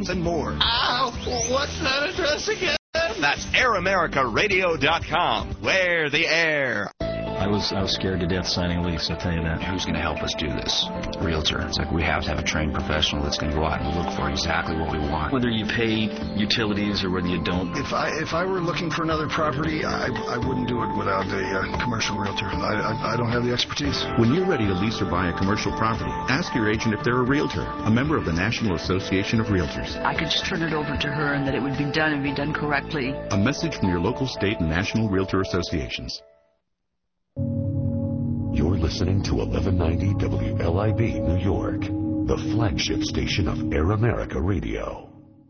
and more. Ow! What's that address again? That's AirAmericaRadio.com. Where the air. I was scared to death signing a lease, I'll tell you that. Who's going to help us do this? Realtor. It's like we have to have a trained professional that's going to go out and look for exactly what we want. Whether you pay utilities or whether you don't. If I were looking for another property, I wouldn't do it without a commercial realtor. I don't have the expertise. When you're ready to lease or buy a commercial property, ask your agent if they're a realtor, a member of the National Association of Realtors. I could just turn it over to her and that it would be done and be done correctly. A message from your local, state, and national realtor associations. You're listening to 1190 WLIB New York, the flagship station of Air America Radio.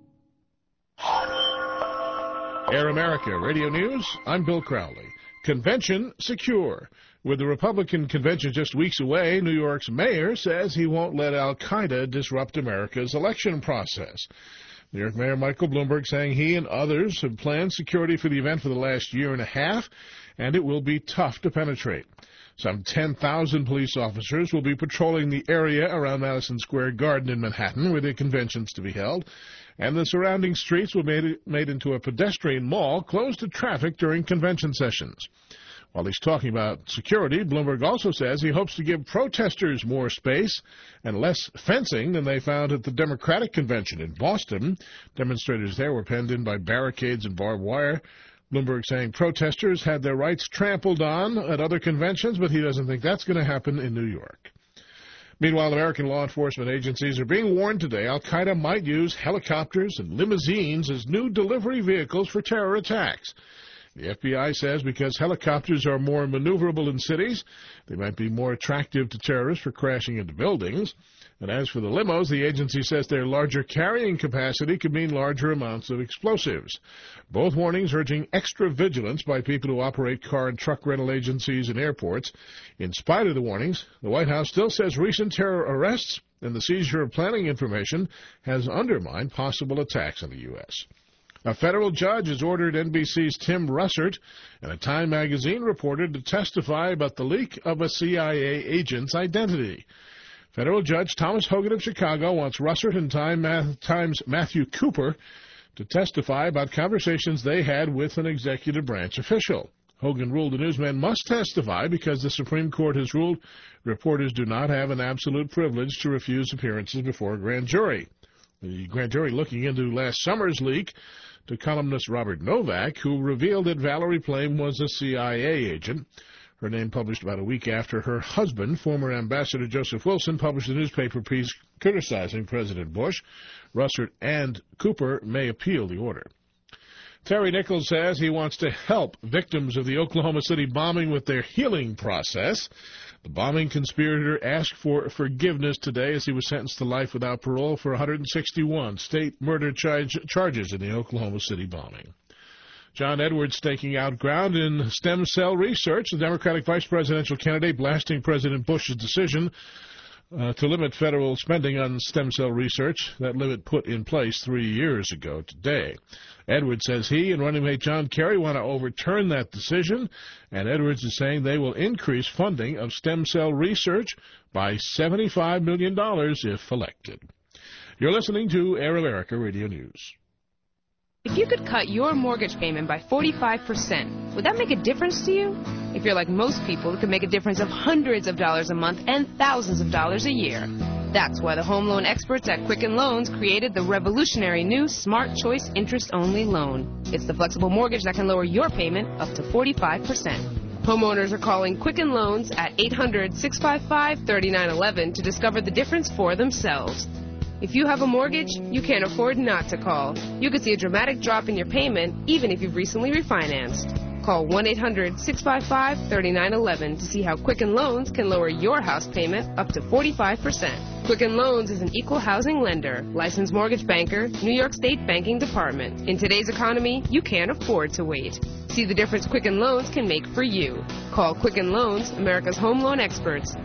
Air America Radio News, I'm Bill Crowley. Convention secure. With the Republican convention just weeks away, New York's mayor says he won't let al-Qaeda disrupt America's election process. New York Mayor Michael Bloomberg saying he and others have planned security for the event for the last year and a half, and it will be tough to penetrate. Some 10,000 police officers will be patrolling the area around Madison Square Garden in Manhattan, where the convention's to be held, and the surrounding streets will be made into a pedestrian mall closed to traffic during convention sessions. While he's talking about security, Bloomberg also says he hopes to give protesters more space and less fencing than they found at the Democratic convention in Boston. Demonstrators there were penned in by barricades and barbed wire. Bloomberg saying protesters had their rights trampled on at other conventions, but he doesn't think that's going to happen in New York. Meanwhile, American law enforcement agencies are being warned today al-Qaeda might use helicopters and limousines as new delivery vehicles for terror attacks. The FBI says because helicopters are more maneuverable in cities, they might be more attractive to terrorists for crashing into buildings. And as for the limos, the agency says their larger carrying capacity could mean larger amounts of explosives. Both warnings urging extra vigilance by people who operate car and truck rental agencies and airports. In spite of the warnings, the White House still says recent terror arrests and the seizure of planning information has undermined possible attacks on the U.S. A federal judge has ordered NBC's Tim Russert and a Time magazine reporter to testify about the leak of a CIA agent's identity. Federal Judge Thomas Hogan of Chicago wants Russert and Time's Matthew Cooper to testify about conversations they had with an executive branch official. Hogan ruled the newsmen must testify because the Supreme Court has ruled reporters do not have an absolute privilege to refuse appearances before a grand jury. The grand jury looking into last summer's leak to columnist Robert Novak, who revealed that Valerie Plame was a CIA agent. Her name published about a week after her husband, former Ambassador Joseph Wilson, published a newspaper piece criticizing President Bush. Russert and Cooper may appeal the order. Terry Nichols says he wants to help victims of the Oklahoma City bombing with their healing process. The bombing conspirator asked for forgiveness today as he was sentenced to life without parole for 161 state murder charges in the Oklahoma City bombing. John Edwards staking out ground in stem cell research. The Democratic vice presidential candidate blasting President Bush's decision to limit federal spending on stem cell research, that limit put in place 3 years ago today. Edwards says he and running mate John Kerry want to overturn that decision, and Edwards is saying they will increase funding of stem cell research by $75 million if elected. You're listening to Air America Radio News. If you could cut your mortgage payment by 45%, would that make a difference to you? If you're like most people, it could make a difference of hundreds of dollars a month and thousands of dollars a year. That's why the home loan experts at Quicken Loans created the revolutionary new Smart Choice interest-only loan. It's the flexible mortgage that can lower your payment up to 45%. Homeowners are calling Quicken Loans at 800-655-3911 to discover the difference for themselves. If you have a mortgage, you can't afford not to call. You could see a dramatic drop in your payment, even if you've recently refinanced. Call 1-800-655-3911 to see how Quicken Loans can lower your house payment up to 45%. Quicken Loans is an equal housing lender, licensed mortgage banker, New York State Banking Department. In today's economy, you can't afford to wait. See the difference Quicken Loans can make for you. Call Quicken Loans, America's home loan experts,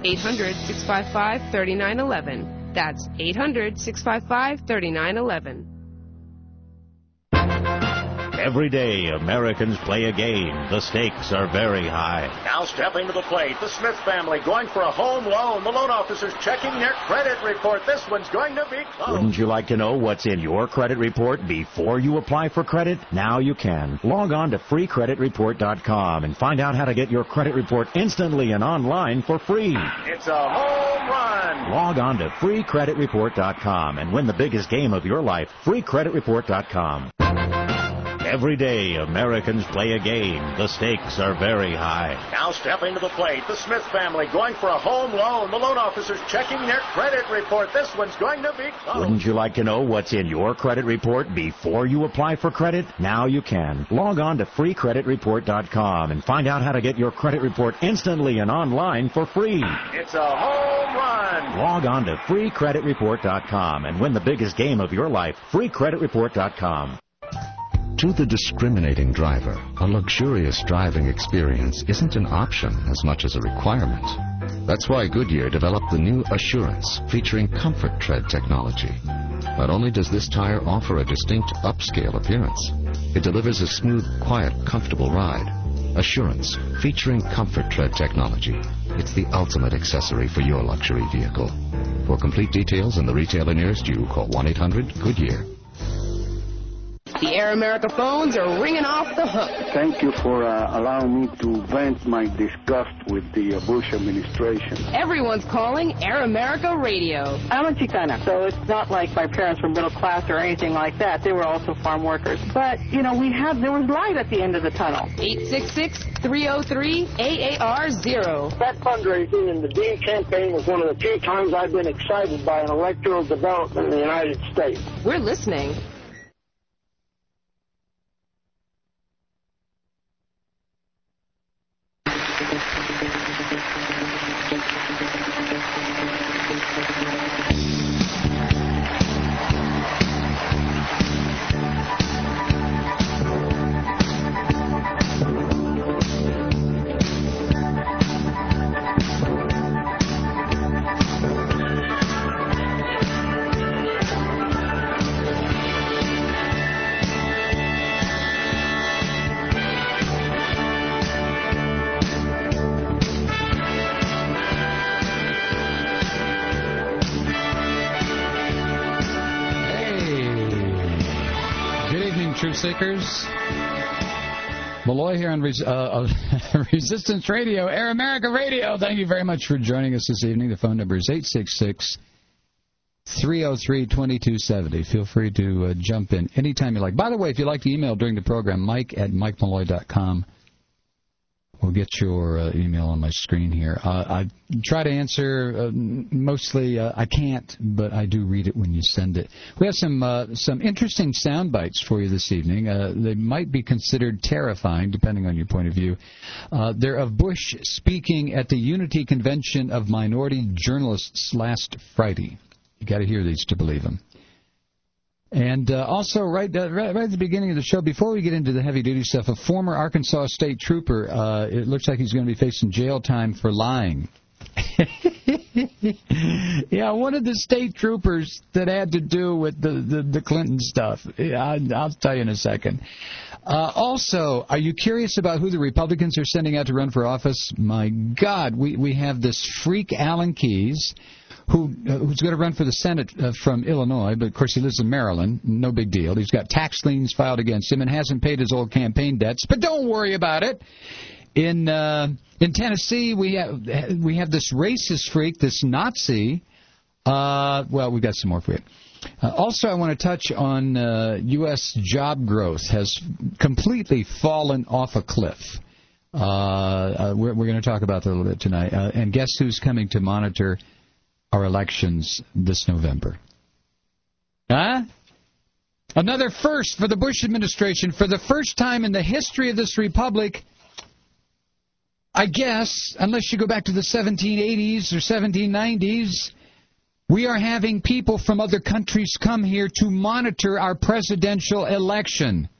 800-655-3911. That's 800-655-3911. Every day, Americans play a game. The stakes are very high. Now stepping to the plate, the Smith family going for a home loan. The loan officers checking their credit report. This one's going to be close. Wouldn't you like to know what's in your credit report before you apply for credit? Now you can. Log on to freecreditreport.com and find out how to get your credit report instantly and online for free. It's a home run. Log on to freecreditreport.com and win the biggest game of your life. freecreditreport.com. Every day, Americans play a game. The stakes are very high. Now stepping to the plate, the Smith family going for a home loan. The loan officers checking their credit report. This one's going to be close. Wouldn't you like to know what's in your credit report before you apply for credit? Now you can. Log on to freecreditreport.com and find out how to get your credit report instantly and online for free. It's a home run. Log on to freecreditreport.com and win the biggest game of your life. freecreditreport.com. To the discriminating driver, a luxurious driving experience isn't an option as much as a requirement. That's why Goodyear developed the new Assurance, featuring Comfort Tread technology. Not only does this tire offer a distinct upscale appearance, it delivers a smooth, quiet, comfortable ride. Assurance, featuring Comfort Tread technology. It's the ultimate accessory for your luxury vehicle. For complete details and the retailer nearest you, call 1-800-GOODYEAR. The Air America phones are ringing off the hook. Thank you for allowing me to vent my disgust with the Bush administration. Everyone's calling Air America Radio. I'm a Chicana, so it's not like my parents were middle class or anything like that. They were also farm workers. But, you know, there was light at the end of the tunnel. 866-303-AAR0. That fundraising in the Dean campaign was one of the few times I've been excited by an electoral development in the United States. We're listening. Seekers. Malloy here on Resistance Radio, Air America Radio. Thank you very much for joining us this evening. The phone number is 866-303-2270. Feel free to jump in anytime you like. By the way, if you'd like to email during the program, mike@mikemalloy.com. We'll get your email on my screen here. I try to answer mostly. I can't, but I do read it when you send it. We have some interesting sound bites for you this evening. They might be considered terrifying, depending on your point of view. They're of Bush speaking at the Unity Convention of Minority Journalists last Friday. You got to hear these to believe them. And also, right at the beginning of the show, before we get into the heavy-duty stuff, a former Arkansas state trooper, it looks like he's going to be facing jail time for lying. Yeah, one of the state troopers that had to do with the Clinton stuff. I'll tell you in a second. Also, are you curious about who the Republicans are sending out to run for office? My God, we have this freak Alan Keyes, who's going to run for the Senate from Illinois, but of course he lives in Maryland. No big deal. He's got tax liens filed against him and hasn't paid his old campaign debts, but don't worry about it. In Tennessee, we have this racist freak, this Nazi. Well, we've got some more for you. Also, I want to touch on U.S. job growth has completely fallen off a cliff. We're going to talk about that a little bit tonight. And guess who's coming to monitor our elections this November? Huh? Another first for the Bush administration. For the first time in the history of this republic, I guess, unless you go back to the 1780s or 1790s, we are having people from other countries come here to monitor our presidential election.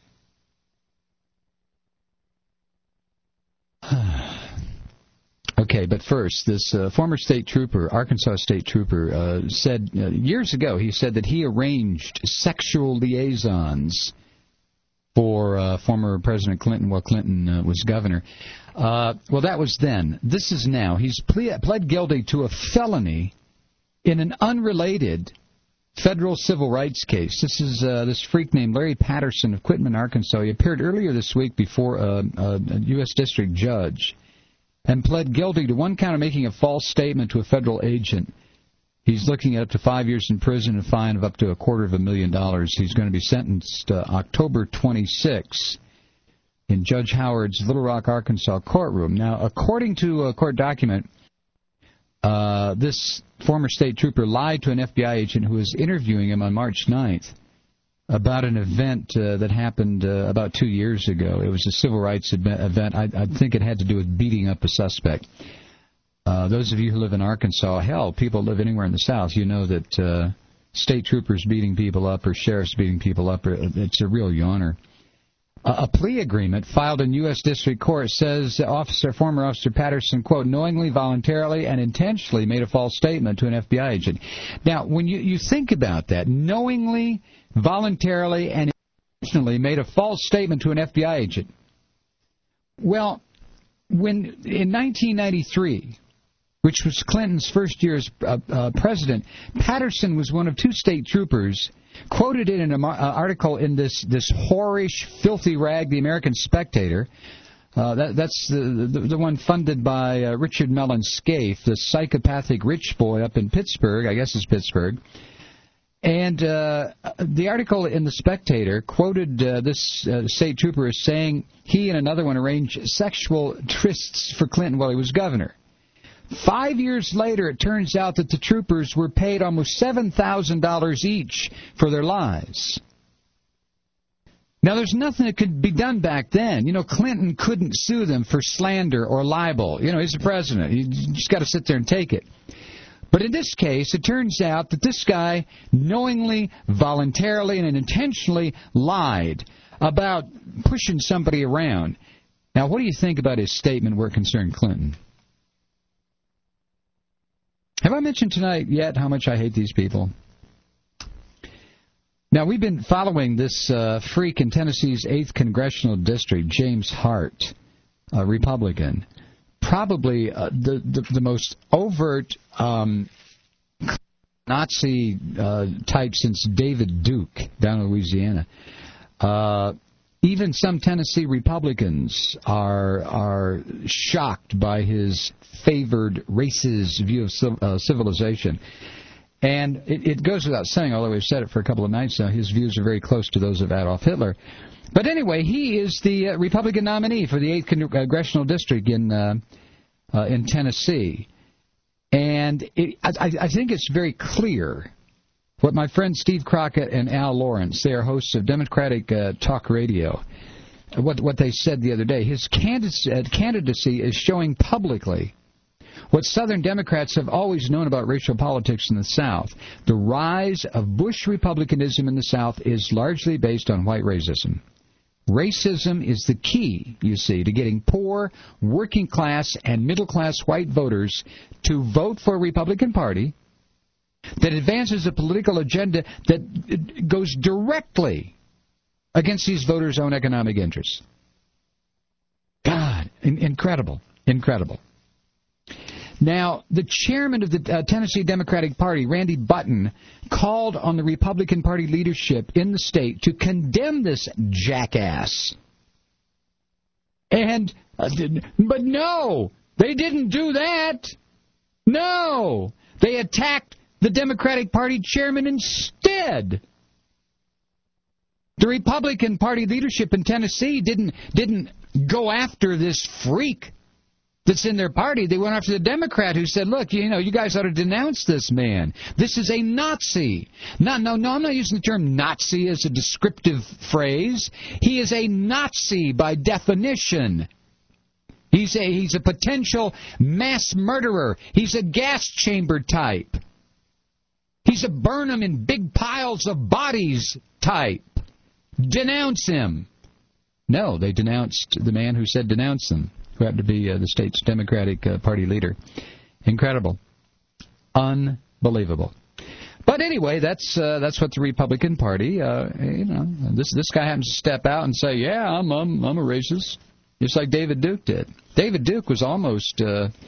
Okay, but first, this former state trooper, Arkansas state trooper, said years ago, he said that he arranged sexual liaisons for former President Clinton while Clinton was governor. Well, that was then. This is now. He's pled guilty to a felony in an unrelated federal civil rights case. This is this freak named Larry Patterson of Quitman, Arkansas. He appeared earlier this week before a U.S. district judge and pled guilty to one count of making a false statement to a federal agent. He's looking at up to 5 years in prison and a fine of up to $250,000. He's going to be sentenced October 26 in Judge Howard's Little Rock, Arkansas courtroom. Now, according to a court document, this former state trooper lied to an FBI agent who was interviewing him on March 9th about an event that happened about 2 years ago. It was a civil rights event. I think it had to do with beating up a suspect. Those of you who live in Arkansas, hell, people live anywhere in the South, you know that state troopers beating people up or sheriffs beating people up, it's a real yawner. A plea agreement filed in U.S. District Court says former Officer Patterson, quote, knowingly, voluntarily, and intentionally made a false statement to an FBI agent. Now, when you think about that, knowingly, voluntarily, and intentionally made a false statement to an FBI agent. Well, when in 1993, which was Clinton's first year as president, Patterson was one of two state troopers quoted in an article in this whorish, filthy rag, the American Spectator. That's the one funded by Richard Mellon Scaife, the psychopathic rich boy up in Pittsburgh. I guess it's Pittsburgh. And the article in the Spectator quoted this state trooper as saying he and another one arranged sexual trysts for Clinton while he was governor. 5 years later, it turns out that the troopers were paid almost $7,000 each for their lies. Now, there's nothing that could be done back then. You know, Clinton couldn't sue them for slander or libel. You know, he's the president. You just got to sit there and take it. But in this case, it turns out that this guy knowingly, voluntarily, and intentionally lied about pushing somebody around. Now, what do you think about his statement where it concerned Clinton? Have I mentioned tonight yet how much I hate these people? Now, we've been following this freak in Tennessee's 8th Congressional District, James Hart, a Republican. Probably the most overt Nazi type since David Duke down in Louisiana. Even some Tennessee Republicans are shocked by his favored racist view of civilization. And it goes without saying, although we've said it for a couple of nights now, his views are very close to those of Adolf Hitler. But anyway, he is the Republican nominee for the 8th Congressional District in Tennessee. And I think it's very clear what my friends Steve Crockett and Al Lawrence, they are hosts of Democratic Talk Radio, what they said the other day. His candidacy is showing publicly what Southern Democrats have always known about racial politics in the South. The rise of Bush Republicanism in the South is largely based on white racism. Racism is the key, you see, to getting poor, working-class, and middle-class white voters to vote for a Republican Party that advances a political agenda that goes directly against these voters' own economic interests. God, incredible, incredible. Now, the chairman of the Tennessee Democratic Party, Randy Button, called on the Republican Party leadership in the state to condemn this jackass. But no, they didn't do that. No, they attacked the Democratic Party chairman instead. The Republican Party leadership in Tennessee didn't go after this freak that's in their party. They went after the Democrat who said, look, you guys ought to denounce this man. This is a Nazi. No, I'm not using the term Nazi as a descriptive phrase. He is a Nazi by definition. He's a potential mass murderer. He's a gas chamber type. He's a burn 'em in big piles of bodies type. Denounce him. No, they denounced the man who said denounce them, who happened to be the state's Democratic Party leader. Incredible. Unbelievable. But anyway, that's what the Republican Party, this guy happens to step out and say, yeah, I'm a racist, just like David Duke did. David Duke was almost,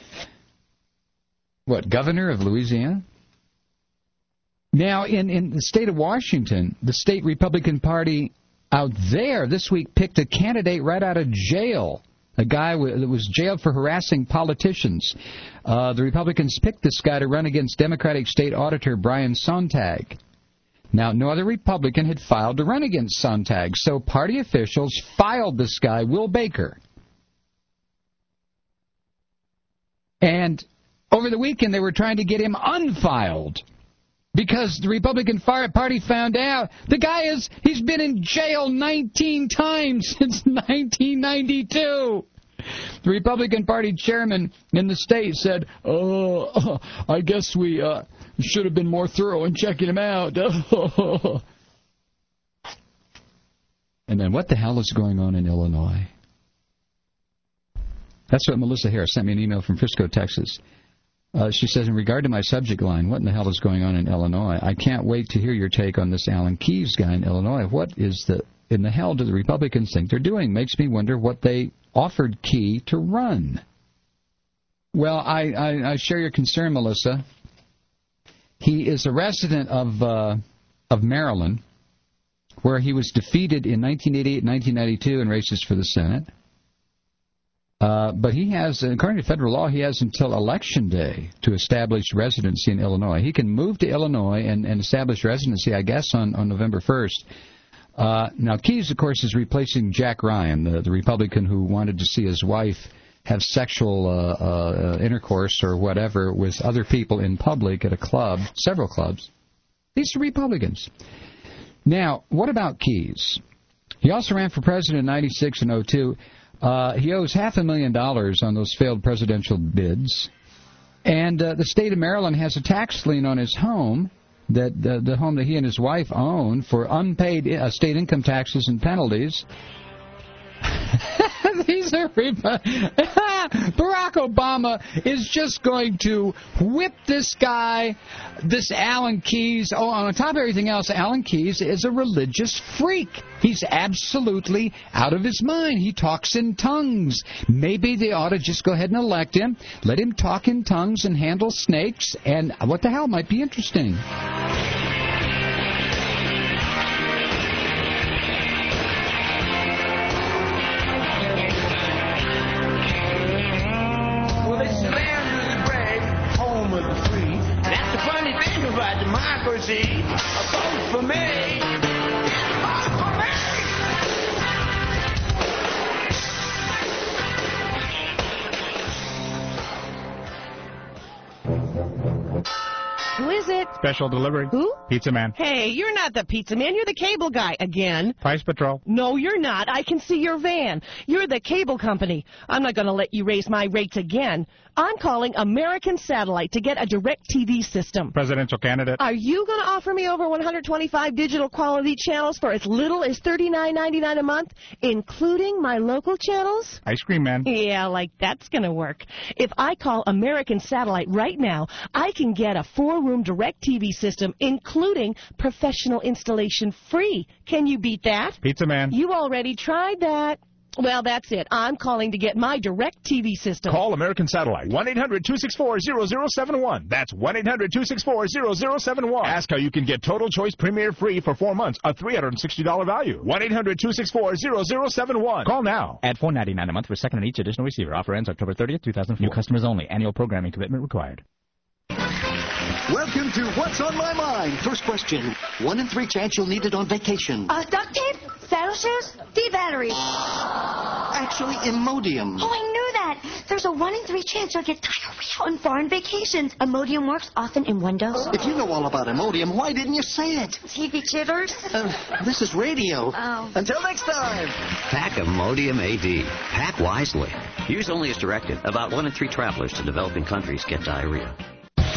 governor of Louisiana? Now, in the state of Washington, the state Republican Party out there this week picked a candidate right out of jail, a guy that was jailed for harassing politicians. The Republicans picked this guy to run against Democratic State Auditor Brian Sontag. Now, no other Republican had filed to run against Sontag, so party officials filed this guy, Will Baker. And over the weekend, they were trying to get him unfiled, because the Republican Party found out the guy he's been in jail 19 times since 1992. The Republican Party chairman in the state said, I guess we should have been more thorough in checking him out. And then what the hell is going on in Illinois? That's what Melissa Harris sent me an email from Frisco, Texas. She says, in regard to my subject line, what in the hell is going on in Illinois? I can't wait to hear your take on this Alan Keyes guy in Illinois. What in the hell do the Republicans think they're doing? Makes me wonder what they offered Key to run. Well, I share your concern, Melissa. He is a resident of Maryland, where he was defeated in 1988 and 1992 in races for the Senate. But he has, according to federal law, he has until Election Day to establish residency in Illinois. He can move to Illinois and establish residency, I guess, on November 1st. Now, Keyes, of course, is replacing Jack Ryan, the Republican who wanted to see his wife have sexual intercourse or whatever with other people in public at a club, several clubs. These are Republicans. Now, what about Keyes? He also ran for president in 96 and 02. He owes $500,000 on those failed presidential bids. And the state of Maryland has a tax lien on his home, the home that he and his wife own, for unpaid state income taxes and penalties. These are Barack Obama is just going to whip this guy, this Alan Keyes. Oh, on top of everything else, Alan Keyes is a religious freak. He's absolutely out of his mind. He talks in tongues. Maybe they ought to just go ahead and elect him, let him talk in tongues and handle snakes, and what the hell might be interesting. Democracy, vote for me. Vote for me. Who is it? Special delivery. Who? Pizza Man. Hey, you're not the pizza man. You're the cable guy again. Price Patrol. No, you're not. I can see your van. You're the cable company. I'm not going to let you raise my rates again. I'm calling American Satellite to get a DirecTV system. Presidential candidate. Are you going to offer me over 125 digital quality channels for as little as $39.99 a month, including my local channels? Ice Cream Man. Yeah, like that's going to work. If I call American Satellite right now, I can get a 4-room DirecTV system, including professional installation free. Can you beat that? Pizza Man. You already tried that. Well, that's it. I'm calling to get my DirecTV system. Call American Satellite. 1-800-264-0071. That's 1-800-264-0071. Ask how you can get Total Choice Premier free for 4 months, a $360 value. 1-800-264-0071. Call now. Add $4.99 a month for a second on each additional receiver. Offer ends October 30th, 2004. New customers only. Annual programming commitment required. Welcome to What's on My Mind. First question. 1 in 3 chance you'll need it on vacation. Duct tape? Saddle shoes? D-batteries. Actually, Imodium. Oh, I knew that. There's a 1 in 3 chance you'll get diarrhea on foreign vacations. Imodium works often in one dose. If you know all about Imodium, why didn't you say it? TV jitters? This is radio. Oh. Until next time. Pack Imodium AD. Pack wisely. Use only as directed. About 1 in 3 travelers to developing countries get diarrhea.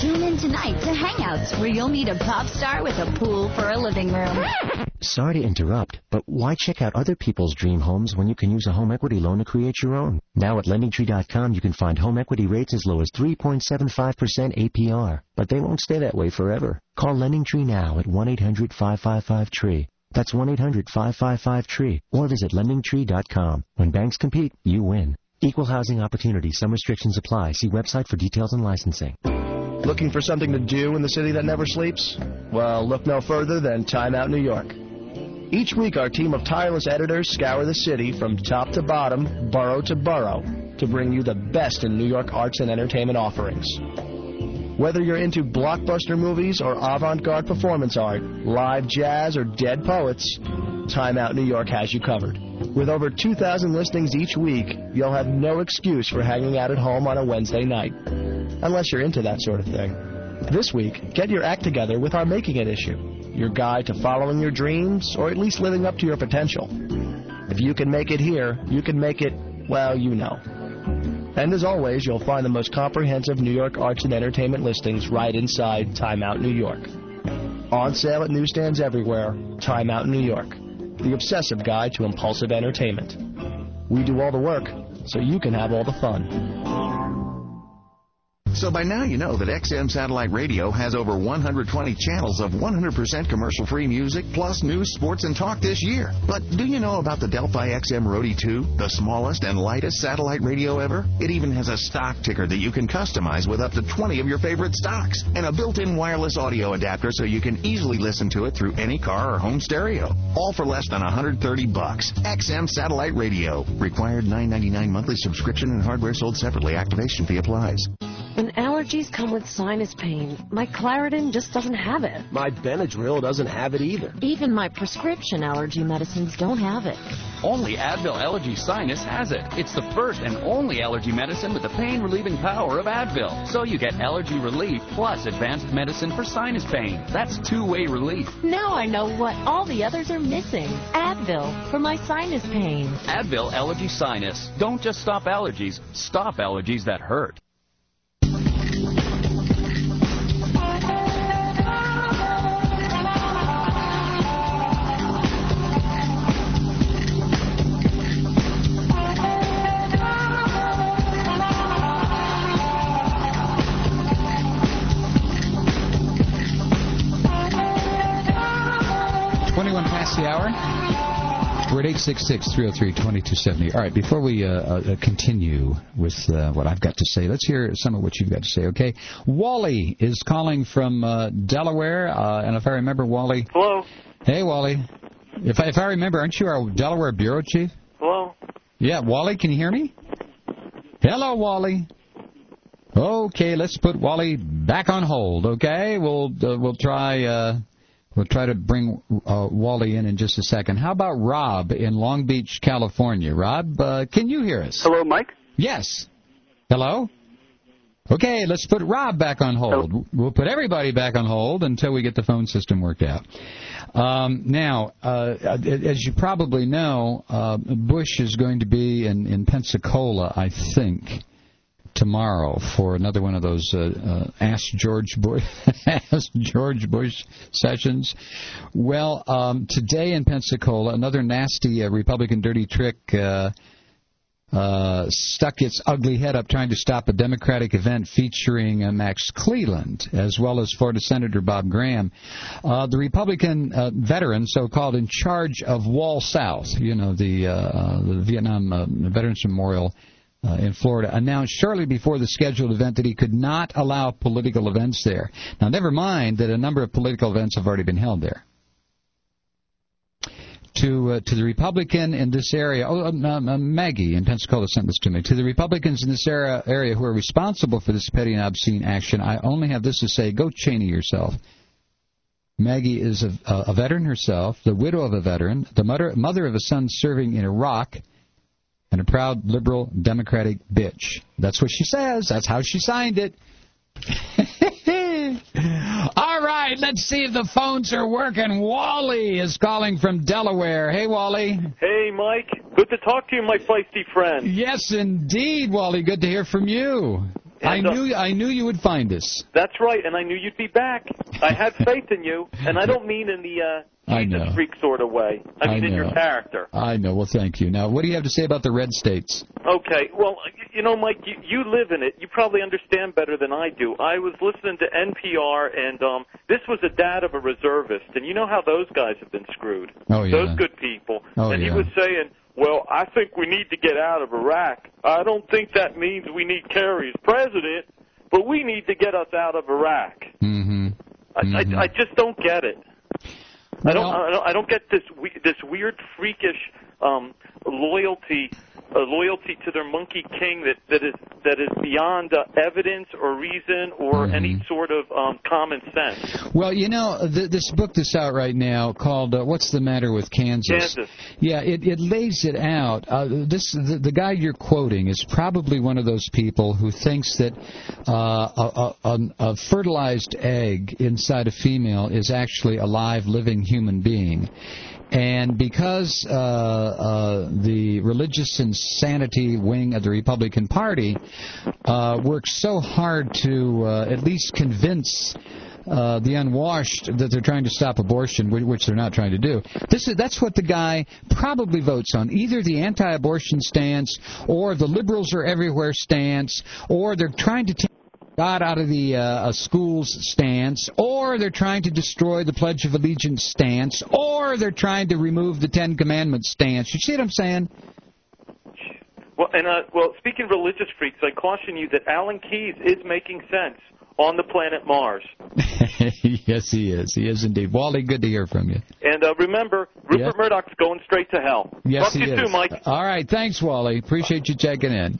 Tune in tonight to Hangouts, where you'll meet a pop star with a pool for a living room. Sorry to interrupt, but why check out other people's dream homes when you can use a home equity loan to create your own? Now at LendingTree.com, you can find home equity rates as low as 3.75% APR. But they won't stay that way forever. Call LendingTree now at 1-800-555-TREE. That's 1-800-555-TREE. Or visit LendingTree.com. When banks compete, you win. Equal housing opportunity. Some restrictions apply. See website for details and licensing. Looking for something to do in the city that never sleeps? Well, look no further than Time Out New York. Each week, our team of tireless editors scour the city from top to bottom, borough to borough, to bring you the best in New York arts and entertainment offerings. Whether you're into blockbuster movies or avant-garde performance art, live jazz or dead poets, Time Out New York has you covered. With over 2,000 listings each week, you'll have no excuse for hanging out at home on a Wednesday night. Unless you're into that sort of thing. This week, get your act together with our Making It issue, your guide to following your dreams or at least living up to your potential. If you can make it here, you can make it, well, you know. And as always, you'll find the most comprehensive New York arts and entertainment listings right inside Time Out New York. On sale at newsstands everywhere, Time Out New York, the obsessive guide to impulsive entertainment. We do all the work, so you can have all the fun. So by now you know that XM Satellite Radio has over 120 channels of 100% commercial-free music, plus news, sports, and talk this year. But do you know about the Delphi XM Roadie 2, the smallest and lightest satellite radio ever? It even has a stock ticker that you can customize with up to 20 of your favorite stocks, and a built-in wireless audio adapter so you can easily listen to it through any car or home stereo. All for less than $130. XM Satellite Radio. Required $9.99 monthly subscription and hardware sold separately. Activation fee applies. When allergies come with sinus pain, my Claritin just doesn't have it. My Benadryl doesn't have it either. Even my prescription allergy medicines don't have it. Only Advil Allergy Sinus has it. It's the first and only allergy medicine with the pain-relieving power of Advil. So you get allergy relief plus advanced medicine for sinus pain. That's two-way relief. Now I know what all the others are missing. Advil for my sinus pain. Advil Allergy Sinus. Don't just stop allergies. Stop allergies that hurt. The hour. We're at 866-303-2270. All right, before we continue with what I've got to say, let's hear some of what you've got to say, okay? Wally is calling from Delaware, and if I remember, Wally... Hello. Hey, Wally. If I remember, aren't you our Delaware bureau chief? Hello. Yeah, Wally, can you hear me? Hello, Wally. Okay, let's put Wally back on hold, okay? We'll try... We'll try to bring Wally in just a second. How about Rob in Long Beach, California? Rob, can you hear us? Hello, Mike? Yes. Hello? Okay, let's put Rob back on hold. Hello. We'll put everybody back on hold until we get the phone system worked out. Now, as you probably know, Bush is going to be in Pensacola, I think, tomorrow for another one of those Ask George Bush sessions. Well, today in Pensacola, another nasty Republican dirty trick stuck its ugly head up trying to stop a Democratic event featuring Max Cleland, as well as Florida Senator Bob Graham. The Republican veteran, so-called, in charge of Wall South, you know, the Vietnam Veterans Memorial, in Florida, announced shortly before the scheduled event that he could not allow political events there. Now, never mind that a number of political events have already been held there. To the Republican in this area, Maggie in Pensacola sent this to me. To the Republicans in this area who are responsible for this petty and obscene action, I only have this to say: go Cheney yourself. Maggie is a veteran herself, the widow of a veteran, the mother of a son serving in Iraq, and a proud liberal Democratic bitch. That's what she says. That's how she signed it. All right, let's see if the phones are working. Wally is calling from Delaware. Hey, Wally. Hey, Mike. Good to talk to you, my feisty friend. Yes, indeed, Wally. Good to hear from you. I knew you would find us. That's right, and I knew you'd be back. I had faith in you, and I don't mean in the Jesus freak sort of way. I mean in your character. I know. Well, thank you. Now, what do you have to say about the red states? Okay. Well, you know, Mike, you live in it. You probably understand better than I do. I was listening to NPR, and this was a dad of a reservist, and you know how those guys have been screwed. Oh, yeah. Those good people. Oh, and he was saying, well, I think we need to get out of Iraq. I don't think that means we need Kerry as president, but we need to get us out of Iraq. Mm-hmm. I just don't get it. I don't get this weird freakish loyalty to their monkey king that is beyond evidence or reason or any sort of common sense. Well, you know, this book that's out right now called "What's the Matter with Kansas?" Yeah, it lays it out. The guy you're quoting is probably one of those people who thinks that a fertilized egg inside a female is actually a live, living human being. And because the religious insanity wing of the Republican Party works so hard to at least convince the unwashed that they're trying to stop abortion, which they're not trying to do. That's what the guy probably votes on, either the anti-abortion stance or the liberals are everywhere stance, or they're trying to take God out of the schools stance, or they're trying to destroy the Pledge of Allegiance stance, or they're trying to remove the Ten Commandments stance. You see what I'm saying? Well, speaking of religious freaks, I caution you that Alan Keyes is making sense on the planet Mars. Yes, he is. He is indeed. Wally, good to hear from you. And remember, Rupert Murdoch's going straight to hell. Yes, Talk to you soon, Mike. All right, thanks, Wally. Appreciate you checking in.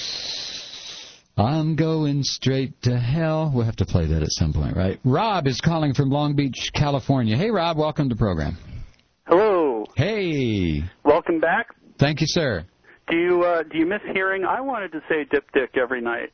I'm going straight to hell. We'll have to play that at some point, right? Rob is calling from Long Beach, California. Hey, Rob, welcome to the program. Hello. Hey. Welcome back. Thank you, sir. Do you miss hearing? I wanted to say dip dick every night.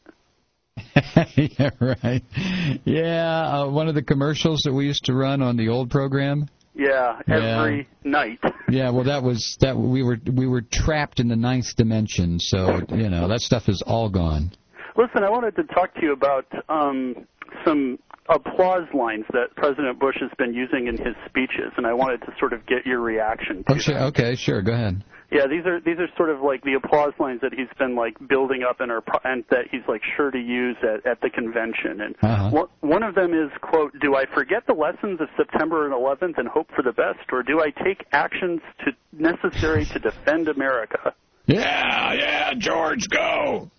Yeah, right. Yeah, one of the commercials that we used to run on the old program. Yeah, every night. Yeah, well, we were trapped in the ninth dimension, so you know that stuff is all gone. Listen, I wanted to talk to you about some applause lines that President Bush has been using in his speeches, and I wanted to sort of get your reaction to them. Okay, sure, go ahead. Yeah, these are sort of like the applause lines that he's been like building up and that he's like sure to use at the convention. And one of them is, quote, "Do I forget the lessons of September 11th and hope for the best, or do I take actions necessary to defend America?" Yeah, George, go.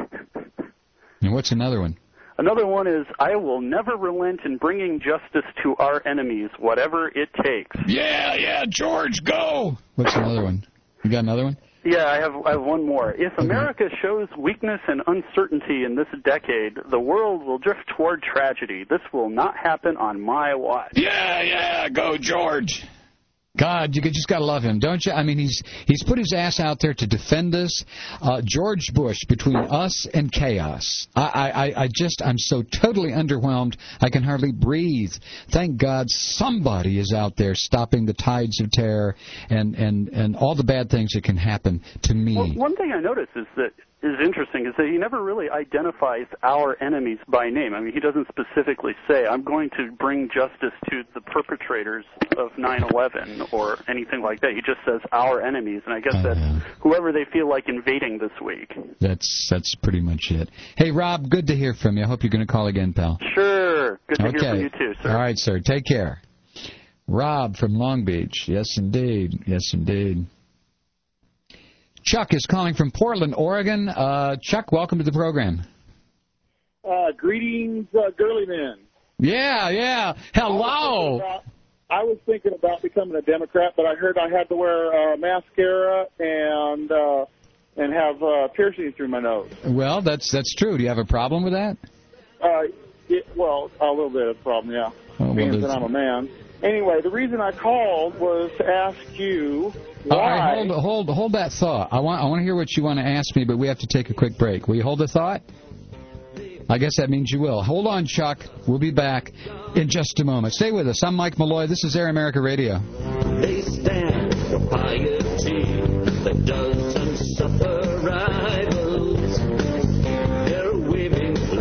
And what's another one? Another one is, "I will never relent in bringing justice to our enemies, whatever it takes." Yeah, George, go. What's another one? You got another one? Yeah, I have one more. "If America shows weakness and uncertainty in this decade, the world will drift toward tragedy. This will not happen on my watch." Yeah, go, George. God, you just got to love him, don't you? I mean, he's put his ass out there to defend us. George Bush, between us and chaos. I'm so totally underwhelmed, I can hardly breathe. Thank God somebody is out there stopping the tides of terror and all the bad things that can happen to me. Well, one thing I noticed is interesting is that he never really identifies our enemies by name. I mean, he doesn't specifically say, "I'm going to bring justice to the perpetrators of 9/11 or anything like that. He just says our enemies, and I guess that's whoever they feel like invading this week. That's pretty much it. Hey, Rob, good to hear from you. I hope you're going to call again, pal. Sure. Good to hear from you, too, sir. All right, sir. Take care. Rob from Long Beach. Yes, indeed. Yes, indeed. Chuck is calling from Portland, Oregon. Chuck, welcome to the program. Greetings, girly men. Yeah. Hello. I was thinking about becoming a Democrat, but I heard I had to wear mascara and have piercings through my nose. Well, that's true. Do you have a problem with that? Well, a little bit of a problem, yeah. Being that I'm a man. Anyway, the reason I called was to ask you why... All right, hold that thought. I want to hear what you want to ask me, but we have to take a quick break. Will you hold the thought? I guess that means you will. Hold on, Chuck. We'll be back in just a moment. Stay with us. I'm Mike Malloy. This is Air America Radio. They stand for piety that doesn't suffer rivals. They're waving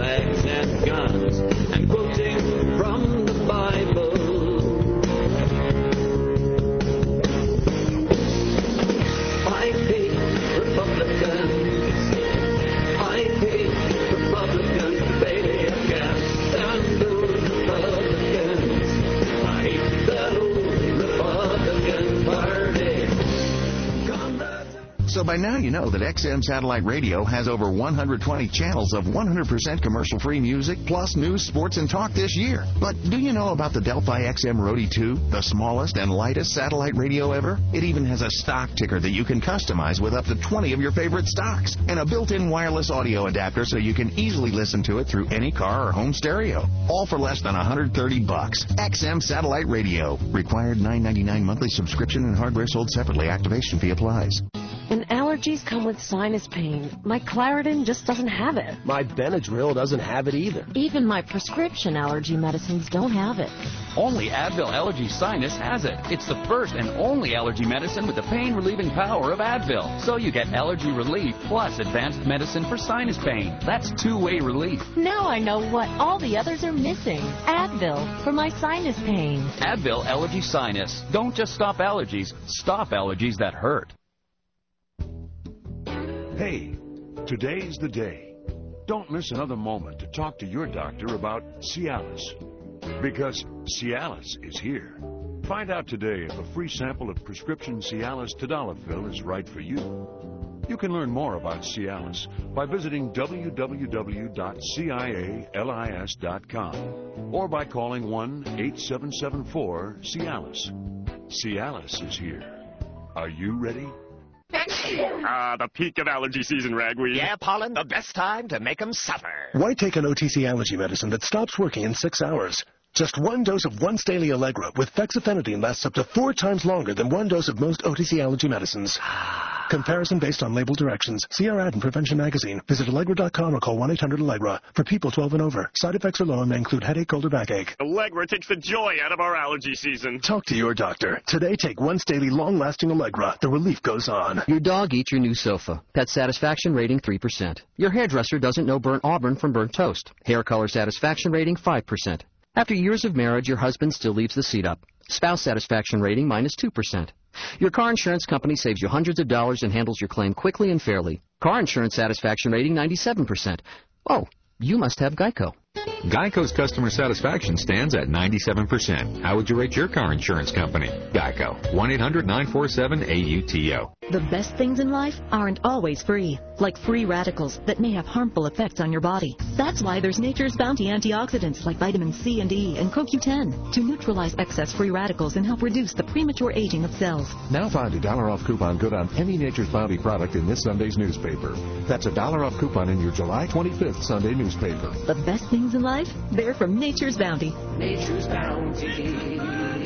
So by now you know that XM Satellite Radio has over 120 channels of 100% commercial-free music, plus news, sports, and talk this year. But do you know about the Delphi XM Roadie 2, the smallest and lightest satellite radio ever? It even has a stock ticker that you can customize with up to 20 of your favorite stocks, and a built-in wireless audio adapter so you can easily listen to it through any car or home stereo. All for less than $130. XM Satellite Radio. Required $9.99 monthly subscription and hardware sold separately. Activation fee applies. When allergies come with sinus pain, my Claritin just doesn't have it. My Benadryl doesn't have it either. Even my prescription allergy medicines don't have it. Only Advil Allergy Sinus has it. It's the first and only allergy medicine with the pain-relieving power of Advil. So you get allergy relief plus advanced medicine for sinus pain. That's two-way relief. Now I know what all the others are missing. Advil for my sinus pain. Advil Allergy Sinus. Don't just stop allergies. Stop allergies that hurt. Hey, today's the day. Don't miss another moment to talk to your doctor about Cialis. Because Cialis is here. Find out today if a free sample of prescription Cialis Tadalafil is right for you. You can learn more about Cialis by visiting www.cialis.com or by calling 1-8774-CIALIS. Cialis is here. Are you ready? The peak of allergy season, Ragweed. Yeah, Pollen, the best time to make them suffer. Why take an OTC allergy medicine that stops working in 6 hours? Just one dose of once daily Allegra with fexofenadine lasts up to 4 times longer than one dose of most OTC allergy medicines. Comparison based on label directions. See our ad in Prevention Magazine. Visit Allegra.com or call 1-800-ALLEGRA. For people 12 and over. Side effects are low and may include headache, cold, or backache. Allegra takes the joy out of our allergy season. Talk to your doctor. Today, take once daily long-lasting Allegra. The relief goes on. Your dog eats your new sofa. Pet satisfaction rating 3%. Your hairdresser doesn't know burnt auburn from burnt toast. Hair color satisfaction rating 5%. After years of marriage, your husband still leaves the seat up. Spouse satisfaction rating -2%. Your car insurance company saves you hundreds of dollars and handles your claim quickly and fairly. Car insurance satisfaction rating 97%. Oh, you must have Geico. Geico's customer satisfaction stands at 97%. How would you rate your car insurance company? Geico. 1-800-947-AUTO. The best things in life aren't always free, like free radicals that may have harmful effects on your body. That's why there's Nature's Bounty antioxidants like vitamin C and E and CoQ10 to neutralize excess free radicals and help reduce the premature aging of cells. Now find a $1 off coupon good on any Nature's Bounty product in this Sunday's newspaper. That's a $1 off coupon in your July 25th Sunday newspaper. The best things in life, they're from Nature's Bounty. Nature's Bounty,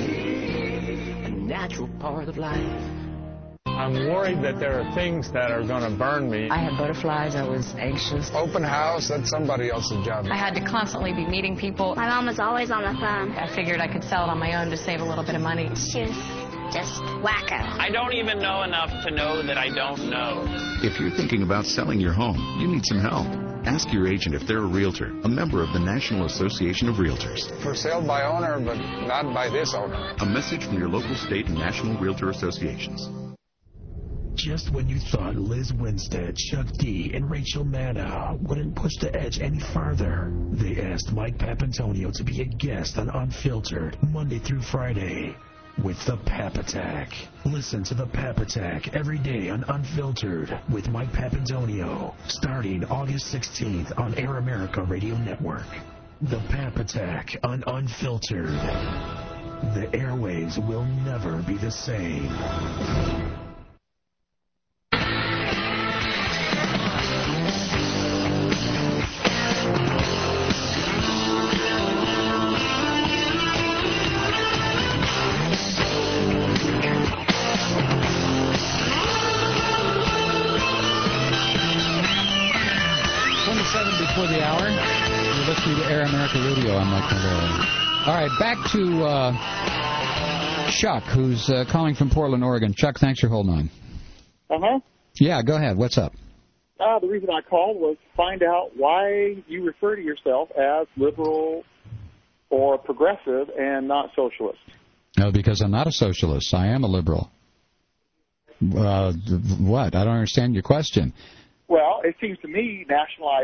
a natural part of life. I'm worried that there are things that are going to burn me. I had butterflies. I was anxious. Open house, that's somebody else's job. I had to constantly be meeting people. My mom was always on the phone. I figured I could sell it on my own to save a little bit of money. She was just wacko. I don't even know enough to know that I don't know. If you're thinking about selling your home, you need some help. Ask your agent if they're a realtor, a member of the National Association of Realtors. For sale by owner, but not by this owner. A message from your local state and national realtor associations. Just when you thought Liz Winstead, Chuck D, and Rachel Maddow wouldn't push the edge any farther, they asked Mike Papantonio to be a guest on Unfiltered, Monday through Friday, with the Pap Attack. Listen to the Pap Attack every day on Unfiltered with Mike Papantonio, starting August 16th on Air America Radio Network. The Pap Attack on Unfiltered. The airwaves will never be the same. 27 before the hour. You're listening to Air America Radio. I'm Mike Malloy. All right, back to Chuck, who's calling from Portland, Oregon. Chuck, thanks for holding on. Uh-huh. Yeah, go ahead. What's up? The reason I called was to find out why you refer to yourself as liberal or progressive and not socialist. No, because I'm not a socialist. I am a liberal. What? I don't understand your question. Well, it seems to me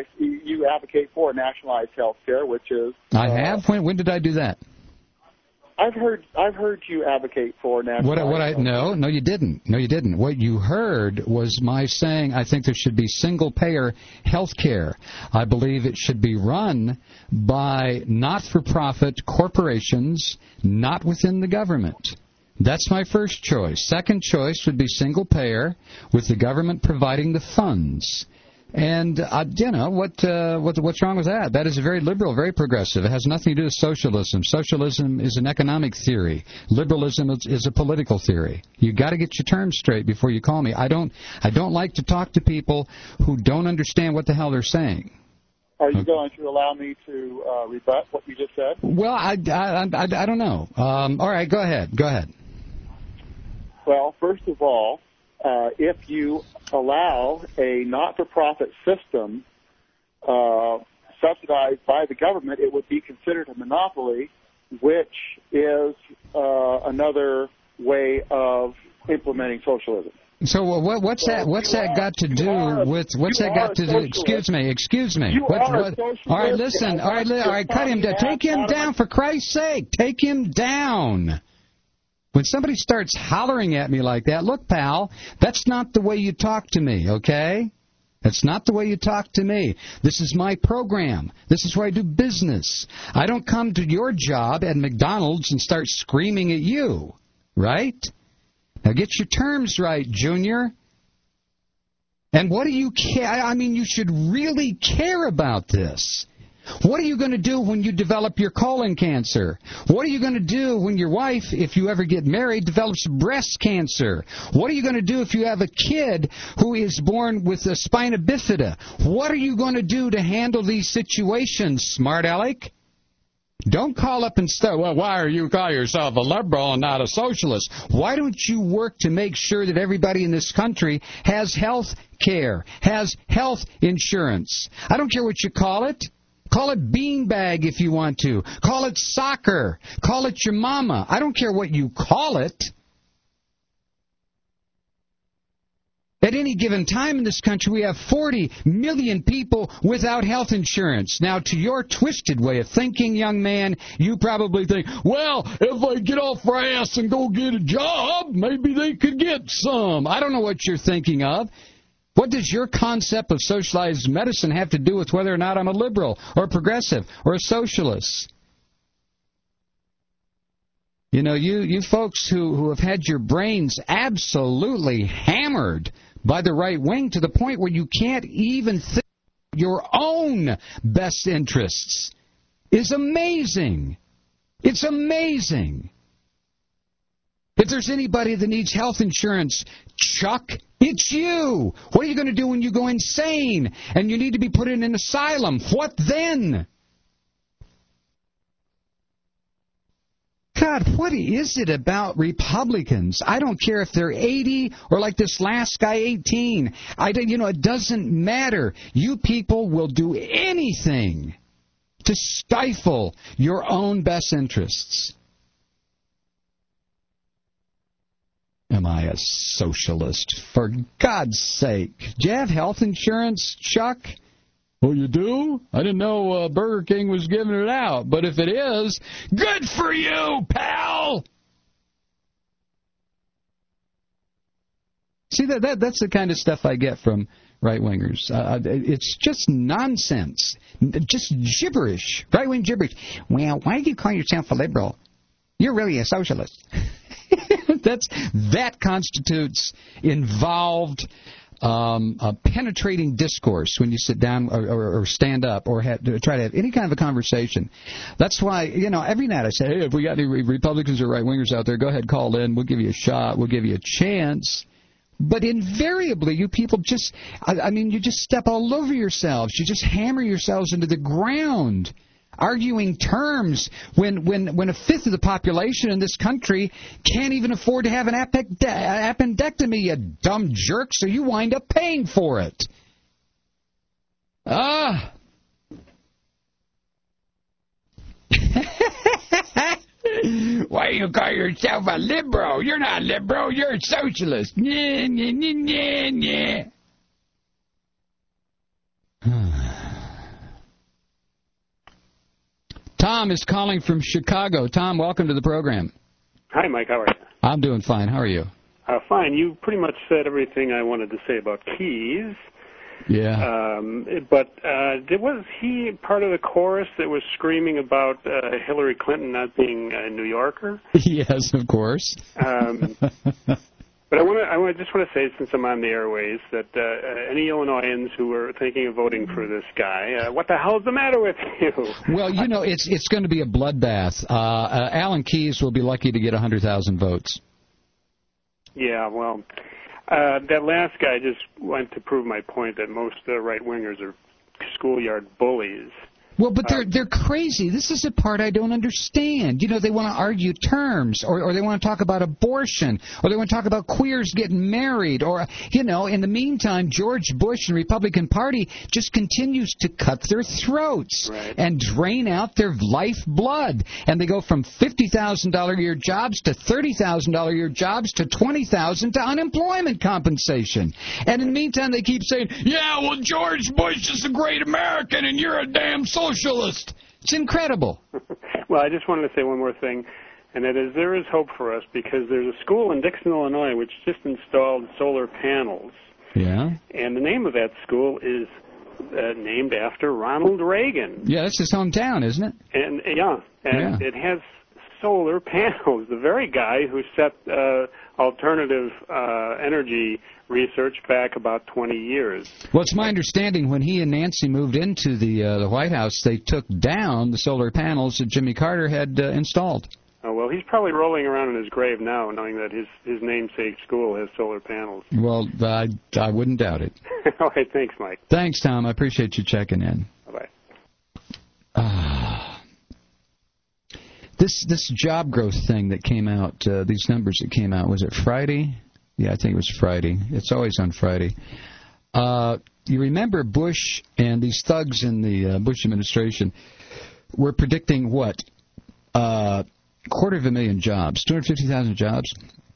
you advocate for nationalized health care, which is... I have? When did I do that? I've heard you advocate for nationalized. No, you didn't. No, you didn't. What you heard was my saying I think there should be single-payer health care. I believe it should be run by not-for-profit corporations, not within the government. That's my first choice. Second choice would be single-payer with the government providing the funds. And, what's wrong with that? That is very liberal, very progressive. It has nothing to do with socialism. Socialism is an economic theory. Liberalism is a political theory. You got to get your terms straight before you call me. I don't like to talk to people who don't understand what the hell they're saying. Are you going to allow me to rebut what you just said? Well, I don't know. All right, go ahead. Well, first of all, if you allow a not-for-profit system subsidized by the government, it would be considered a monopoly, which is another way of implementing socialism. So what's that got to do? Excuse me. All right, listen. All right, cut him down. Take him down, for Christ's sake. Take him down. When somebody starts hollering at me like that, look, pal, that's not the way you talk to me, okay? That's not the way you talk to me. This is my program. This is where I do business. I don't come to your job at McDonald's and start screaming at you, right? Now get your terms right, Junior. And what do you care? I mean, you should really care about this. What are you going to do when you develop your colon cancer? What are you going to do when your wife, if you ever get married, develops breast cancer? What are you going to do if you have a kid who is born with a spina bifida? What are you going to do to handle these situations, smart aleck? Don't call up and say, well, why are you call yourself a liberal and not a socialist? Why don't you work to make sure that everybody in this country has health care, has health insurance? I don't care what you call it. Call it beanbag if you want to. Call it soccer. Call it your mama. I don't care what you call it. At any given time in this country, we have 40 million people without health insurance. Now, to your twisted way of thinking, young man, you probably think, well, if I get off their ass and go get a job, maybe they could get some. I don't know what you're thinking of. What does your concept of socialized medicine have to do with whether or not I'm a liberal or a progressive or a socialist? You know, you folks who have had your brains absolutely hammered by the right wing to the point where you can't even think of your own best interests is amazing. It's amazing. If there's anybody that needs health insurance, Chuck, it's you. What are you going to do when you go insane and you need to be put in an asylum? What then? God, what is it about Republicans? I don't care if they're 80 or like this last guy, 18. It doesn't matter. You people will do anything to stifle your own best interests. Am I a socialist? For God's sake. Do you have health insurance, Chuck? Oh, you do? I didn't know Burger King was giving it out. But if it is, good for you, pal! See, that's the kind of stuff I get from right-wingers. It's just nonsense. Just gibberish. Right-wing gibberish. Well, why do you call yourself a liberal? You're really a socialist. That constitutes involved, penetrating discourse when you sit down or stand up or try to have any kind of a conversation. That's why, every night I say, hey, if we got any Republicans or right-wingers out there, go ahead, call in. We'll give you a shot. We'll give you a chance. But invariably, you people you just step all over yourselves. You just hammer yourselves into the ground. Arguing terms when a fifth of the population in this country can't even afford to have an appendectomy, you dumb jerk, so you wind up paying for it. Why do you call yourself a liberal? You're not a liberal, you're a socialist. Nyeh, nyeh, nyeh, nyeh, nyeh. Tom is calling from Chicago. Tom, welcome to the program. Hi, Mike. How are you? I'm doing fine. How are you? Fine. You pretty much said everything I wanted to say about Keyes. Yeah. But was he part of the chorus that was screaming about Hillary Clinton not being a New Yorker? Yes, of course. But I just want to say, since I'm on the airways, that any Illinoisans who are thinking of voting for this guy, what the hell's the matter with you? Well, you know, it's going to be a bloodbath. Alan Keyes will be lucky to get 100,000 votes. Yeah, well, that last guy just went to prove my point that most right-wingers are schoolyard bullies. Well, but they're crazy. This is the part I don't understand. You know, they want to argue terms, or they want to talk about abortion, or they want to talk about queers getting married, or, you know, in the meantime, George Bush and the Republican Party just continues to cut their throats and drain out their lifeblood. And they go from $50,000 a year jobs to $30,000 a year jobs to $20,000 to unemployment compensation. And in the meantime, they keep saying, yeah, well, George Bush is a great American and you're a damn socialist. It's incredible. Well, I just wanted to say one more thing, and that is there is hope for us because there's a school in Dixon, Illinois, which just installed solar panels. Yeah. And the name of that school is named after Ronald Reagan. Yeah, that's his hometown, isn't it? And it has solar panels. The very guy who set alternative energy research back about 20 years. Well, it's my understanding when he and Nancy moved into the White House, they took down the solar panels that Jimmy Carter had installed. Oh, well, he's probably rolling around in his grave now, knowing that his namesake school has solar panels. Well, I wouldn't doubt it. All right, thanks, Mike. Thanks, Tom. I appreciate you checking in. Bye-bye. This job growth thing that came out, these numbers that came out, was it Friday? Yeah, I think it was Friday. It's always on Friday. You remember Bush and these thugs in the Bush administration were predicting what? 250,000 jobs, 250,000 jobs.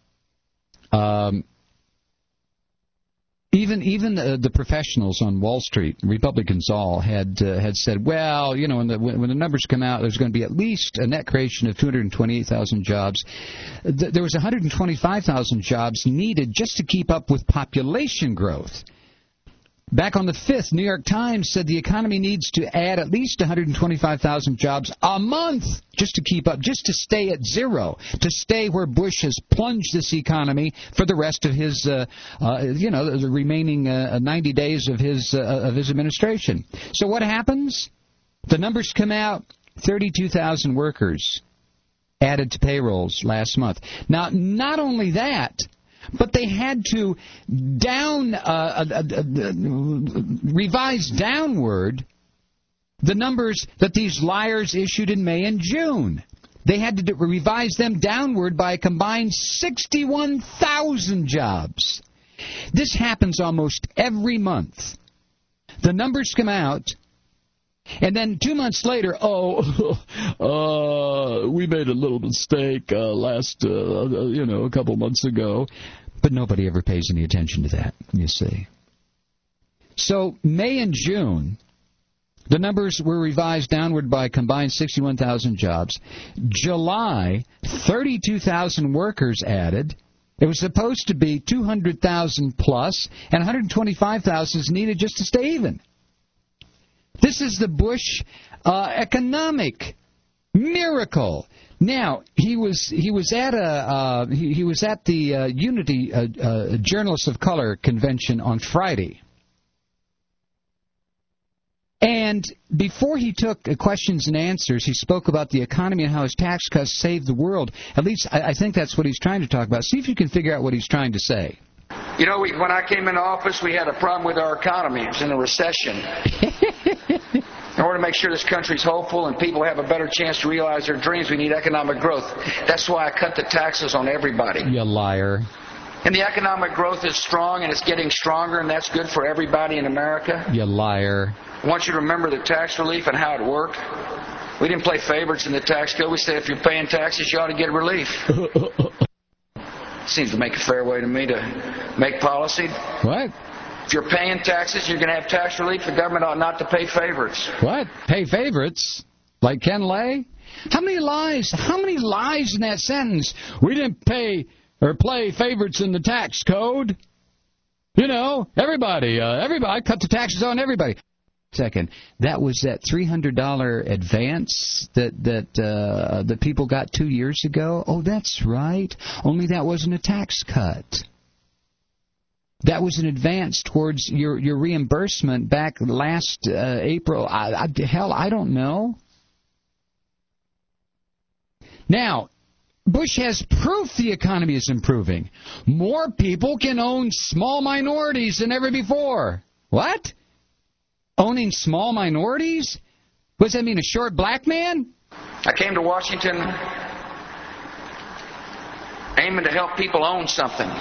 Even the professionals on Wall Street, Republicans all, had said, well, you know, when the numbers come out, there's going to be at least a net creation of 228,000 jobs. There was 125,000 jobs needed just to keep up with population growth. Back on the 5th, New York Times said the economy needs to add at least 125,000 jobs a month just to keep up, just to stay at zero, to stay where Bush has plunged this economy for the rest of his, the remaining 90 days of his administration. So what happens? The numbers come out, 32,000 workers added to payrolls last month. Now, not only that, but they had to revise downward the numbers that these liars issued in May and June. They had to revise them downward by a combined 61,000 jobs. This happens almost every month. The numbers come out, and then 2 months later, we made a little mistake a couple months ago. But nobody ever pays any attention to that, you see. So May and June, the numbers were revised downward by a combined 61,000 jobs. July, 32,000 workers added. It was supposed to be 200,000 plus, and 125,000 is needed just to stay even. This is the Bush economic miracle. Now, he was at the Unity Journalists of Color convention on Friday. And before he took questions and answers, he spoke about the economy and how his tax cuts saved the world. At least I think that's what he's trying to talk about. See if you can figure out what he's trying to say. You know, when I came into office, we had a problem with our economy. It was in a recession. In order to make sure this country's hopeful and people have a better chance to realize their dreams, we need economic growth. That's why I cut the taxes on everybody. You liar. And the economic growth is strong, and it's getting stronger, and that's good for everybody in America. You liar. I want you to remember the tax relief and how it worked. We didn't play favorites in the tax code. We said if you're paying taxes, you ought to get relief. Seems to make a fair way to me to make policy. What? If you're paying taxes, you're going to have tax relief. The government ought not to pay favorites. What? Pay favorites? Like Ken Lay? How many lies? How many lies in that sentence? We didn't pay or play favorites in the tax code. You know, everybody, I cut the taxes on everybody. Second, that was that $300 advance that people got 2 years ago. Oh, that's right. Only that wasn't a tax cut. That was an advance towards your reimbursement back last April. Hell, I don't know. Now, Bush has proof the economy is improving. More people can own small minorities than ever before. What? Owning small minorities? What does that mean, a short black man? I came to Washington aiming to help people own something.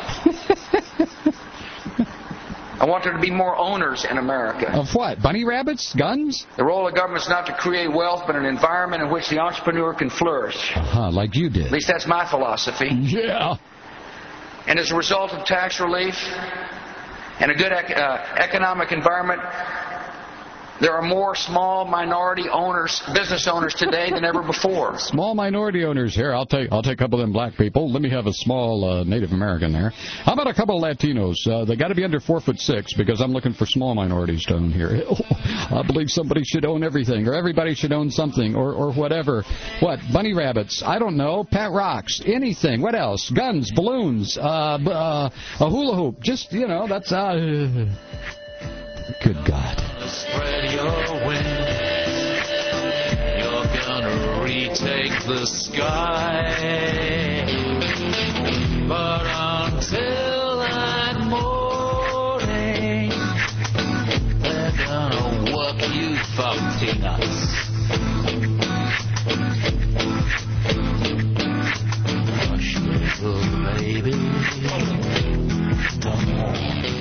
I want there to be more owners in America. Of what? Bunny rabbits? Guns? The role of government is not to create wealth, but an environment in which the entrepreneur can flourish. Like you did. At least that's my philosophy. Yeah. And as a result of tax relief and a good economic environment, there are more small minority owners, business owners today than ever before. Small minority owners here. I'll take a couple of them black people. Let me have a small Native American there. How about a couple of Latinos? They got to be under 4'6" because I'm looking for small minorities down here. I believe somebody should own everything, or everybody should own something, or whatever. What? Bunny rabbits? I don't know. Pet rocks? Anything? What else? Guns? Balloons? A hula hoop? Just that's. Good God. Spread your wings. You're gonna retake the sky. But until that morning, they're gonna work you for peanuts. Hush, little baby. Come on.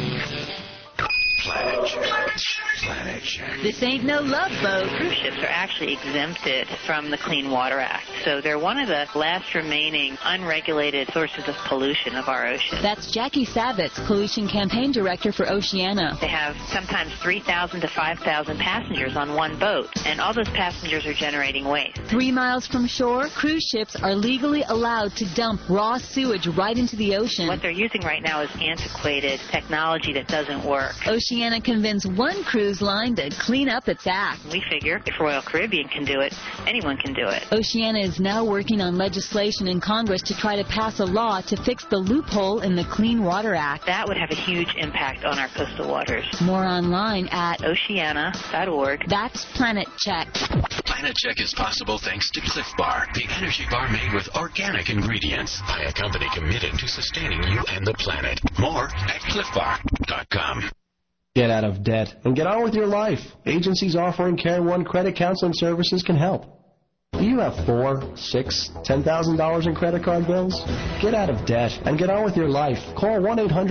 Planet Check. This ain't no love boat. Cruise ships are actually exempted from the Clean Water Act, so they're one of the last remaining unregulated sources of pollution of our ocean. That's Jackie Savitz, Pollution Campaign Director for Oceana. They have sometimes 3,000 to 5,000 passengers on one boat, and all those passengers are generating waste. 3 miles from shore, cruise ships are legally allowed to dump raw sewage right into the ocean. What they're using right now is antiquated technology that doesn't work. Oceana convinced one cruise line to clean up its act. We figure if Royal Caribbean can do it, anyone can do it. Oceana is now working on legislation in Congress to try to pass a law to fix the loophole in the Clean Water Act. That would have a huge impact on our coastal waters. More online at oceana.org. That's Planet Check. Planet Check is possible thanks to Cliff Bar, the energy bar made with organic ingredients by a company committed to sustaining you and the planet. More at cliffbar.com. Get out of debt and get on with your life. Agencies offering Care One credit counseling services can help. Do you have $4,000, $6,000, $10,000 in credit card bills? Get out of debt and get on with your life. Call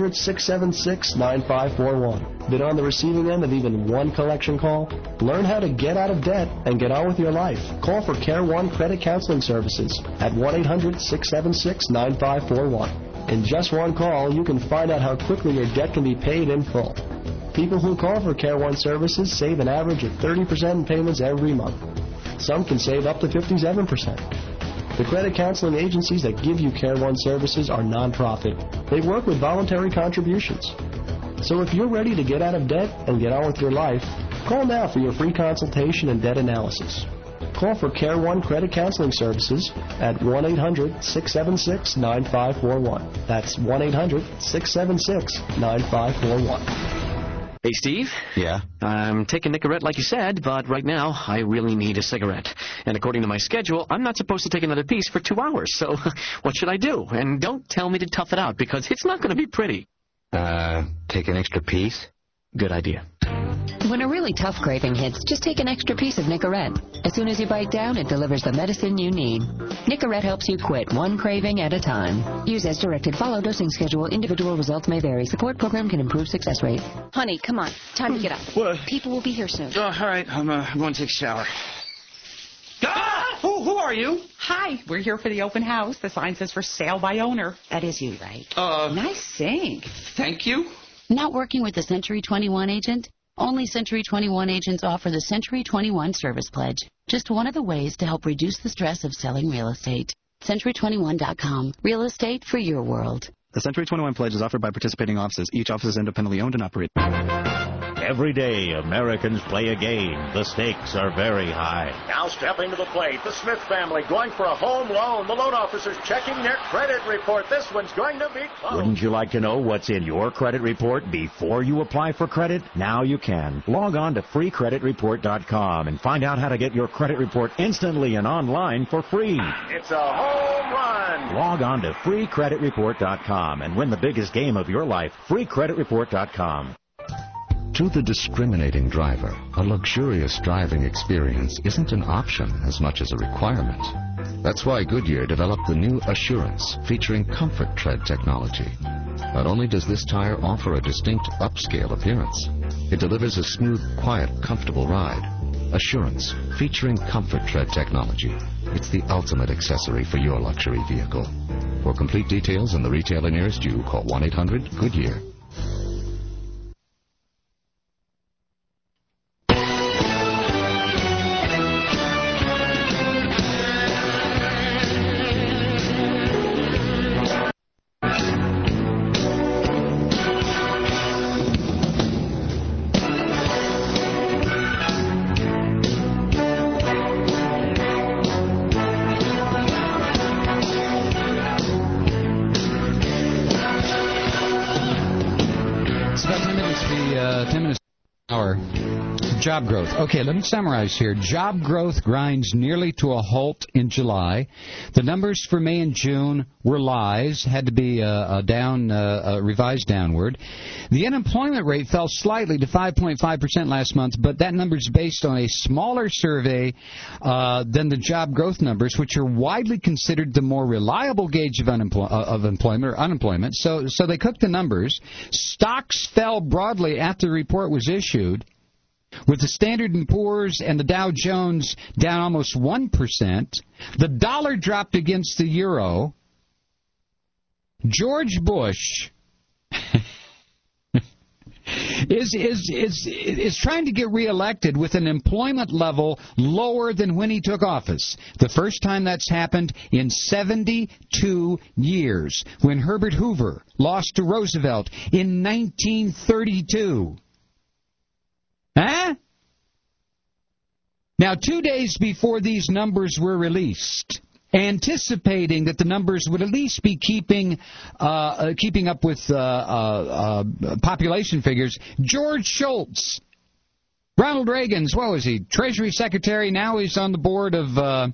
1-800-676-9541. Been on the receiving end of even one collection call? Learn how to get out of debt and get on with your life. Call for Care One credit counseling services at 1-800-676-9541. In just one call, you can find out how quickly your debt can be paid in full. People who call for Care One services save an average of 30% in payments every month. Some can save up to 57%. The credit counseling agencies that give you Care One services are nonprofit. They work with voluntary contributions. So if you're ready to get out of debt and get on with your life, call now for your free consultation and debt analysis. Call for Care One credit counseling services at 1-800-676-9541. That's 1-800-676-9541. Hey, Steve? Yeah? I'm taking Nicorette like you said, but right now I really need a cigarette. And according to my schedule, I'm not supposed to take another piece for 2 hours. So what should I do? And don't tell me to tough it out, because it's not going to be pretty. Take an extra piece? Good idea. When a really tough craving hits, just take an extra piece of Nicorette. As soon as you bite down, it delivers the medicine you need. Nicorette helps you quit one craving at a time. Use as directed. Follow dosing schedule. Individual results may vary. Support program can improve success rate. Honey, come on. Time to get up. What? People will be here soon. Oh, all right. I'm going to take a shower. Ah! Who are you? Hi. We're here for the open house. The sign says for sale by owner. That is you, right? Nice sink. Thank you. Not working with the Century 21 agent? Only Century 21 agents offer the Century 21 Service Pledge. Just one of the ways to help reduce the stress of selling real estate. Century21.com. Real estate for your world. The Century 21 Pledge is offered by participating offices. Each office is independently owned and operated. Every day, Americans play a game. The stakes are very high. Now stepping to the plate, the Smith family going for a home loan. The loan officer's checking their credit report. This one's going to be close. Wouldn't you like to know what's in your credit report before you apply for credit? Now you can. Log on to freecreditreport.com and find out how to get your credit report instantly and online for free. It's a home run. Log on to freecreditreport.com and win the biggest game of your life. freecreditreport.com. To the discriminating driver, a luxurious driving experience isn't an option as much as a requirement. That's why Goodyear developed the new Assurance, featuring Comfort Tread technology. Not only does this tire offer a distinct upscale appearance, it delivers a smooth, quiet, comfortable ride. Assurance, featuring Comfort Tread technology. It's the ultimate accessory for your luxury vehicle. For complete details and the retailer nearest you, call 1-800-GOODYEAR. Job growth. Okay, let me summarize here. Job growth grinds nearly to a halt in July. The numbers for May and June were lies, had to be revised downward. The unemployment rate fell slightly to 5.5% last month, but that number is based on a smaller survey than the job growth numbers, which are widely considered the more reliable gauge of unemployment. So they cooked the numbers. Stocks fell broadly after the report was issued, with the Standard & Poor's and the Dow Jones down almost 1%. The dollar dropped against the euro. George Bush is trying to get reelected with an employment level lower than when he took office. The first time that's happened in 72 years, when Herbert Hoover lost to Roosevelt in 1932. Huh? Now, 2 days before these numbers were released, anticipating that the numbers would at least be keeping up with population figures, George Shultz, Ronald Reagan's, what was he, Treasury Secretary, now he's on the board of...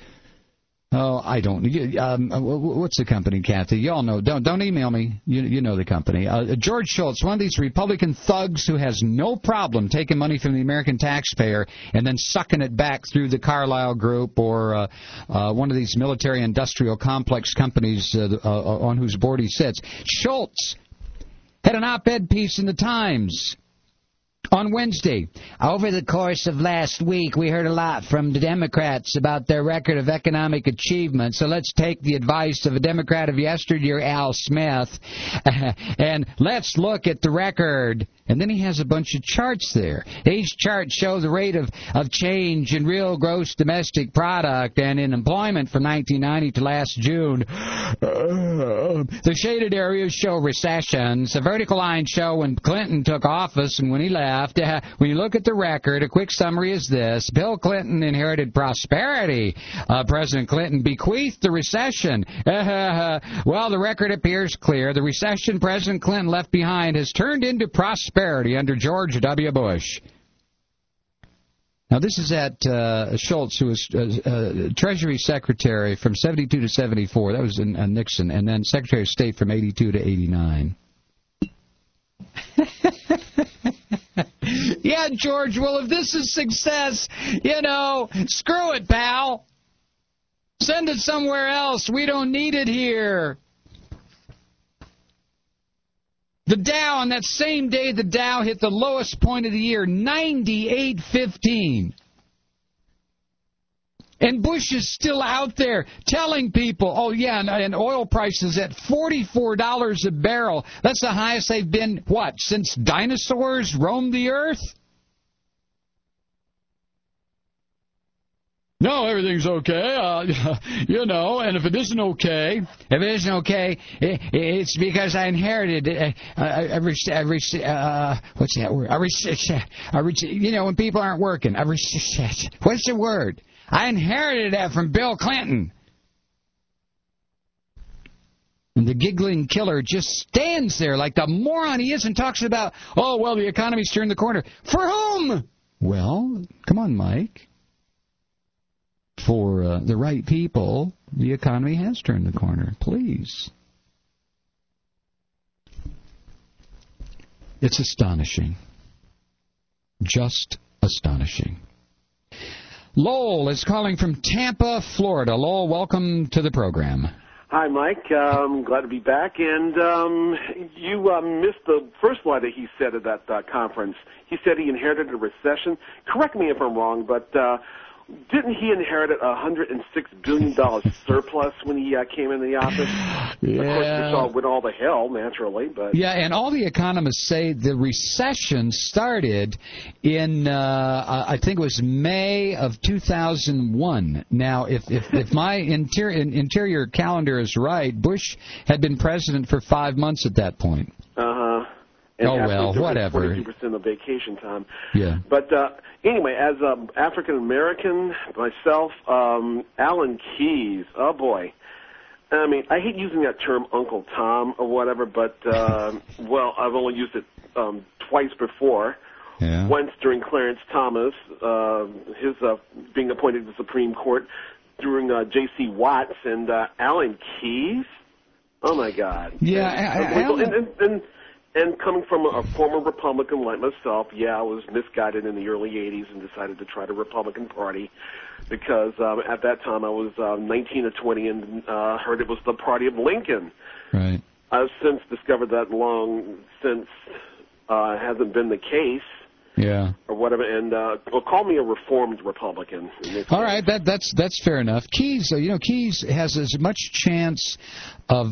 what's the company, Kathy? Y'all know. Don't email me. You know the company. George Shultz, one of these Republican thugs who has no problem taking money from the American taxpayer and then sucking it back through the Carlyle Group or one of these military-industrial complex companies on whose board he sits. Shultz had an op-ed piece in the Times on Wednesday. Over the course of last week, we heard a lot from the Democrats about their record of economic achievement. So let's take the advice of a Democrat of yesteryear, Al Smith, and let's look at the record. And then he has a bunch of charts there. These charts show the rate of change in real gross domestic product and in employment from 1990 to last June. The shaded areas show recessions. The vertical lines show when Clinton took office and when he left. When you look at the record, a quick summary is this. Bill Clinton inherited prosperity. President Clinton bequeathed the recession. Well, the record appears clear. The recession President Clinton left behind has turned into prosperity under George W. Bush. Now, this is at Shultz, who was Treasury Secretary from 72 to 74. That was Nixon. And then Secretary of State from 82 to 89. Yeah, George, well, if this is success, screw it, pal. Send it somewhere else. We don't need it here. The Dow, on that same day, the Dow hit the lowest point of the year, 98.15. And Bush is still out there telling people, and oil prices at $44 a barrel. That's the highest they've been, since dinosaurs roamed the earth? no, everything's okay, and if it isn't okay, it's because I inherited what's that word? When people aren't working, what's the word? I inherited that from Bill Clinton. And the giggling killer just stands there like the moron he is and talks about, oh, well, the economy's turned the corner. For whom? Well, come on, Mike. For the right people, the economy has turned the corner. Please. It's astonishing. Just astonishing. Lowell is calling from Tampa, Florida. Lowell, welcome to the program. Hi, Mike. Glad to be back. And you missed the first line that he said at that conference. He said he inherited a recession. Correct me if I'm wrong, but didn't he inherit a $106 billion surplus when he came into the office? Yeah. Of course, this all went all to hell, naturally. But yeah, and all the economists say the recession started in, I think it was May of 2001. Now, if my interior calendar is right, Bush had been president for 5 months at that point. Uh-huh. And oh, well, whatever. 42% of vacation time. Yeah. But anyway, as an African-American myself, Alan Keyes, oh, boy. I mean, I hate using that term Uncle Tom or whatever, but, well, I've only used it twice before. Yeah. Once during Clarence Thomas, his being appointed to the Supreme Court, during J.C. Watts, and Alan Keyes. Oh, my God. Yeah, And coming from a former Republican like myself, yeah, I was misguided in the early 80s and decided to try the Republican Party because at that time I was 19 or 20 and heard it was the party of Lincoln. Right. I've since discovered that long since hasn't been the case. Yeah. Or whatever, and well, call me a reformed Republican. All right, that's fair enough. Keyes, Keyes has as much chance of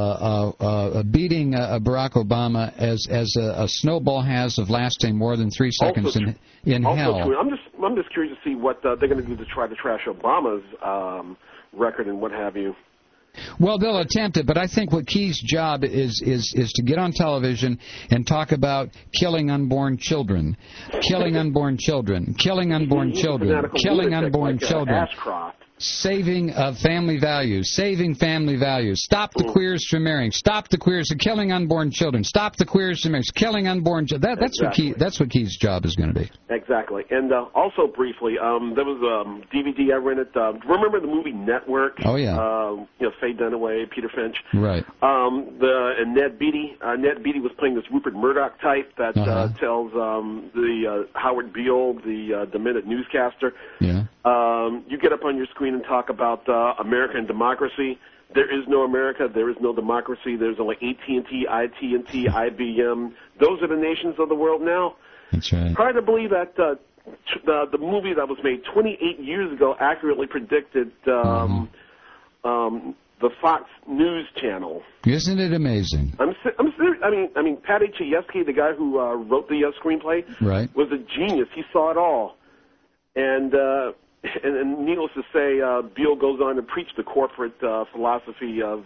beating Barack Obama as a snowball has of lasting more than 3 seconds in hell. True. I'm just curious to see what they're going to do to try to trash Obama's record and what have you. Well, they'll attempt it, but I think what Keyes' job is to get on television and talk about killing unborn children, killing unborn children, killing unborn children, killing unborn children. Saving family values, saving family values. Stop the queers from marrying. Stop the queers from killing unborn children. Stop the queers from marrying. Killing unborn children. That's what Keyes' job is going to be. Exactly. And also briefly, there was a DVD I rented. Remember the movie Network? Oh yeah. Faye Dunaway, Peter Finch. Right. And Ned Beatty. Ned Beatty was playing this Rupert Murdoch type that tells the Howard Beale, the demented newscaster. Yeah. You get up on your screen and talk about America and democracy. There is no America. There is no democracy. There's only AT&T, IT&T, IBM. Those are the nations of the world now. That's right. Hard to believe that the movie that was made 28 years ago accurately predicted the Fox News channel. Isn't it amazing? I'm serious. I mean, Patty Chayefsky, the guy who wrote the screenplay, right, was a genius. He saw it all. And needless to say, Beale goes on to preach the corporate philosophy of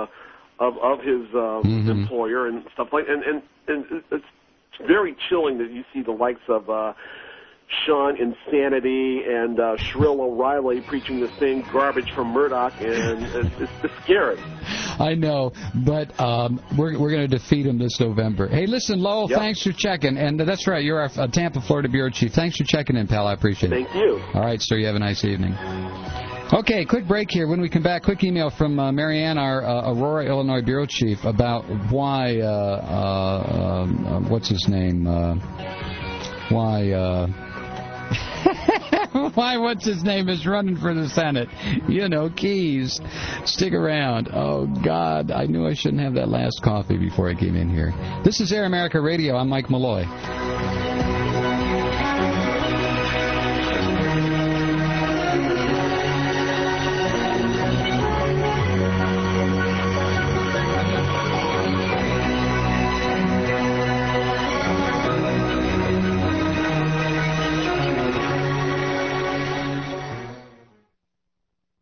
his employer and stuff like that. And it's very chilling that you see the likes of Sean Insanity and Shrill O'Reilly preaching the same garbage from Murdoch, and it's scary. I know, but we're going to defeat him this November. Hey, listen, Lowell, thanks for checking. And that's right, you're our Tampa, Florida bureau chief. Thanks for checking in, pal. I appreciate it. Thank you. All right, sir, you have a nice evening. Okay, quick break here. When we come back, quick email from Marianne, our Aurora, Illinois bureau chief, about why, what's his name? Why, what's his name is running for the Senate? Keyes. Stick around. Oh, God, I knew I shouldn't have that last coffee before I came in here. This is Air America Radio. I'm Mike Malloy.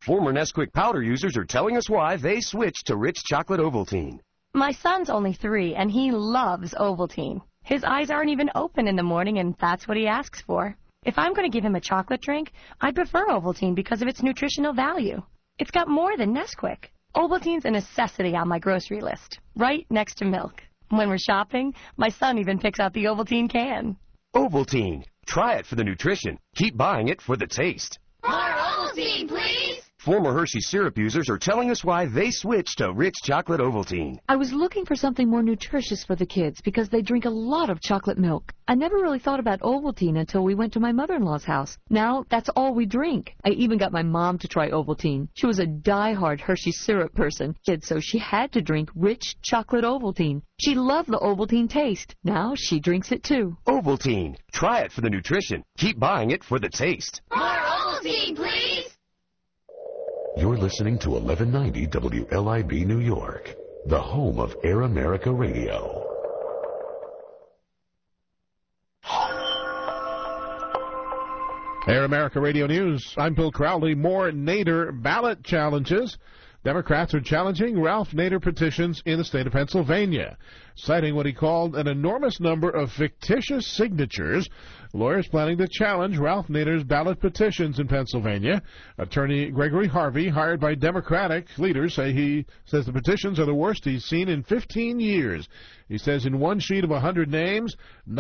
Former Nesquik powder users are telling us why they switched to Rich Chocolate Ovaltine. My son's only 3, and he loves Ovaltine. His eyes aren't even open in the morning, and that's what he asks for. If I'm going to give him a chocolate drink, I'd prefer Ovaltine because of its nutritional value. It's got more than Nesquik. Ovaltine's a necessity on my grocery list, right next to milk. When we're shopping, my son even picks out the Ovaltine can. Ovaltine. Try it for the nutrition. Keep buying it for the taste. More Ovaltine, please! Former Hershey syrup users are telling us why they switched to Rich Chocolate Ovaltine. I was looking for something more nutritious for the kids because they drink a lot of chocolate milk. I never really thought about Ovaltine until we went to my mother-in-law's house. Now, that's all we drink. I even got my mom to try Ovaltine. She was a die-hard Hershey syrup person, so she had to drink Rich Chocolate Ovaltine. She loved the Ovaltine taste. Now she drinks it too. Ovaltine. Try it for the nutrition. Keep buying it for the taste. More Ovaltine, please! You're listening to 1190 WLIB New York, the home of Air America Radio. Air America Radio News. I'm Bill Crowley. More Nader ballot challenges. Democrats are challenging Ralph Nader petitions in the state of Pennsylvania, citing what he called an enormous number of fictitious signatures. Lawyers planning to challenge Ralph Nader's ballot petitions in Pennsylvania. Attorney Gregory Harvey, hired by Democratic leaders, says the petitions are the worst he's seen in 15 years. He says in one sheet of 100 names,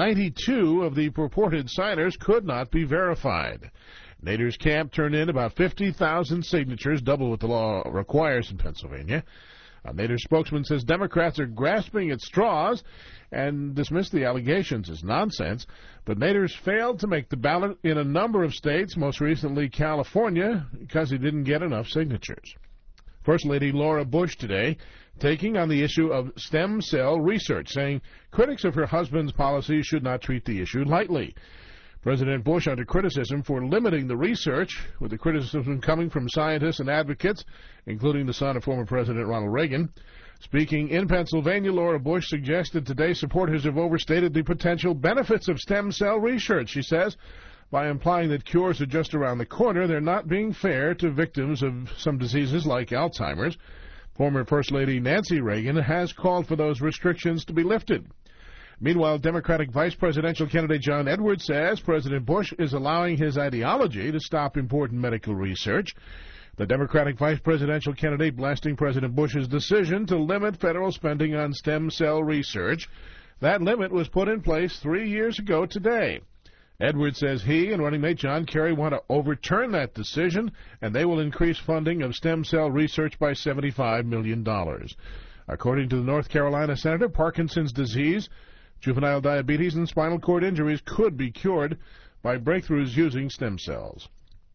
92 of the purported signers could not be verified. Nader's camp turned in about 50,000 signatures, double what the law requires in Pennsylvania. Nader's spokesman says Democrats are grasping at straws and dismissed the allegations as nonsense. But Nader's failed to make the ballot in a number of states, most recently California, because he didn't get enough signatures. First Lady Laura Bush today taking on the issue of stem cell research, saying critics of her husband's policy should not treat the issue lightly. President Bush under criticism for limiting the research, with the criticism coming from scientists and advocates, including the son of former President Ronald Reagan. Speaking in Pennsylvania, Laura Bush suggested today supporters have overstated the potential benefits of stem cell research, she says. By implying that cures are just around the corner, they're not being fair to victims of some diseases like Alzheimer's. Former First Lady Nancy Reagan has called for those restrictions to be lifted. Meanwhile, Democratic Vice Presidential candidate John Edwards says President Bush is allowing his ideology to stop important medical research. The Democratic Vice Presidential candidate blasting President Bush's decision to limit federal spending on stem cell research. That limit was put in place 3 years ago today. Edwards says he and running mate John Kerry want to overturn that decision, and they will increase funding of stem cell research by $75 million. According to the North Carolina senator, Parkinson's disease, juvenile diabetes, and spinal cord injuries could be cured by breakthroughs using stem cells.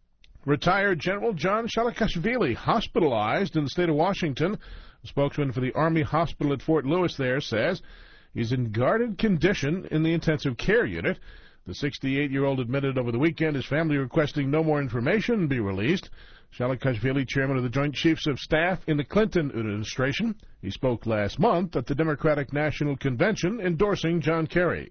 Retired General John Shalikashvili, hospitalized in the state of Washington. A spokesman for the Army Hospital at Fort Lewis there says he's in guarded condition in the intensive care unit. The 68-year-old admitted over the weekend his family requesting no more information be released. Shalikashvili, chairman of the Joint Chiefs of Staff in the Clinton administration. He spoke last month at the Democratic National Convention endorsing John Kerry.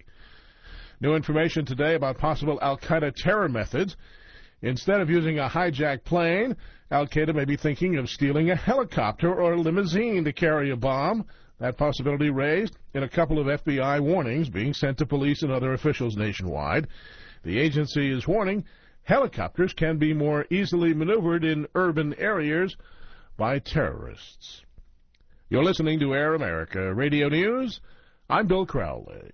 New information today about possible al-Qaeda terror methods. Instead of using a hijacked plane, al-Qaeda may be thinking of stealing a helicopter or a limousine to carry a bomb. That possibility raised in a couple of FBI warnings being sent to police and other officials nationwide. The agency is warning helicopters can be more easily maneuvered in urban areas by terrorists. You're listening to Air America Radio News. I'm Bill Crowley.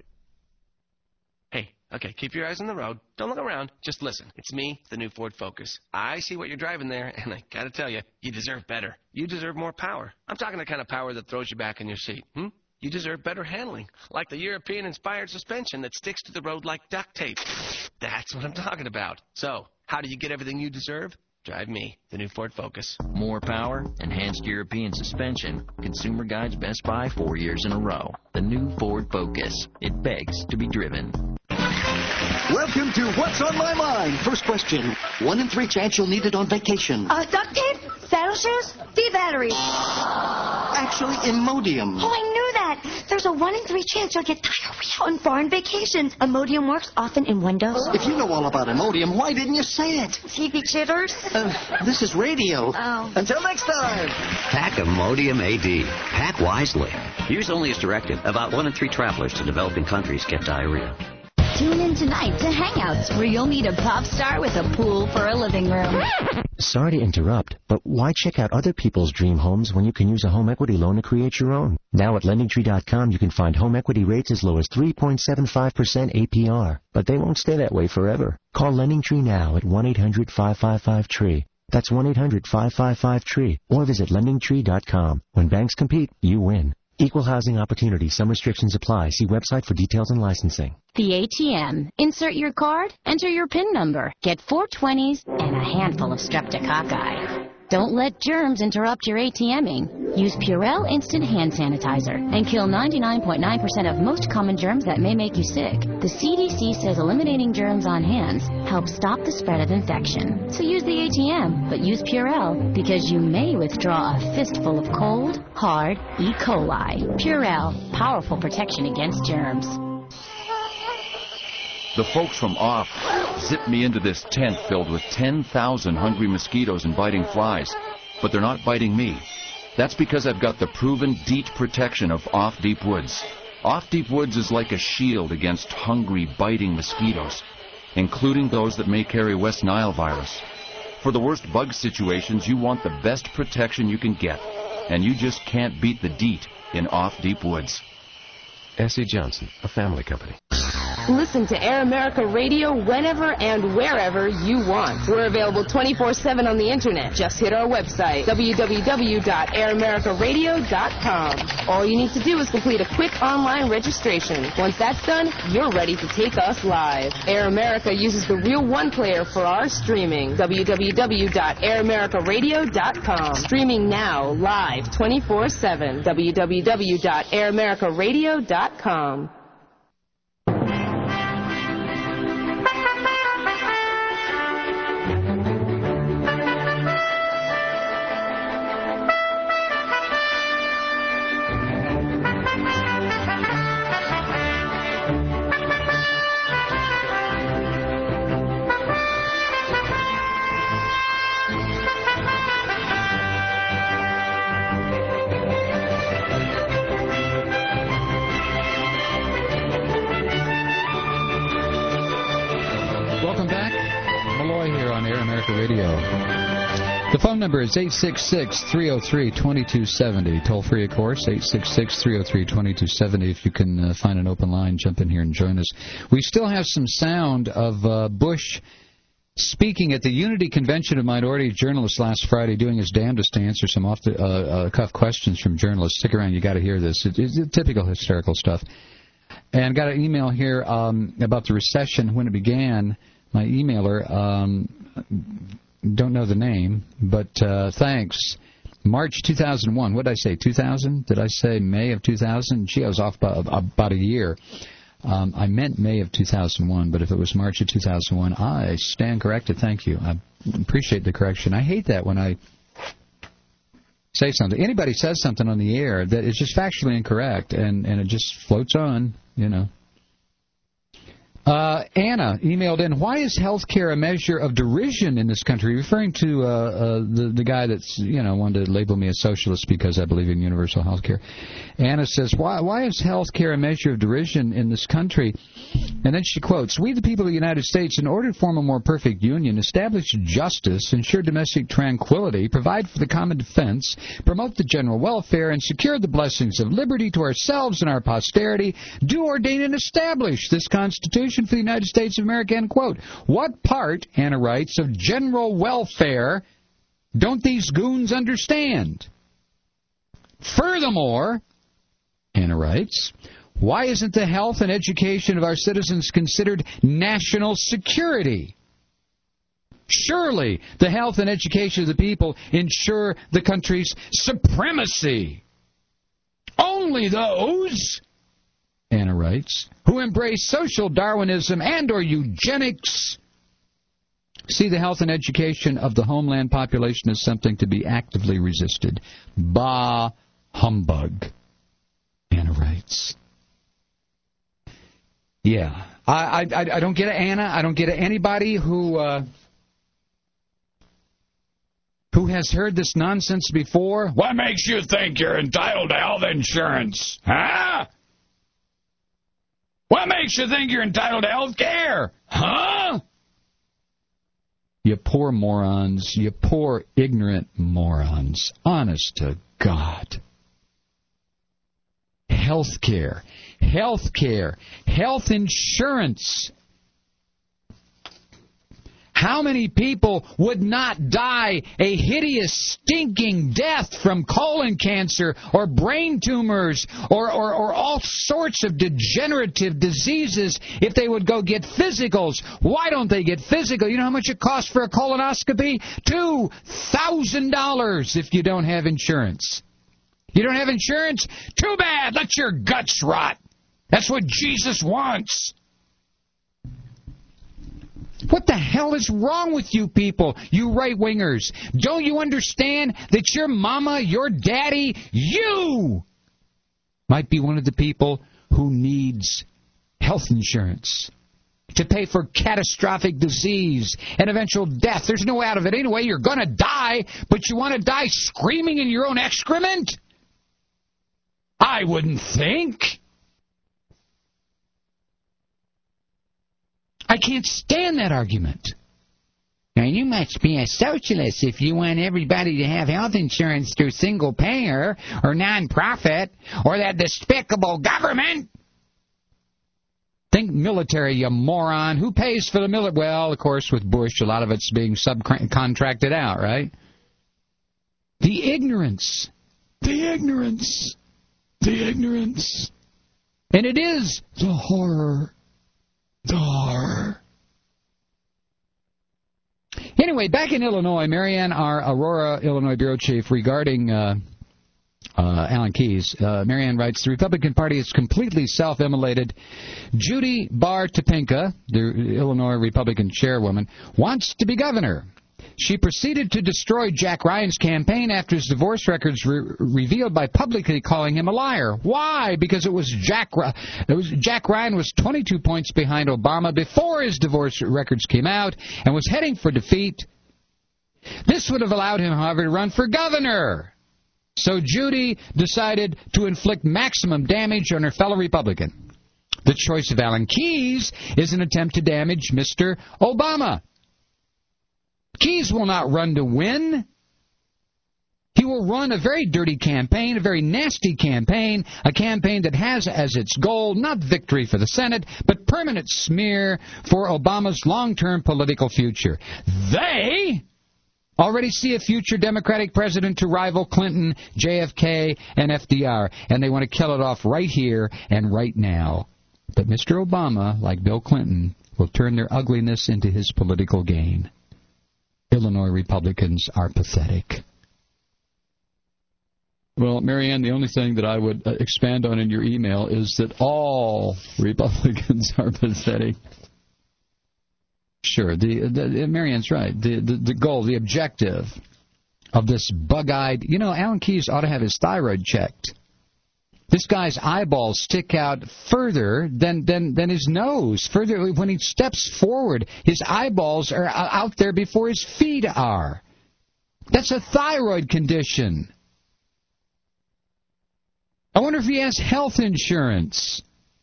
Hey, okay, keep your eyes on the road. Don't look around. Just listen. It's me, the new Ford Focus. I see what you're driving there, and I gotta tell you, you deserve better. You deserve more power. I'm talking the kind of power that throws you back in your seat. You deserve better handling, like the European-inspired suspension that sticks to the road like duct tape. That's what I'm talking about. So, how do you get everything you deserve? Drive me, the new Ford Focus. More power, enhanced European suspension. Consumer Guide's Best Buy 4 years in a row. The new Ford Focus. It begs to be driven. Welcome to What's on My Mind. First question. 1 in 3 chance you'll need it on vacation. Duct tape? Saddle shoes? D batteries. Actually, Imodium. Oh, I knew that. The there's a 1 in 3 chance you'll get diarrhea on foreign vacations. Imodium works often in one dose. If you know all about Imodium, why didn't you say it? TV jitters? This is radio. Oh. Until next time. Pack Imodium AD. Pack wisely. Use only as directed. About 1 in 3 travelers to developing countries get diarrhea. Tune in tonight to Hangouts, where you'll meet a pop star with a pool for a living room. Sorry to interrupt, but why check out other people's dream homes when you can use a home equity loan to create your own? Now at LendingTree.com, you can find home equity rates as low as 3.75% APR. But they won't stay that way forever. Call LendingTree now at 1-800-555-TREE. That's 1-800-555-TREE. Or visit LendingTree.com. When banks compete, you win. Equal housing opportunity. Some restrictions apply. See website for details and licensing. The ATM. Insert your card, enter your PIN number, get 4 20s and a handful of streptococci. Don't let germs interrupt your ATMing. Use Purell Instant Hand Sanitizer and kill 99.9% of most common germs that may make you sick. The CDC says eliminating germs on hands helps stop the spread of infection. So use the ATM, but use Purell because you may withdraw a fistful of cold, hard E. coli. Purell, powerful protection against germs. The folks from OFF zipped me into this tent filled with 10,000 hungry mosquitoes and biting flies. But they're not biting me. That's because I've got the proven DEET protection of Off Deep Woods. Off Deep Woods is like a shield against hungry, biting mosquitoes, including those that may carry West Nile virus. For the worst bug situations, you want the best protection you can get, and you just can't beat the DEET in Off Deep Woods. S.E. Johnson, a family company. Listen to Air America Radio whenever and wherever you want. We're available 24/7 on the internet. Just hit our website, www.airamericaраdio.com. All you need to do is complete a quick online registration. Once that's done, you're ready to take us live. Air America uses the Real One player for our streaming. www.airamericaраdio.com. Streaming now, live, 24/7. www.airamericaраdio.com. Radio. The phone number is 866-303-2270. Toll free, of course, 866-303-2270. If you can find an open line, jump in here and join us. We still have some sound of Bush speaking at the Unity Convention of Minority Journalists last Friday, doing his damnedest to answer some off-the-cuff questions from journalists. Stick around, you got to hear this. It's typical hysterical stuff. And got an email here about the recession when it began. My emailer, don't know the name, but thanks. March 2001. What did I say, 2000? Did I say May of 2000? Gee, I was off by about a year. I meant May of 2001, but if it was March of 2001, I stand corrected. Thank you. I appreciate the correction. I hate that when I say something. Anybody says something on the air that is just factually incorrect, and it just floats on, you know. Anna emailed in, why is health care a measure of derision in this country? Referring to the guy that's, wanted to label me a socialist because I believe in universal health care. Anna says, why is health care a measure of derision in this country? And then she quotes, we the people of the United States, in order to form a more perfect union, establish justice, ensure domestic tranquility, provide for the common defense, promote the general welfare, and secure the blessings of liberty to ourselves and our posterity, do ordain and establish this Constitution for the United States of America, end quote. What part, Anna writes, of general welfare don't these goons understand? Furthermore, Anna writes, why isn't the health and education of our citizens considered national security? Surely the health and education of the people ensure the country's supremacy. Only those, Anna writes, who embrace social Darwinism and or eugenics see the health and education of the homeland population as something to be actively resisted. Bah humbug, Anna writes. nuts. Yeah. I don't get it, Anna. I don't get it. Anybody who has heard this nonsense before? What makes you think you're entitled to health insurance? Huh? What makes you think you're entitled to health care? Huh? You poor morons. You poor ignorant morons. Honest to God. Health care. Health care. Health insurance. How many people would not die a hideous, stinking death from colon cancer or brain tumors or all sorts of degenerative diseases if they would go get physicals? Why don't they get physical? You know how much it costs for a colonoscopy? $2,000 if you don't have insurance. You don't have insurance? Too bad. Let your guts rot. That's what Jesus wants. What the hell is wrong with you people, you right-wingers? Don't you understand that your mama, your daddy, you might be one of the people who needs health insurance to pay for catastrophic disease and eventual death? There's no way out of it anyway. You're going to die, but you want to die screaming in your own excrement? I wouldn't think. I can't stand that argument. Now, you must be a socialist if you want everybody to have health insurance through single payer or non-profit or that despicable government. Think military, you moron. Who pays for the military? Well, of course, with Bush, a lot of it's being subcontracted out, right? The ignorance. The ignorance. The ignorance. And it is the horror. Anyway, back in Illinois, Marianne, our Aurora, Illinois bureau chief, regarding Alan Keyes, Marianne writes, the Republican Party is completely self-immolated. Judy Barr Topinka, the Illinois Republican chairwoman, wants to be governor. She proceeded to destroy Jack Ryan's campaign after his divorce records were revealed by publicly calling him a liar. Why? Because Jack Ryan was 22 points behind Obama before his divorce records came out and was heading for defeat. This would have allowed him, however, to run for governor. So Judy decided to inflict maximum damage on her fellow Republican. The choice of Alan Keyes is an attempt to damage Mr. Obama. Keyes will not run to win. He will run a very dirty campaign, a very nasty campaign, a campaign that has as its goal not victory for the Senate, but permanent smear for Obama's long-term political future. They already see a future Democratic president to rival Clinton, JFK, and FDR, and they want to kill it off right here and right now. But Mr. Obama, like Bill Clinton, will turn their ugliness into his political gain. Illinois Republicans are pathetic. Well, Marianne, the only thing that I would expand on in your email is that all Republicans are pathetic. Sure, Marianne's right. The goal, the objective of this bug-eyed... You know, Alan Keyes ought to have his thyroid checked. This guy's eyeballs stick out further than his nose. Further, when he steps forward, his eyeballs are out there before his feet are. That's a thyroid condition. I wonder if he has health insurance.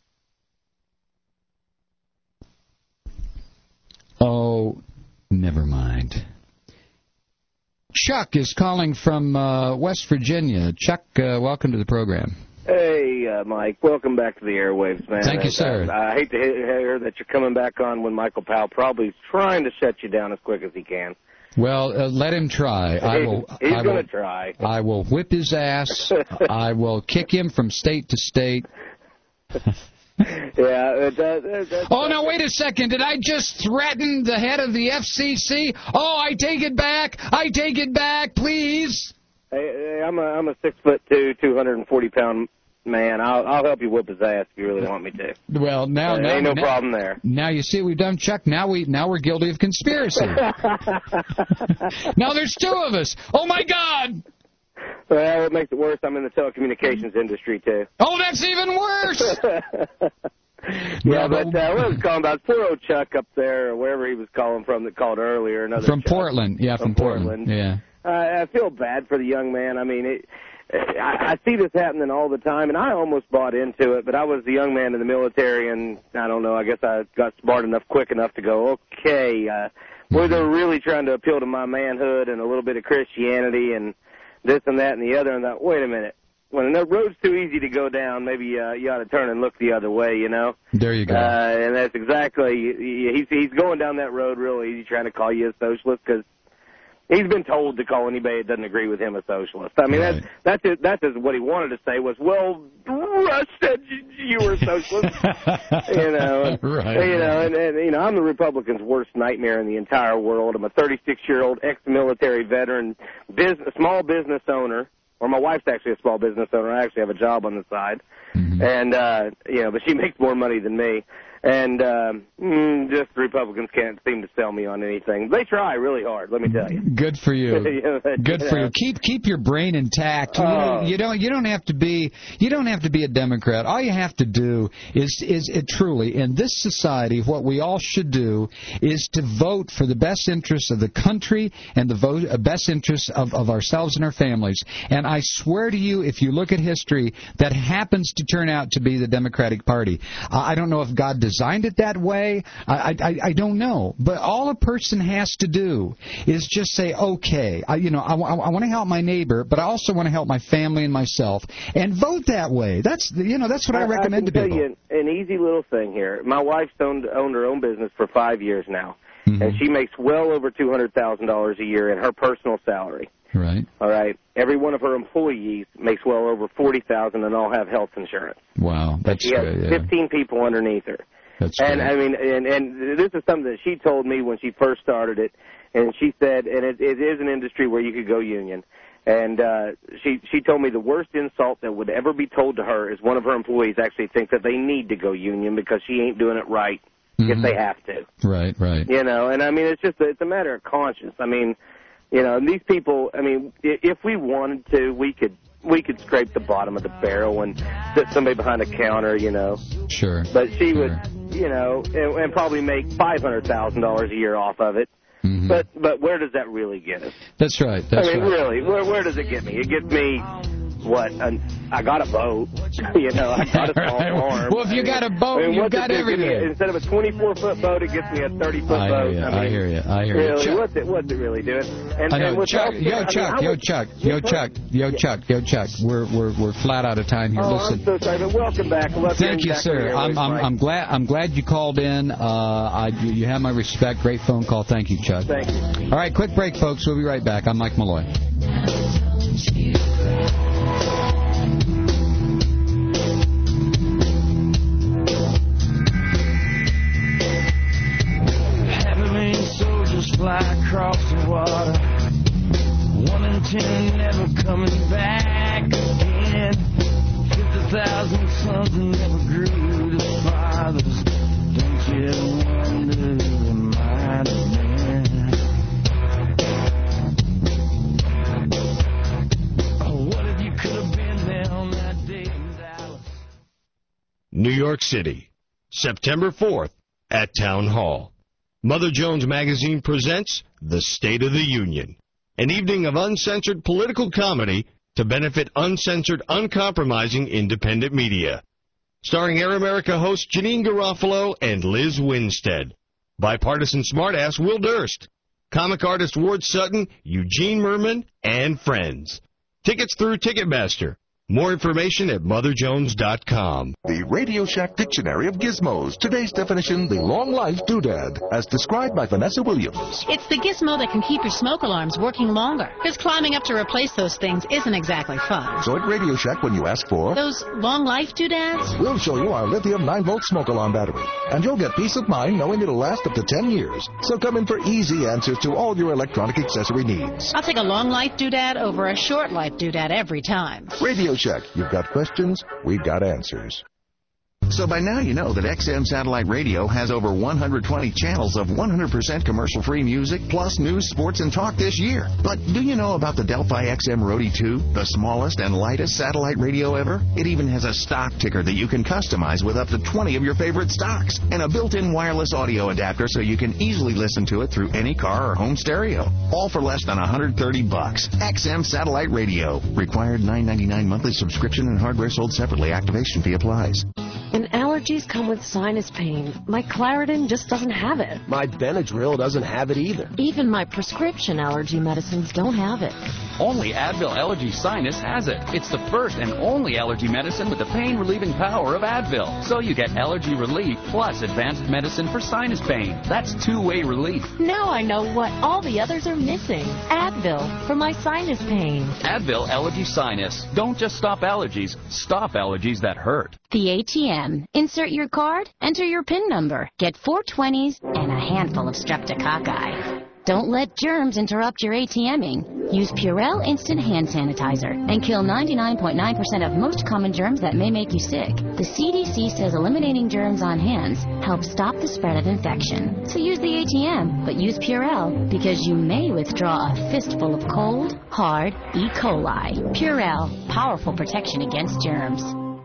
Oh, never mind. Chuck is calling from West Virginia. Chuck, welcome to the program. Hey, Mike. Welcome back to the airwaves, man. Thank you, sir. I hate to hear that you're coming back on when Michael Powell probably is trying to shut you down as quick as he can. Well, let him try. He's going to try. I will whip his ass. I will kick him from state to state. Yeah. Oh, no, wait a second. Did I just threaten the head of the FCC? Oh, I take it back. I take it back, please. Hey, I'm a 6'2", 240-pound man. I'll help you whip his ass if you really want me to. Well, now ain't no problem there. Now you see what we've done, Chuck. Now we're guilty of conspiracy. Now there's two of us. Oh my God! Well, what makes it worse, I'm in the telecommunications industry, too. Oh, that's even worse! Yeah, but what I was calling about, poor old Chuck up there, or wherever he was calling from that called earlier. From Chuck. Portland. Yeah, from Portland. Yeah. I feel bad for the young man. I mean, I see this happening all the time, and I almost bought into it, but I was the young man in the military, and I don't know, I guess I got smart enough, quick enough to go, okay, boy, they're really trying to appeal to my manhood and a little bit of Christianity and this and that and the other, and I thought, wait a minute. When the road's too easy to go down, maybe you ought to turn and look the other way, you know? There you go. And that's exactly, he's going down that road real easy, trying to call you a socialist, because he's been told to call anybody that doesn't agree with him a socialist. I mean, right. that's what he wanted to say was, well, Rush said you were a socialist. You know, right. You know, and you know, I'm the Republicans' worst nightmare in the entire world. I'm a 36-year-old ex-military veteran, small business owner. Or my wife's actually a small business owner. I actually have a job on the side. Mm-hmm. And, you know, but she makes more money than me. And just the Republicans can't seem to sell me on anything. They try really hard, let me tell you. Good for you. Good for you. Keep your brain intact. You don't have to be a Democrat. All you have to do is truly in this society what we all should do is to vote for the best interests of the country and the best interests of ourselves and our families. And I swear to you, if you look at history, that happens to turn out to be the Democratic Party. I don't know if God designed it that way. I don't know. But all a person has to do is just say, okay, I want to help my neighbor, but I also want to help my family and myself, and vote that way. That's what I recommend to people. I can tell you an easy little thing here. My wife's owned her own business for 5 years now, and she makes well over $200,000 a year in her personal salary. Right. All right. Every one of her employees makes well over $40,000 and all have health insurance. Wow, that's great. She has 15 people underneath her. That's and great. I mean, and this is something that she told me when she first started it, and she said, and it is an industry where you could go union. And she told me the worst insult that would ever be told to her is one of her employees actually thinks that they need to go union because she ain't doing it right if they have to. Right, right. You know, and I mean, it's a matter of conscience. I mean, you know, and these people, I mean, if we wanted to, we could scrape the bottom of the barrel and sit somebody behind a counter, you know. Sure. But she would, you know, and probably make $500,000 a year off of it. Mm-hmm. But where does that really get us? That's right. Really, where does it get me? It gets me, what, I got a boat, you know, I got a small farm. Well, if you got a boat, you've got everything. Instead of a 24-foot boat, it gets me a 30-foot boat. I hear you. Really, Chuck, what's it really doing? And, I know. Chuck, Chuck. We're flat out of time here. Listen. I'm so sorry, but welcome back. Thank you, sir. I'm glad you called in. You have my respect. Great phone call. Thank you, Chuck. Thank you. All right, quick break, folks. We'll be right back. I'm Mike Malloy. Fly across the water, 1 in 10 never coming back again. 50,000 sons never grew to fathers. Don't you ever wonder who they might have been? Oh, what if you could have been there on that day in Dallas? New York City, September 4th at Town Hall. Mother Jones Magazine presents The State of the Union, an evening of uncensored political comedy to benefit uncensored, uncompromising independent media. Starring Air America host Janine Garofalo and Liz Winstead. Bipartisan smartass Will Durst. Comic artist Ward Sutton, Eugene Merman, and friends. Tickets through Ticketmaster. More information at MotherJones.com. The Radio Shack Dictionary of Gizmos. Today's definition, the long-life doodad, as described by Vanessa Williams. It's the gizmo that can keep your smoke alarms working longer, because climbing up to replace those things isn't exactly fun. So at Radio Shack, when you ask for those long-life doodads, we'll show you our lithium 9-volt smoke alarm battery, and you'll get peace of mind knowing it'll last up to 10 years. So come in for easy answers to all your electronic accessory needs. I'll take a long-life doodad over a short-life doodad every time. Radio Shack. You've got questions, we've got answers. So by now you know that XM Satellite Radio has over 120 channels of 100% commercial-free music, plus news, sports, and talk this year. But do you know about the Delphi XM Roadie 2, the smallest and lightest satellite radio ever? It even has a stock ticker that you can customize with up to 20 of your favorite stocks, and a built-in wireless audio adapter so you can easily listen to it through any car or home stereo. All for less than $130. XM Satellite Radio. Required $9.99 monthly subscription and hardware sold separately. Activation fee applies. And allergies come with sinus pain. My Claritin just doesn't have it. My Benadryl doesn't have it either. Even my prescription allergy medicines don't have it. Only Advil Allergy Sinus has it. It's the first and only allergy medicine with the pain-relieving power of Advil. So you get allergy relief plus advanced medicine for sinus pain. That's two-way relief. Now I know what all the others are missing. Advil for my sinus pain. Advil Allergy Sinus. Don't just stop allergies. Stop allergies that hurt. The ATM. Insert your card, enter your PIN number, get 420s and a handful of streptococci. Don't let germs interrupt your ATMing. Use Purell Instant Hand Sanitizer and kill 99.9% of most common germs that may make you sick. The CDC says eliminating germs on hands helps stop the spread of infection. So use the ATM, but use Purell because you may withdraw a fistful of cold, hard E. coli. Purell, powerful protection against germs.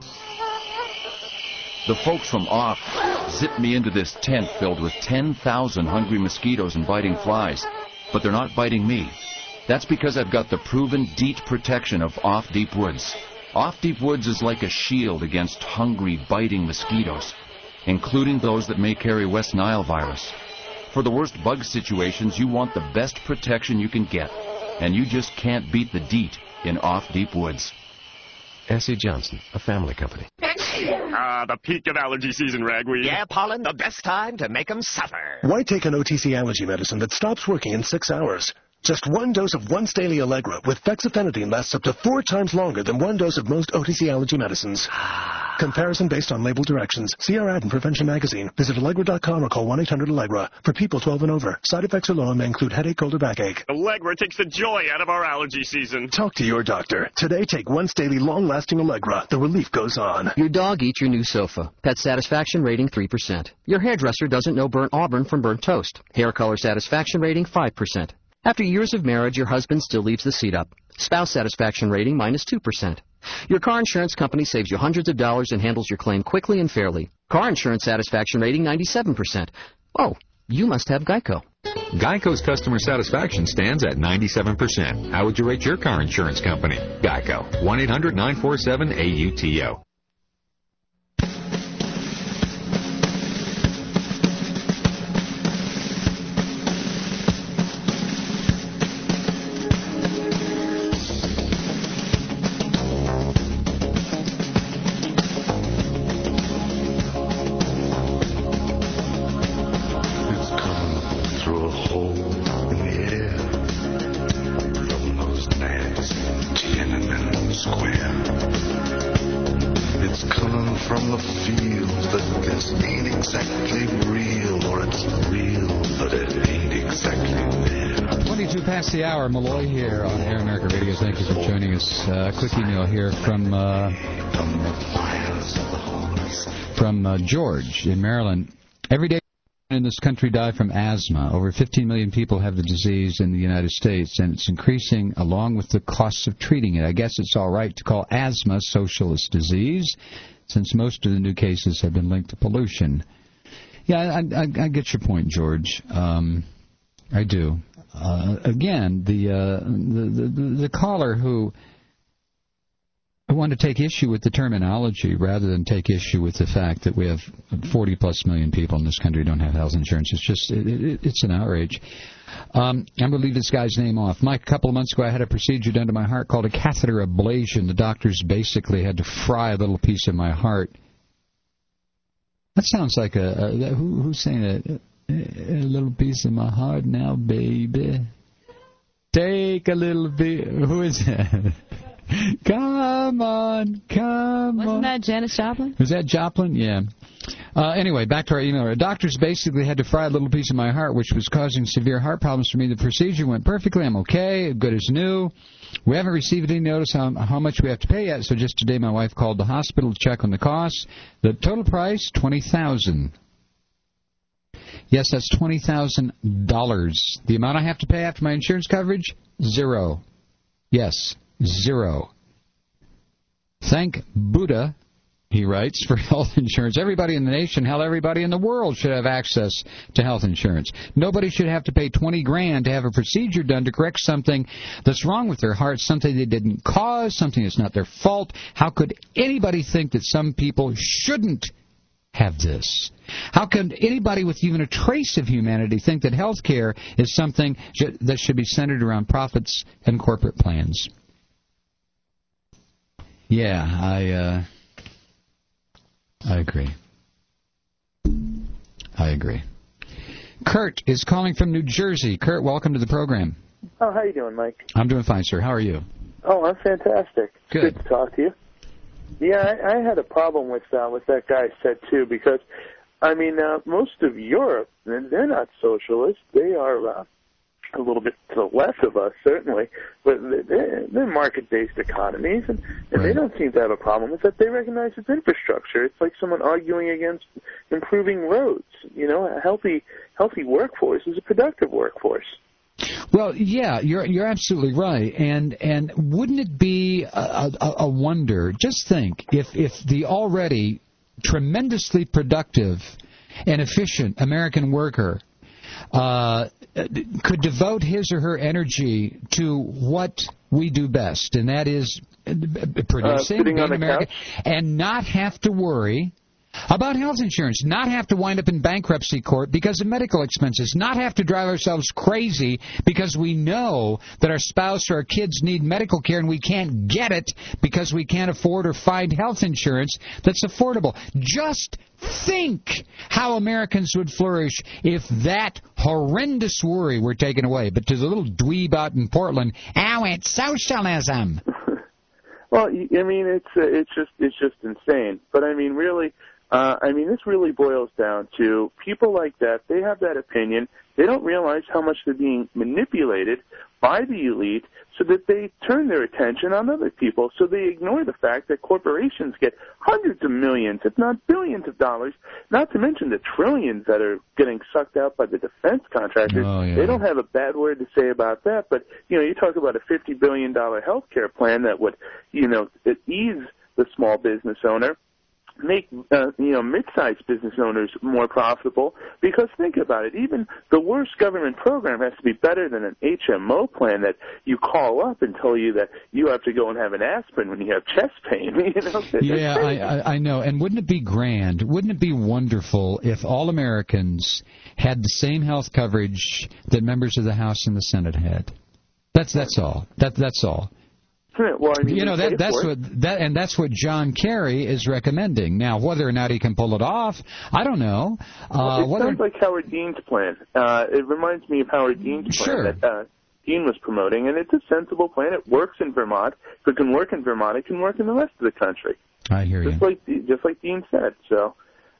The folks from Off zipped me into this tent filled with 10,000 hungry mosquitoes and biting flies. But they're not biting me. That's because I've got the proven DEET protection of Off Deep Woods. Off Deep Woods is like a shield against hungry, biting mosquitoes, including those that may carry West Nile virus. For the worst bug situations, you want the best protection you can get. And you just can't beat the DEET in Off Deep Woods. S.E. Johnson, a family company. The peak of allergy season, Ragweed. Yeah, Pollen, the best time to make them suffer. Why take an OTC allergy medicine that stops working in 6 hours? Just one dose of once daily Allegra with fexofenadine lasts up to 4 times longer than one dose of most OTC allergy medicines. Comparison based on label directions. See our ad in Prevention Magazine. Visit Allegra.com or call 1-800-ALLEGRA. For people 12 and over. Side effects are low and may include headache, cold, or backache. Allegra takes the joy out of our allergy season. Talk to your doctor. Today, take once daily long-lasting Allegra. The relief goes on. Your dog eats your new sofa. Pet satisfaction rating 3%. Your hairdresser doesn't know burnt auburn from burnt toast. Hair color satisfaction rating 5%. After years of marriage, your husband still leaves the seat up. Spouse satisfaction rating minus 2%. Your car insurance company saves you hundreds of dollars and handles your claim quickly and fairly. Car insurance satisfaction rating 97%. Oh, you must have Geico. Geico's customer satisfaction stands at 97%. How would you rate your car insurance company? Geico. 1-800-947-AUTO. The hour, Malloy here on Air America Radio. Thank you for joining us. Quick email here from George in Maryland. Every day in this country die from asthma. Over 15 million people have the disease in the United States, and it's increasing along with the costs of treating it. I guess it's all right to call asthma socialist disease, since most of the new cases have been linked to pollution. Yeah, I get your point, George. I do. Again, the caller who wanted to take issue with the terminology rather than take issue with the fact that we have 40-plus million people in this country who don't have health insurance. It's just, it's an outrage. I'm going to leave this guy's name off. Mike, a couple of months ago I had a procedure done to my heart called a catheter ablation. The doctors basically had to fry a little piece of my heart. That sounds like who's saying that? A little piece of my heart now, baby. Take a little bit. Who is that? Come on. Wasn't that Janis Joplin? Was that Joplin? Yeah. Anyway, back to our email. Doctors basically had to fry a little piece of my heart, which was causing severe heart problems for me. The procedure went perfectly. I'm okay, good as new. We haven't received any notice on how much we have to pay yet, so just today my wife called the hospital to check on the costs. The total price, $20,000. Yes, that's $20,000. The amount I have to pay after my insurance coverage, $0. Yes, $0. Thank Buddha, he writes, for health insurance. Everybody in the nation, hell, everybody in the world should have access to health insurance. Nobody should have to pay $20,000 to have a procedure done to correct something that's wrong with their heart, something they didn't cause, something that's not their fault. How could anybody think that some people shouldn't have this? How can anybody with even a trace of humanity think that health care is something that should be centered around profits and corporate plans? Yeah, I agree. I agree. Kurt is calling from New Jersey. Kurt, welcome to the program. Oh, how you doing, Mike? I'm doing fine, sir. How are you? Oh, I'm fantastic. Good to talk to you. Yeah, I had a problem with that guy said, too, because, I mean, most of Europe, they're not socialist. They are a little bit to the left of us, certainly, but they're market-based economies, and they don't seem to have a problem with that. They recognize its infrastructure. It's like someone arguing against improving roads. You know, a healthy workforce is a productive workforce. Well, yeah, you're absolutely right, and wouldn't it be a wonder? Just think if the already tremendously productive and efficient American worker could devote his or her energy to what we do best, and that is producing, being American, and not have to worry about health insurance, not have to wind up in bankruptcy court because of medical expenses, not have to drive ourselves crazy because we know that our spouse or our kids need medical care and we can't get it because we can't afford or find health insurance that's affordable. Just think how Americans would flourish if that horrendous worry were taken away. But to the little dweeb out in Portland, it's socialism. Well, I mean, it's just insane. But I mean, really. This really boils down to people like that. They have that opinion. They don't realize how much they're being manipulated by the elite so that they turn their attention on other people. So they ignore the fact that corporations get hundreds of millions, if not billions of dollars, not to mention the trillions that are getting sucked out by the defense contractors. Oh, yeah. They don't have a bad word to say about that. But, you talk about a $50 billion health care plan that would, ease the small business owner, make mid-sized business owners more profitable, because think about it, even the worst government program has to be better than an HMO plan that you call up and tell you that you have to go and have an aspirin when you have chest pain. Yeah, I know. And wouldn't it be grand, wouldn't it be wonderful if all Americans had the same health coverage that members of the House and the Senate had? That's all. That's all. Well, I mean, that's what John Kerry is recommending. Now, whether or not he can pull it off, I don't know. It sounds like Howard Dean's plan. It reminds me of Howard Dean's plan that Dean was promoting, and it's a sensible plan. It works in Vermont. If it can work in Vermont, it can work in the rest of the country. I hear you. Just like Dean said. So,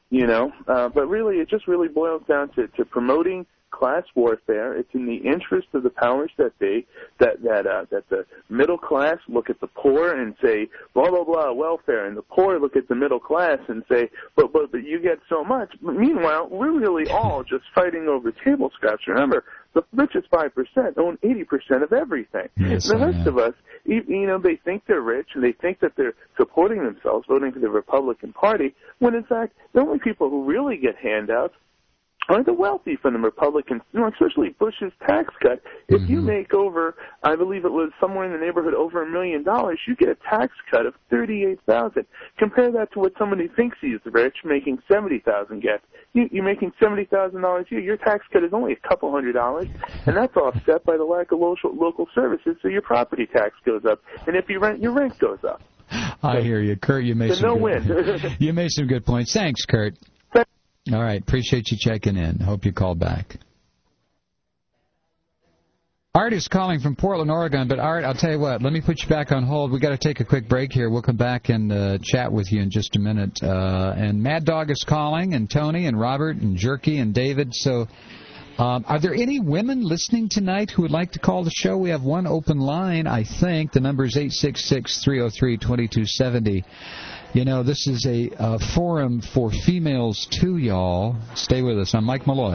but really, it just really boils down to promoting class warfare. It's in the interest of the powers that be that the middle class look at the poor and say blah blah blah welfare, and the poor look at the middle class and say but you get so much. But meanwhile, we're really all just fighting over table scraps. Remember, the richest 5% own 80% of everything. Yes, the rest of us, they think they're rich and they think that they're supporting themselves, voting for the Republican Party, when in fact the only people who really get handouts are the wealthy from the Republicans, especially Bush's tax cut. If you make over, I believe it was somewhere in the neighborhood over $1 million, you get a tax cut of $38,000. Compare that to what somebody thinks he's rich, making $70,000 gets. You're making $70,000 a year. Your tax cut is only a couple $100, and that's offset by the lack of local services. So your property tax goes up, and if you rent, your rent goes up. I hear you, Kurt. You made you made some good points. Thanks, Kurt. All right. Appreciate you checking in. Hope you call back. Art is calling from Portland, Oregon, but Art, I'll tell you what, let me put you back on hold. We've got to take a quick break here. We'll come back and chat with you in just a minute. And Mad Dog is calling, and Tony, and Robert, and Jerky, and David. So are there any women listening tonight who would like to call the show? We have one open line, I think. The number is 866-303-2270. You know, this is a forum for females, too, y'all. Stay with us. I'm Mike Malloy.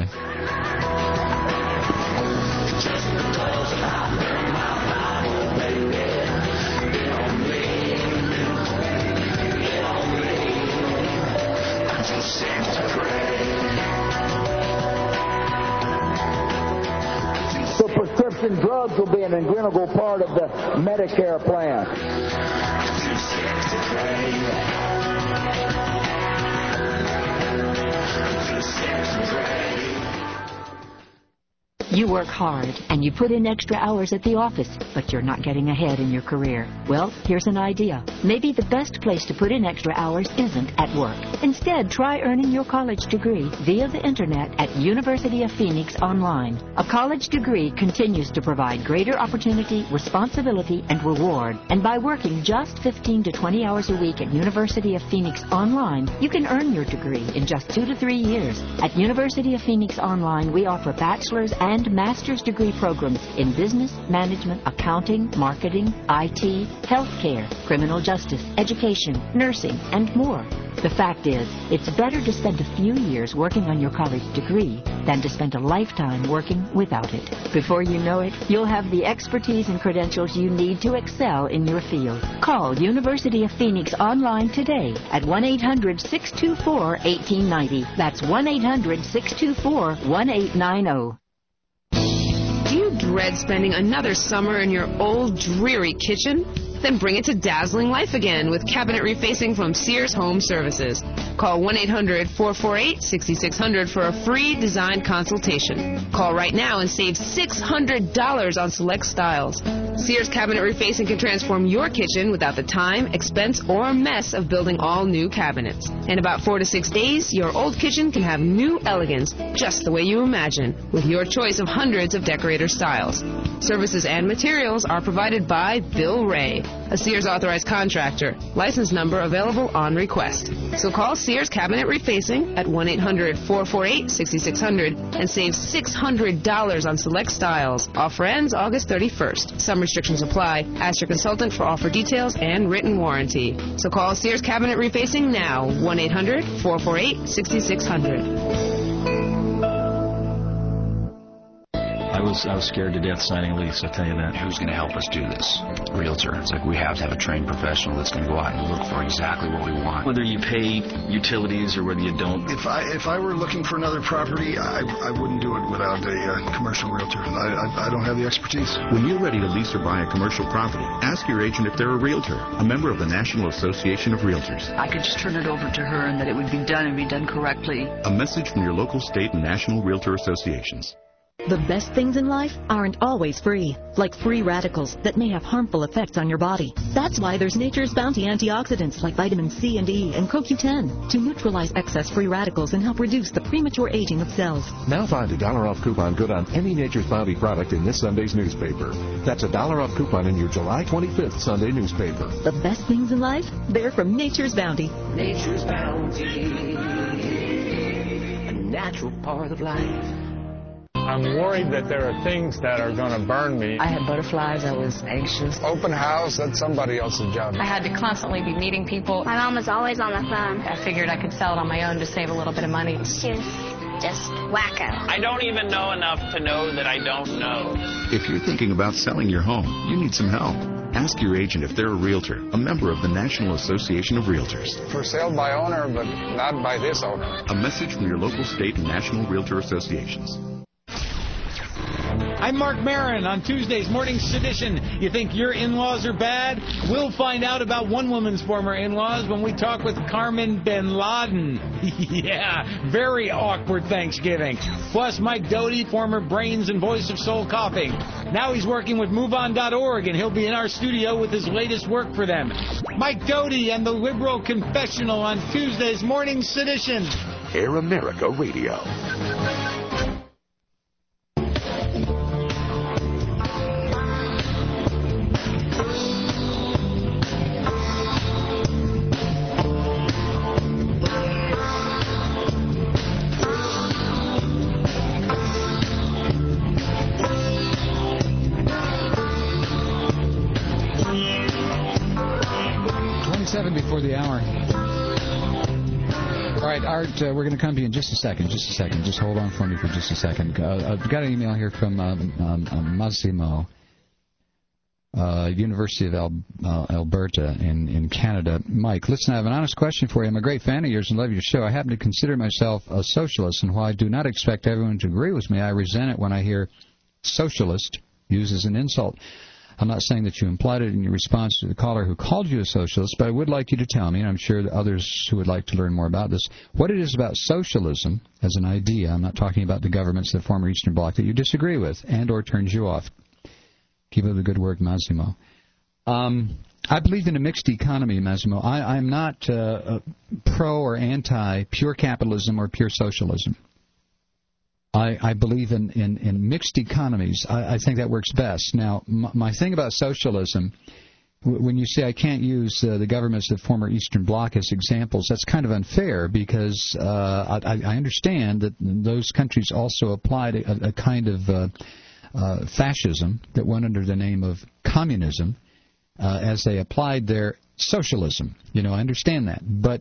So prescription drugs will be an integral part of the Medicare plan. You work hard, and you put in extra hours at the office, but you're not getting ahead in your career. Well, here's an idea. Maybe the best place to put in extra hours isn't at work. Instead, try earning your college degree via the Internet at University of Phoenix Online. A college degree continues to provide greater opportunity, responsibility, and reward. And by working just 15 to 20 hours a week at University of Phoenix Online, you can earn your degree in just 2 to 3 years. At University of Phoenix Online, we offer bachelor's and master's degree programs in business, management, accounting, marketing, IT, healthcare, criminal justice, education, nursing, and more. The fact is, it's better to spend a few years working on your college degree than to spend a lifetime working without it. Before you know it, you'll have the expertise and credentials you need to excel in your field. Call University of Phoenix Online today at 1-800-624-1890. That's 1-800-624-1890. Do you dread spending another summer in your old, dreary kitchen? Then bring it to dazzling life again with cabinet refacing from Sears Home Services. Call 1-800-448-6600 for a free design consultation. Call right now and save $600 on select styles. Sears Cabinet Refacing can transform your kitchen without the time, expense, or mess of building all new cabinets. In about 4 to 6 days, your old kitchen can have new elegance, just the way you imagine, with your choice of hundreds of decorator styles. Services and materials are provided by Bill Ray, a Sears authorized contractor. License number available on request. So call Sears Cabinet Refacing at 1-800-448-6600 and save $600 on select styles. Offer ends August 31st. Some restrictions apply. Ask your consultant for offer details and written warranty. So call Sears Cabinet Refacing now. 1-800-448-6600. I was scared to death signing a lease, I'll tell you that. Who's going to help us do this? Realtor. It's like we have to have a trained professional that's going to go out and look for exactly what we want. Whether you pay utilities or whether you don't. If I were looking for another property, I wouldn't do it without a commercial realtor. I don't have the expertise. When you're ready to lease or buy a commercial property, ask your agent if they're a realtor, a member of the National Association of Realtors. I could just turn it over to her and that it would be done and be done correctly. A message from your local, state, and national realtor associations. The best things in life aren't always free, like free radicals that may have harmful effects on your body. That's why there's Nature's Bounty antioxidants like vitamin C and E and CoQ10 to neutralize excess free radicals and help reduce the premature aging of cells. Now find a $1 off coupon good on any Nature's Bounty product in this Sunday's newspaper. That's a $1 off coupon in your July 25th Sunday newspaper. The best things in life, they're from Nature's Bounty. Nature's Bounty, a natural part of life. I'm worried that there are things that are going to burn me. I had butterflies. I was anxious. Open house, that's somebody else's job. I had to constantly be meeting people. My mom was always on the phone. I figured I could sell it on my own to save a little bit of money. She was just wacko. I don't even know enough to know that I don't know. If you're thinking about selling your home, you need some help. Ask your agent if they're a realtor, a member of the National Association of Realtors. For sale by owner, but not by this owner. A message from your local, state, and national realtor associations. I'm Mark Maron on Tuesday's Morning Sedition. You think your in-laws are bad? We'll find out about one woman's former in-laws when we talk with Carmen bin Laden. Yeah, very awkward Thanksgiving. Plus, Mike Doty, former brains and voice of Soul Coughing. Now he's working with MoveOn.org, and he'll be in our studio with his latest work for them. Mike Doty and the Liberal Confessional on Tuesday's Morning Sedition. Air America Radio. right, Art, we're going to come to you in just a second. Just hold on for me for just a second. I've got an email here from Massimo, University of Alberta in Canada. Mike, listen, I have an honest question for you. I'm a great fan of yours and love your show. I happen to consider myself a socialist, and while I do not expect everyone to agree with me, I resent it when I hear socialist used as an insult. I'm not saying that you implied it in your response to the caller who called you a socialist, but I would like you to tell me, and I'm sure that others who would like to learn more about this, what it is about socialism as an idea, I'm not talking about the governments of the former Eastern Bloc, that you disagree with and or turns you off. Keep up the good work, Massimo. I believe in a mixed economy, Massimo. I'm not pro or anti pure capitalism or pure socialism. I believe in mixed economies. I think that works best. Now, my thing about socialism, when you say I can't use the governments of the former Eastern Bloc as examples, that's kind of unfair because I understand that those countries also applied a kind of fascism that went under the name of communism as they applied their socialism. You know, I understand that. But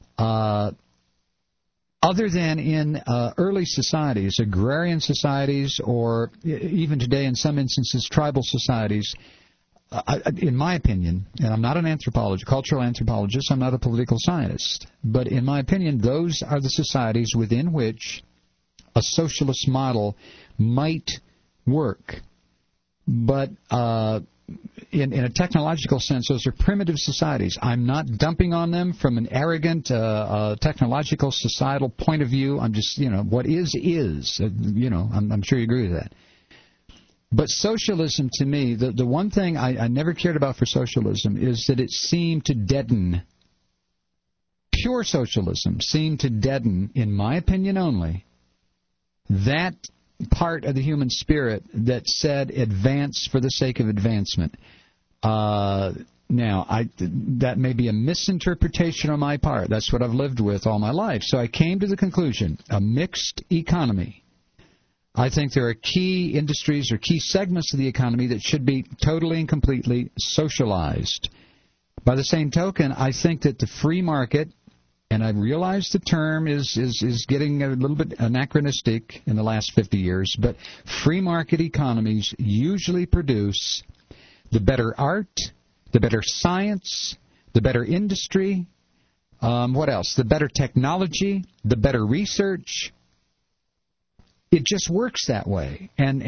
other than in early societies, agrarian societies, or even today in some instances tribal societies, in my opinion, and I'm not an anthropologist, cultural anthropologist, I'm not a political scientist, but in my opinion, those are the societies within which a socialist model might work. But in a technological sense, those are primitive societies. I'm not dumping on them from an arrogant technological societal point of view. I'm just, what is. I'm sure you agree with that. But socialism, to me, the one thing I never cared about for socialism is that it seemed to deaden. Pure socialism seemed to deaden, in my opinion only, that part of the human spirit that said advance for the sake of advancement. Now, that may be a misinterpretation on my part. That's what I've lived with all my life. So I came to the conclusion, a mixed economy. I think there are key industries or key segments of the economy that should be totally and completely socialized. By the same token, I think that the free market, and I realize the term is getting a little bit anachronistic in the last 50 years, but free market economies usually produce the better art, the better science, the better industry, what else? The better technology, the better research. It just works that way, and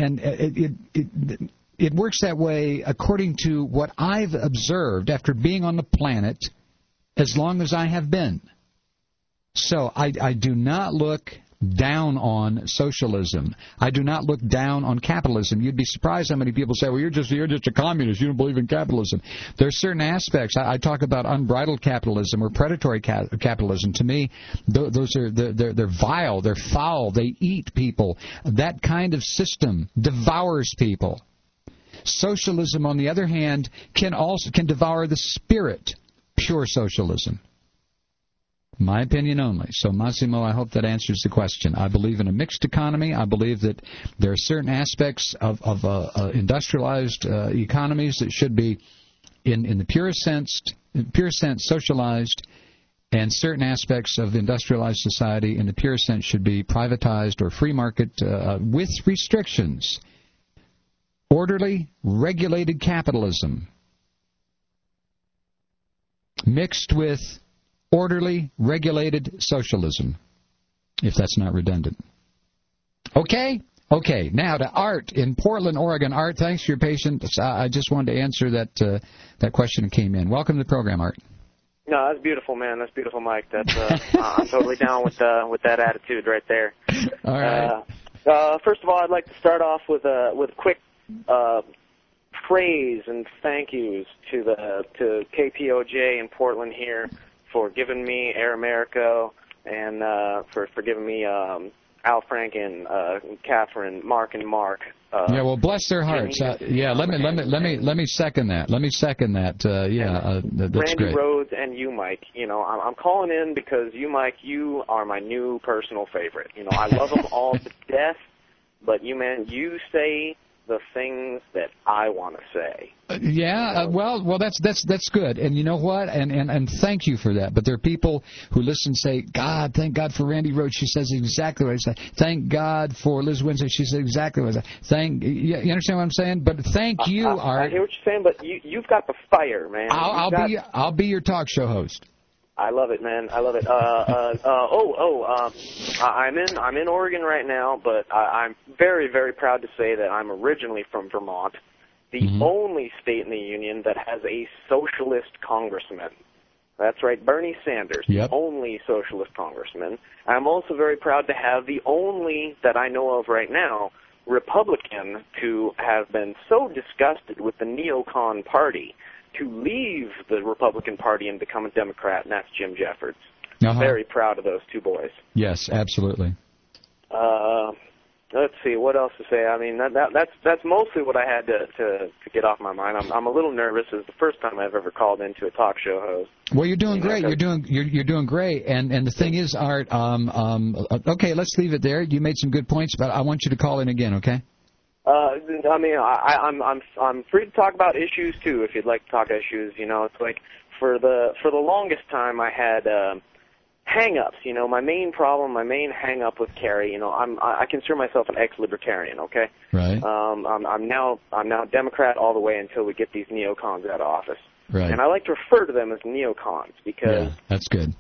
it works that way according to what I've observed after being on the planet as long as I have been. So I do not look down on socialism. I do not look down on capitalism. You'd be surprised how many people say, well, you're just a communist. You don't believe in capitalism. There's certain aspects. I talk about unbridled capitalism or predatory capitalism. To me, those are they're vile. They're foul. They eat people. That kind of system devours people. Socialism, on the other hand, can devour the spirit. Pure socialism. My opinion only. So, Massimo, I hope that answers the question. I believe in a mixed economy. I believe that there are certain aspects of industrialized economies that should be, in the purest sense, socialized, and certain aspects of industrialized society, in the purest sense, should be privatized or free market with restrictions. Orderly, regulated capitalism mixed with orderly, regulated socialism, if that's not redundant. Okay? Okay, now to Art in Portland, Oregon. Art, thanks for your patience. I just wanted to answer that question that came in. Welcome to the program, Art. No, that's beautiful, man. That's beautiful, Mike. That's I'm totally down with that attitude right there. All right. First of all, I'd like to start off with a quick praise and thank yous to KPOJ in Portland here for giving me Air America and for giving me Al Frank and Catherine, Mark and Mark. Yeah, well, bless their hearts. Let me second that. That's Randy great. Rhodes and you, Mike. I'm calling in because you, Mike, you are my new personal favorite. I love them all to death, but you say the things that I want to say. Well, that's good, and you know what? And thank you for that. But there are people who listen and say, "God, thank God for Randy Rhoads. She says exactly what I say. Thank God for Liz Windsor. She says exactly what I say. You understand what I'm saying? But thank you, Art. I hear what you're saying, but you've got the fire, man. I'll be your talk show host. I love it, man. I love it. I'm in Oregon right now, but I'm very, very proud to say that I'm originally from Vermont, the only state in the union that has a socialist congressman. That's right, Bernie Sanders, the only socialist congressman. I'm also very proud to have the only, that I know of right now, Republican to have been so disgusted with the neocon party to leave the Republican Party and become a Democrat, and that's Jim Jeffords. Very proud of those two boys. Yes, absolutely. Let's see, what else to say? I mean, that's mostly what I had to get off my mind. I'm a little nervous. It's the first time I've ever called into a talk show host. Well, you're doing great. You're doing great. And the thing is, Art. Okay, let's leave it there. You made some good points, but I want you to call in again. Okay. I mean, I'm free to talk about issues too. If you'd like to talk issues, it's like for the longest time I had hang-ups. My main problem, my main hang-up with Kerry. I consider myself an ex-libertarian. Okay. Right. I'm now Democrat all the way until we get these neocons out of office. Right. And I like to refer to them as neocons because that's good.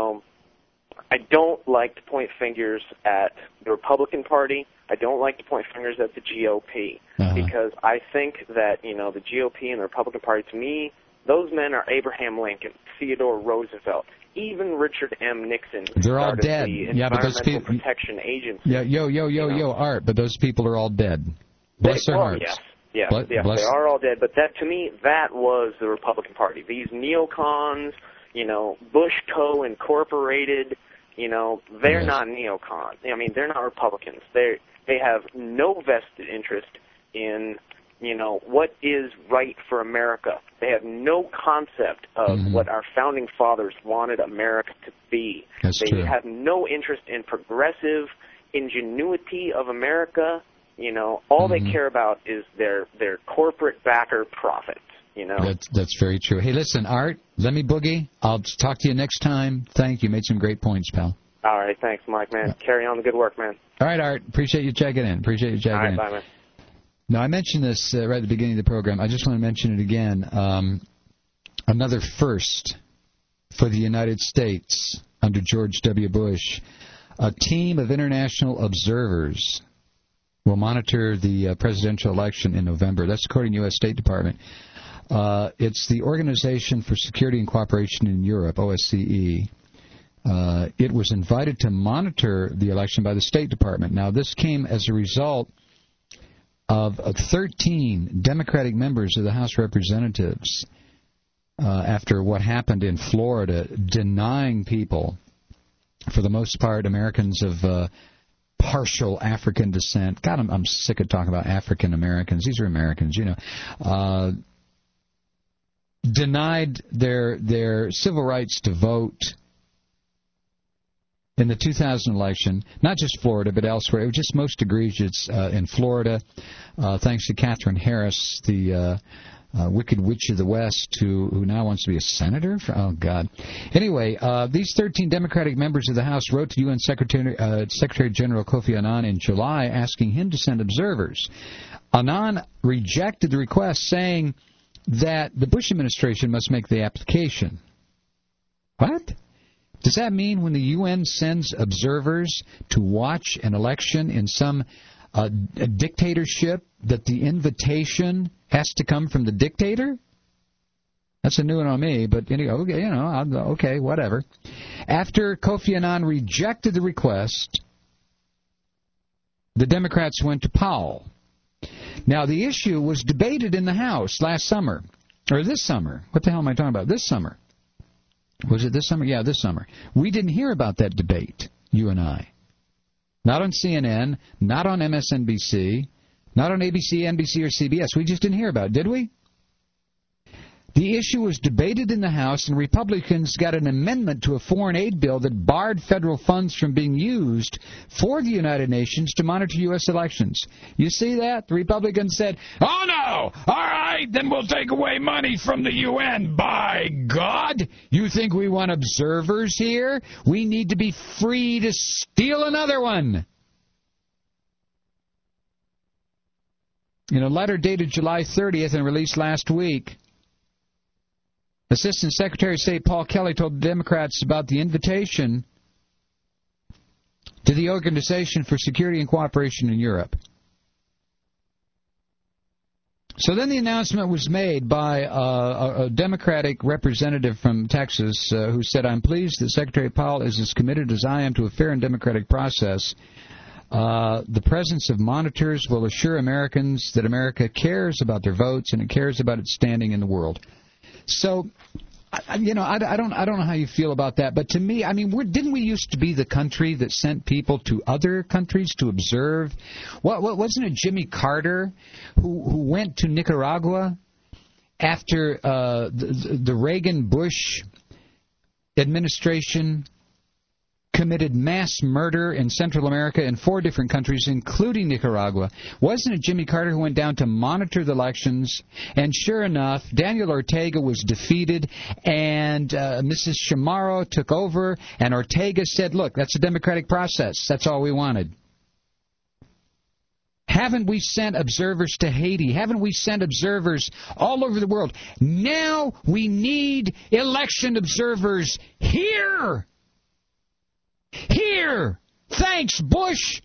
I don't like to point fingers at the Republican Party. I don't like to point fingers at the GOP because I think that, the GOP and the Republican Party, to me, those men are Abraham Lincoln, Theodore Roosevelt, even Richard M. Nixon. They're all dead. The Environmental Protection Agency. Yeah, Art, but those people are all dead. Bless their hearts. Yes, they are all dead. But that, to me, that was the Republican Party. These neocons, Bush Co. Incorporated, they're not neocons. I mean, they're not Republicans. They have no vested interest in, what is right for America. They have no concept of what our founding fathers wanted America to be. They have no interest in progressive ingenuity of America. All they care about is their corporate backer profits. That's very true. Hey, listen, Art, let me boogie. I'll talk to you next time. Thank you. Made some great points, pal. All right, thanks, Mike, man. Carry on the good work, man. All right, Art. Appreciate you checking in. All right, bye, man. Now, I mentioned this right at the beginning of the program. I just want to mention it again. Another first for the United States under George W. Bush. A team of international observers will monitor the presidential election in November. That's according to U.S. State Department. It's the Organization for Security and Cooperation in Europe, OSCE. It was invited to monitor the election by the State Department. Now, this came as a result of 13 Democratic members of the House of Representatives after what happened in Florida, denying people, for the most part, Americans of partial African descent. God, I'm sick of talking about African Americans. These are Americans, denied their civil rights to vote in the 2000 election, not just Florida, but elsewhere. It was just most egregious in Florida, thanks to Katherine Harris, the Wicked Witch of the West, who now wants to be a senator? Oh, God. Anyway, these 13 Democratic members of the House wrote to UN Secretary General Kofi Annan in July asking him to send observers. Annan rejected the request, saying that the Bush administration must make the application. What? Does that mean when the UN sends observers to watch an election in some dictatorship that the invitation has to come from the dictator? That's a new one on me, but okay, whatever. After Kofi Annan rejected the request, the Democrats went to Powell. Now, the issue was debated in the House last summer, or this summer. What the hell am I talking about? This summer. Was it this summer? Yeah, this summer. We didn't hear about that debate, you and I. Not on CNN, not on MSNBC, not on ABC, NBC, or CBS. We just didn't hear about it, did we? The issue was debated in the House, and Republicans got an amendment to a foreign aid bill that barred federal funds from being used for the United Nations to monitor U.S. elections. You see that? The Republicans said, oh, no! All right, then we'll take away money from the UN. By God! You think we want observers here? We need to be free to steal another one. In a letter dated July 30th and released last week, Assistant Secretary of State Paul Kelly told the Democrats about the invitation to the Organization for Security and Cooperation in Europe. So then the announcement was made by a Democratic representative from Texas who said, I'm pleased that Secretary Powell is as committed as I am to a fair and democratic process. The presence of monitors will assure Americans that America cares about their votes and it cares about its standing in the world. So, I don't know how you feel about that, but to me, I mean, didn't we used to be the country that sent people to other countries to observe? Wasn't it Jimmy Carter who went to Nicaragua after the Reagan-Bush administration committed mass murder in Central America in 4 different countries, including Nicaragua? Wasn't it Jimmy Carter who went down to monitor the elections? And sure enough, Daniel Ortega was defeated, and Mrs. Chamorro took over, and Ortega said, look, that's a democratic process. That's all we wanted. Haven't we sent observers to Haiti? Haven't we sent observers all over the world? Now we need election observers here. Here! Thanks, Bush!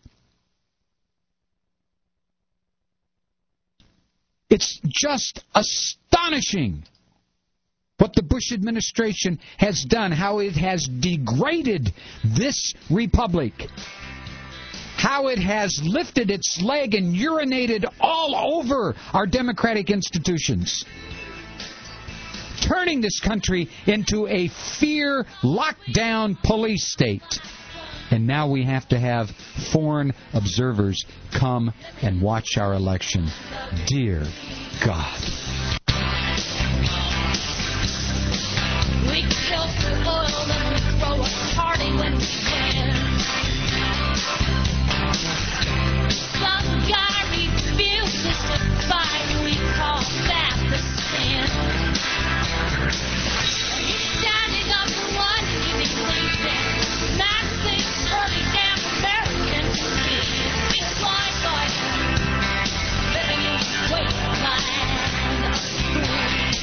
It's just astonishing what the Bush administration has done, how it has degraded this republic, how it has lifted its leg and urinated all over our democratic institutions, turning this country into a fear lockdown police state. And now we have to have foreign observers come and watch our election. Dear God. We kill the world and we throw a party when we can. Some guy refuses to fight, we call that the sin. He's standing up for what he believes in. That seems pretty damn American to me. It's like living in a wasteland of free.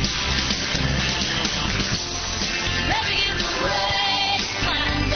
Living in a wasteland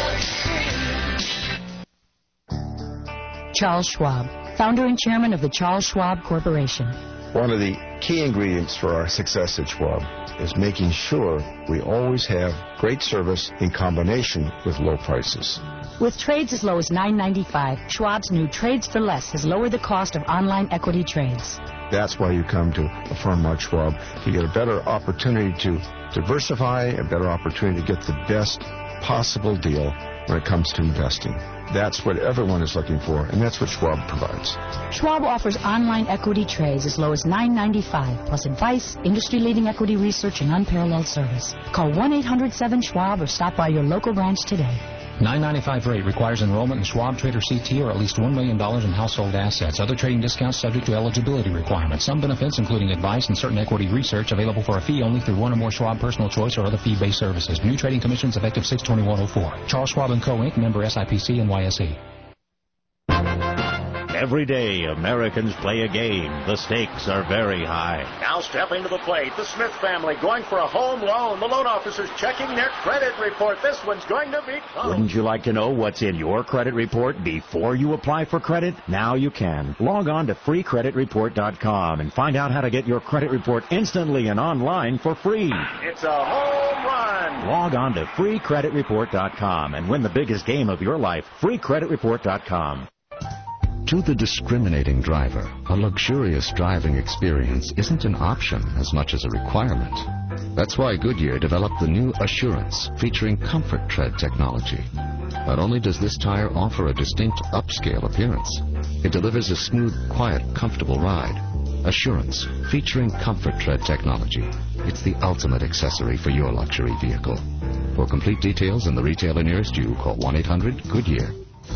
of free. Charles Schwab, founder and chairman of the Charles Schwab Corporation. One of the key ingredients for our success at Schwab is making sure we always have great service in combination with low prices. With trades as low as $9.95, Schwab's new Trades for Less has lowered the cost of online equity trades. That's why you come to a firm like Schwab. You get a better opportunity to diversify, a better opportunity to get the best possible deal when it comes to investing. That's what everyone is looking for, and that's what Schwab provides. Schwab offers online equity trades as low as $9.95, plus advice, industry-leading equity research, and unparalleled service. Call 1-800-7-SCHWAB or stop by your local branch today. $9.95 rate requires enrollment in Schwab Trader CT or at least $1 million in household assets. Other trading discounts subject to eligibility requirements. Some benefits, including advice and certain equity research, available for a fee only through one or more Schwab Personal Choice or other fee-based services. New trading commissions effective 6/21/04. Charles Schwab & Co. Inc., member SIPC and YSE. Every day, Americans play a game. The stakes are very high. Now stepping to the plate, the Smith family going for a home loan. The loan officer's checking their credit report. This one's going to be close. Wouldn't you like to know what's in your credit report before you apply for credit? Now you can. Log on to freecreditreport.com and find out how to get your credit report instantly and online for free. It's a home run. Log on to freecreditreport.com and win the biggest game of your life. freecreditreport.com. To the discriminating driver, a luxurious driving experience isn't an option as much as a requirement. That's why Goodyear developed the new Assurance, featuring Comfort Tread technology. Not only does this tire offer a distinct upscale appearance, it delivers a smooth, quiet, comfortable ride. Assurance, featuring Comfort Tread technology. It's the ultimate accessory for your luxury vehicle. For complete details and the retailer nearest you, call 1-800-GOODYEAR.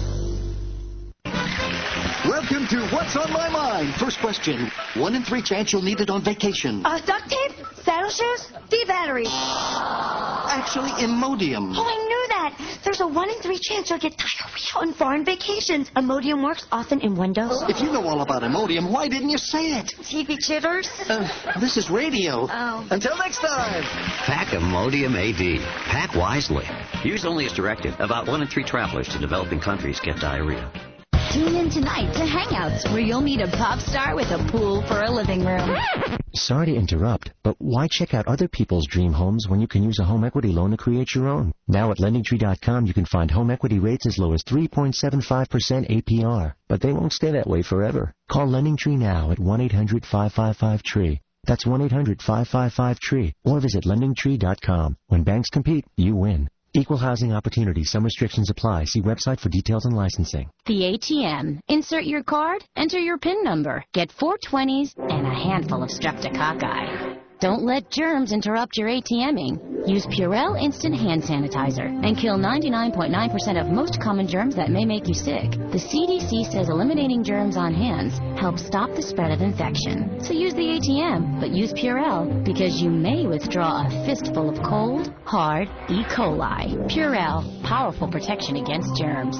Welcome to What's on My Mind. First question. 1 in 3 chance you'll need it on vacation. Duct tape? Saddle shoes? D-batteries. Actually, Imodium. Oh, I knew that. There's a 1 in 3 chance you'll get diarrhea on foreign vacations. Imodium works often in windows. If you know all about Imodium, why didn't you say it? TV jitters? This is radio. Oh. Until next time. Pack Imodium AD. Pack wisely. Use only as directed. About 1 in 3 travelers to developing countries get diarrhea. Tune in tonight to Hangouts, where you'll meet a pop star with a pool for a living room. Sorry to interrupt, but why check out other people's dream homes when you can use a home equity loan to create your own? Now at LendingTree.com, you can find home equity rates as low as 3.75% APR, but they won't stay that way forever. Call LendingTree now at 1-800-555-TREE. That's 1-800-555-TREE, or visit LendingTree.com. When banks compete, you win. Equal housing opportunity. Some restrictions apply. See website for details and licensing. The ATM. Insert your card, enter your PIN number, get 4 20s and a handful of streptococci. Don't let germs interrupt your ATMing. Use Purell Instant Hand Sanitizer and kill 99.9% of most common germs that may make you sick. The CDC says eliminating germs on hands helps stop the spread of infection. So use the ATM, but use Purell because you may withdraw a fistful of cold, hard E. coli. Purell, powerful protection against germs.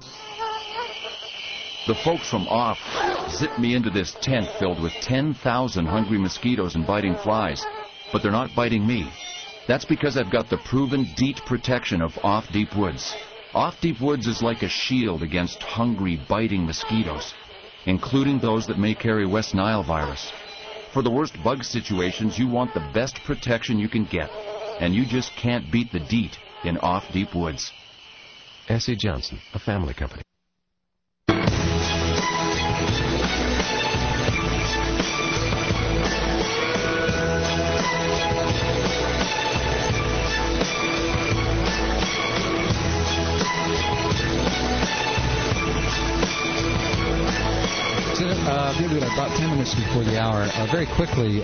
The folks from OFF zipped me into this tent filled with 10,000 hungry mosquitoes and biting flies. But they're not biting me. That's because I've got the proven DEET protection of Off Deep Woods. Off Deep Woods is like a shield against hungry, biting mosquitoes, including those that may carry West Nile virus. For the worst bug situations, you want the best protection you can get, and you just can't beat the DEET in Off Deep Woods. S.C. Johnson, a family company. Maybe about 10 minutes before the hour. Very quickly,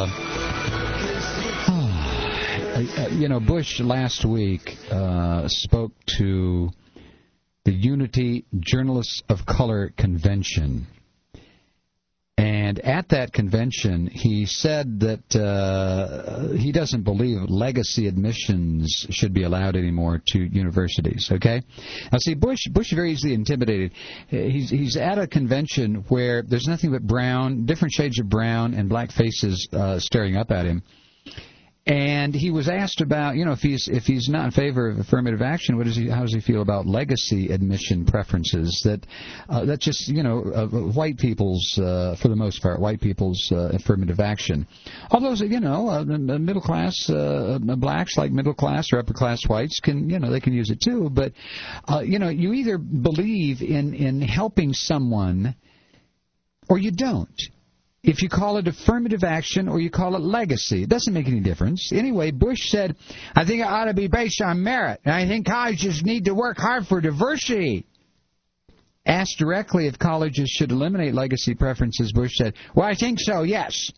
Bush last week spoke to the Unity Journalists of Color Convention. And at that convention, he said that he doesn't believe legacy admissions should be allowed anymore to universities, okay? Now, see, Bush is very easily intimidated. He's at a convention where there's nothing but brown, different shades of brown and black faces staring up at him. And he was asked about, if he's not in favor of affirmative action, how does he feel about legacy admission preferences? That's just, white people's, for the most part, white people's affirmative action. Although, the middle class blacks, like middle class or upper class whites, can they can use it too. But, you either believe in helping someone or you don't. If you call it affirmative action or you call it legacy, it doesn't make any difference. Anyway, Bush said, I think it ought to be based on merit, and I think colleges need to work hard for diversity. Asked directly if colleges should eliminate legacy preferences, Bush said, well, I think so, yes.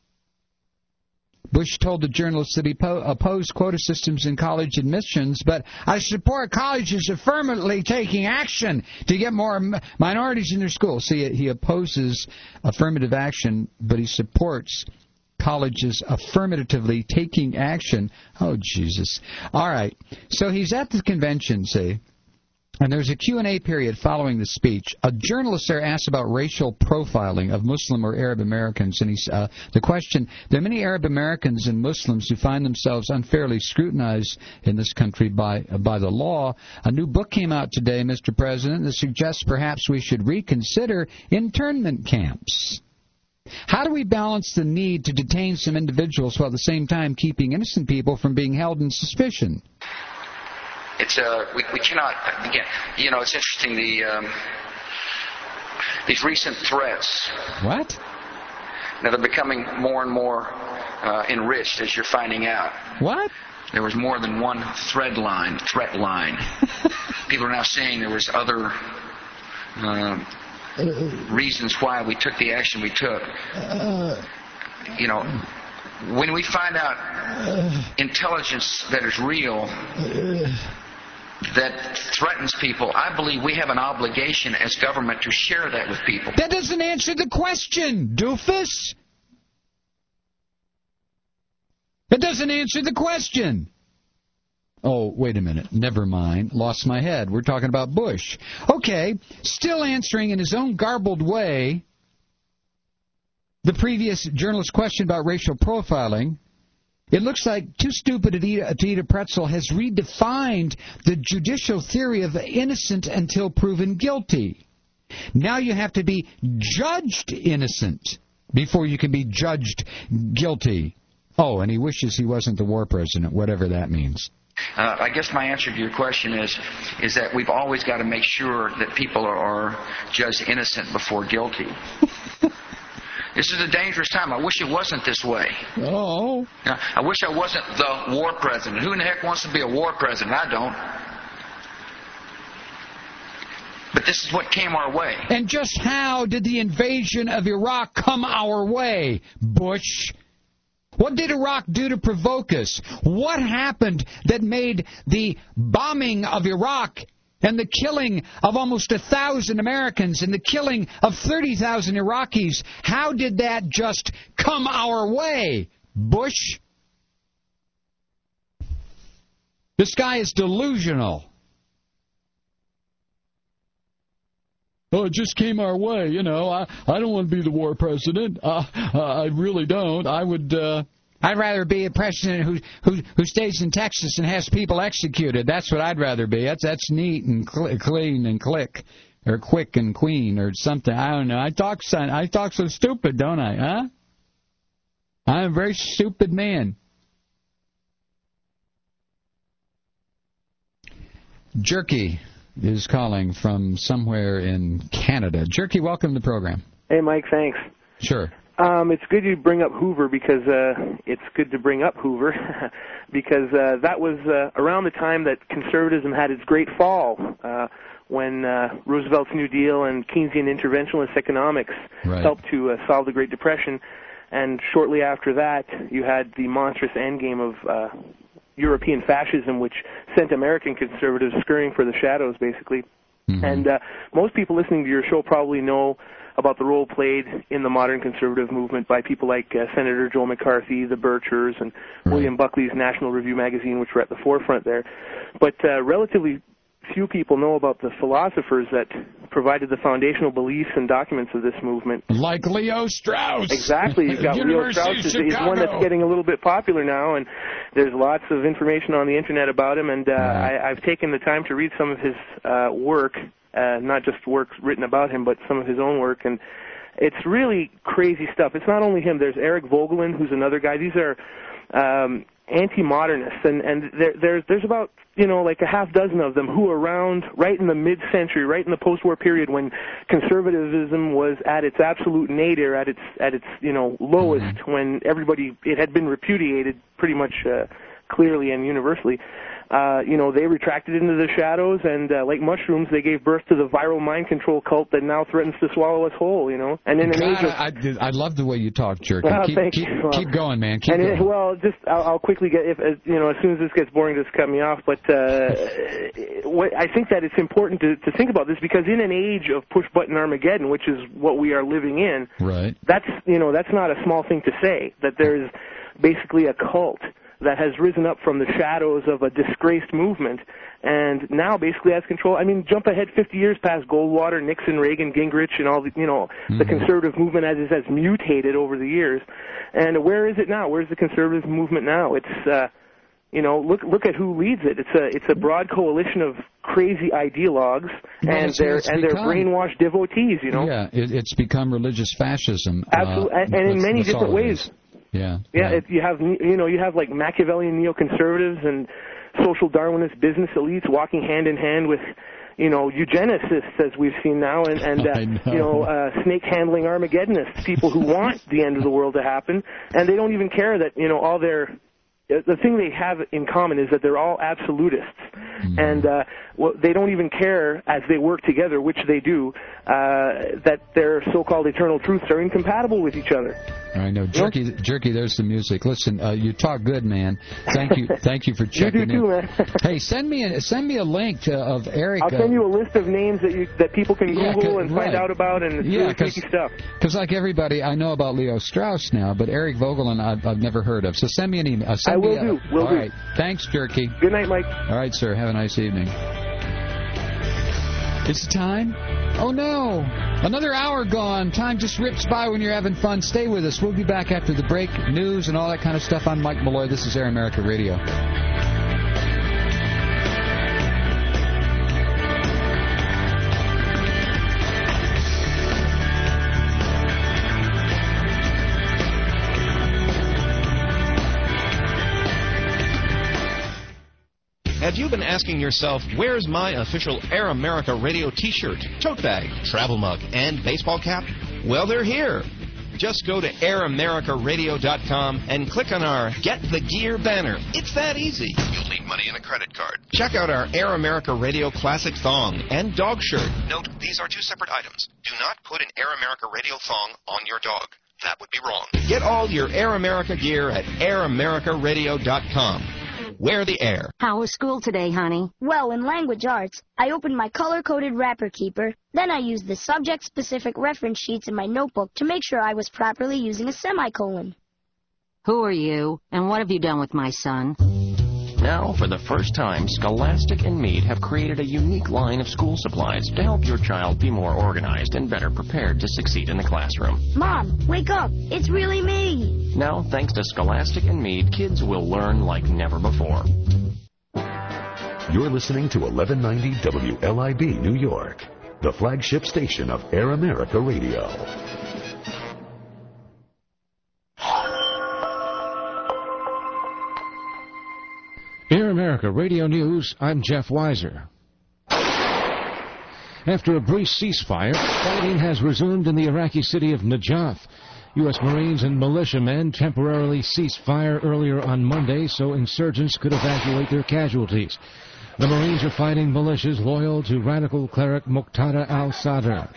Bush told the journalists that he opposed quota systems in college admissions, but I support colleges affirmatively taking action to get more minorities in their schools. See, he opposes affirmative action, but he supports colleges affirmatively taking action. Oh, Jesus. All right. So he's at the convention, see, and there's a Q&A period following the speech. A journalist there asked about racial profiling of Muslim or Arab Americans, and the question, there are many Arab Americans and Muslims who find themselves unfairly scrutinized in this country by the law. A new book came out today, Mr. President, that suggests perhaps we should reconsider internment camps. How do we balance the need to detain some individuals while at the same time keeping innocent people from being held in suspicion? It's we cannot, again, it's interesting, these recent threats. What? Now they're becoming more and more enriched, as you're finding out. What? There was more than one threat line. People are now saying there was other reasons why we took the action we took. You know, when we find out intelligence that is real, that threatens people, I believe we have an obligation as government to share that with people. That doesn't answer the question, doofus. That doesn't answer the question. Oh, wait a minute. Never mind. Lost my head. We're talking about Bush. Okay, still answering in his own garbled way the previous journalist's question about racial profiling. It looks like Too Stupid to Eat a Pretzel has redefined the judicial theory of innocent until proven guilty. Now you have to be judged innocent before you can be judged guilty. Oh, and he wishes he wasn't the war president, whatever that means. I guess my answer to your question is that we've always got to make sure that people are judged innocent before guilty. This is a dangerous time. I wish it wasn't this way. Oh. I wish I wasn't the war president. Who in the heck wants to be a war president? I don't. But this is what came our way. And just how did the invasion of Iraq come our way, Bush? What did Iraq do to provoke us? What happened that made the bombing of Iraq and the killing of almost 1,000 Americans and the killing of 30,000 Iraqis, how did that just come our way, Bush? This guy is delusional. Oh, it just came our way, you know. I don't want to be the war president. I really don't. I'd rather be a president who stays in Texas and has people executed. That's what I'd rather be. That's neat and clean and quick and queen or something. I don't know. I talk so stupid, don't I? Huh? I'm a very stupid man. Jerky is calling from somewhere in Canada. Jerky, welcome to the program. Hey, Mike, thanks. Sure. It's good you bring up Hoover because it's good to bring up Hoover because that was around the time that conservatism had its great fall when Roosevelt's New Deal and Keynesian interventionist economics helped to solve the Great Depression. And shortly after that, you had the monstrous endgame of European fascism, which sent American conservatives scurrying for the shadows, basically. Mm-hmm. And most people listening to your show probably know about the role played in the modern conservative movement by people like Senator Joe McCarthy, the Birchers, and William Buckley's National Review magazine, which were at the forefront there. But relatively few people know about the philosophers that provided the foundational beliefs and documents of this movement. Like Leo Strauss. Exactly. You've got Leo Strauss is one that's getting a little bit popular now, and there's lots of information on the Internet about him, and I've taken the time to read some of his work, not just work written about him, but some of his own work, and it's really crazy stuff. It's not only him. There's Eric Vogelin, who's another guy. These are anti-modernists, and there's about, like a half dozen of them who are around right in the mid-century, right in the post-war period when conservatism was at its absolute nadir, at its lowest, when it had been repudiated pretty much clearly and universally. They retracted into the shadows, and like mushrooms, they gave birth to the viral mind control cult that now threatens to swallow us whole. And in an age of I love the way you talk, Jerky. Keep going, man. Keep going. I'll quickly get as soon as this gets boring, just cut me off. But I think that it's important to think about this because in an age of push button Armageddon, which is what we are living in, right? That's not a small thing to say. That there's basically a cult that has risen up from the shadows of a disgraced movement and now basically has control. I mean, jump ahead 50 years past Goldwater, Nixon, Reagan, Gingrich, and all the, the conservative movement as it has mutated over the years. And where is it now? Where's the conservative movement now? It's, look at who leads it. It's a broad coalition of crazy ideologues and their brainwashed devotees, Yeah, it's become religious fascism. Absolutely, and in many different ways. Yeah. Yeah, you have like Machiavellian neoconservatives and social Darwinist business elites walking hand in hand with, eugenicists as we've seen now, and snake handling Armageddonists, people who want the end of the world to happen, and they don't even care that all the thing they have in common is that they're all absolutists, and they don't even care as they work together, which they do, that their so-called eternal truths are incompatible with each other. I know, Jerky. There's the music. Listen, you talk good, man. Thank you for checking in. You do too, man. Hey, send me a link of Eric. I'll send you a list of names that people can Google and find out about, and it's really freaky stuff. Because like everybody, I know about Leo Strauss now, but Eric Vogelin I've never heard of. So send me an email. I will do. All right. Thanks, Jerky. Good night, Mike. All right, sir. Have a nice evening. It's time. Oh, no. Another hour gone. Time just rips by when you're having fun. Stay with us. We'll be back after the break. News and all that kind of stuff. I'm Mike Malloy. This is Air America Radio. Have you been asking yourself, where's my official Air America Radio t-shirt, tote bag, travel mug, and baseball cap? Well, they're here. Just go to AirAmericaRadio.com and click on our Get the Gear banner. It's that easy. You'll need money and a credit card. Check out our Air America Radio Classic Thong and Dog Shirt. Note, these are two separate items. Do not put an Air America Radio thong on your dog. That would be wrong. Get all your Air America gear at AirAmericaRadio.com. Wear the air. How was school today, honey? Well, in language arts, I opened my color-coded wrapper keeper. Then I used the subject-specific reference sheets in my notebook to make sure I was properly using a semicolon. Who are you, and what have you done with my son? Now, for the first time, Scholastic and Meade have created a unique line of school supplies to help your child be more organized and better prepared to succeed in the classroom. Mom, wake up. It's really me. Now, thanks to Scholastic and Meade, kids will learn like never before. You're listening to 1190 WLIB New York, the flagship station of Air America Radio. Air America Radio News, I'm Jeff Weiser. After a brief ceasefire, fighting has resumed in the Iraqi city of Najaf. U.S. Marines and militiamen temporarily ceased fire earlier on Monday so insurgents could evacuate their casualties. The Marines are fighting militias loyal to radical cleric Muqtada al-Sadr.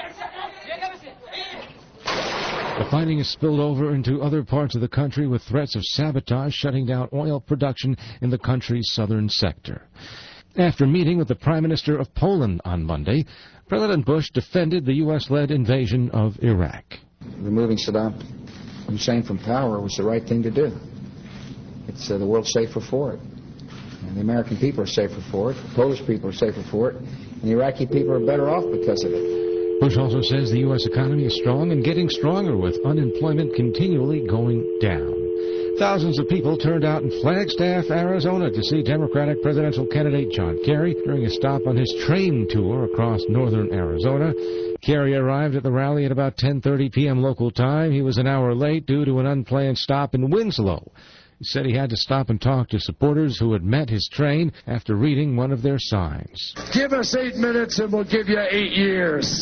The fighting has spilled over into other parts of the country with threats of sabotage shutting down oil production in the country's southern sector. After meeting with the Prime Minister of Poland on Monday, President Bush defended the U.S.-led invasion of Iraq. Removing Saddam Hussein from power was the right thing to do. It's the world's safer for it. And the American people are safer for it. The Polish people are safer for it. And the Iraqi people are better off because of it. Bush also says the U.S. economy is strong and getting stronger, with unemployment continually going down. Thousands of people turned out in Flagstaff, Arizona to see Democratic presidential candidate John Kerry during a stop on his train tour across northern Arizona. Kerry arrived at the rally at about 10:30 p.m. local time. He was an hour late due to an unplanned stop in Winslow. He said he had to stop and talk to supporters who had met his train after reading one of their signs. Give us 8 minutes and we'll give you 8 years.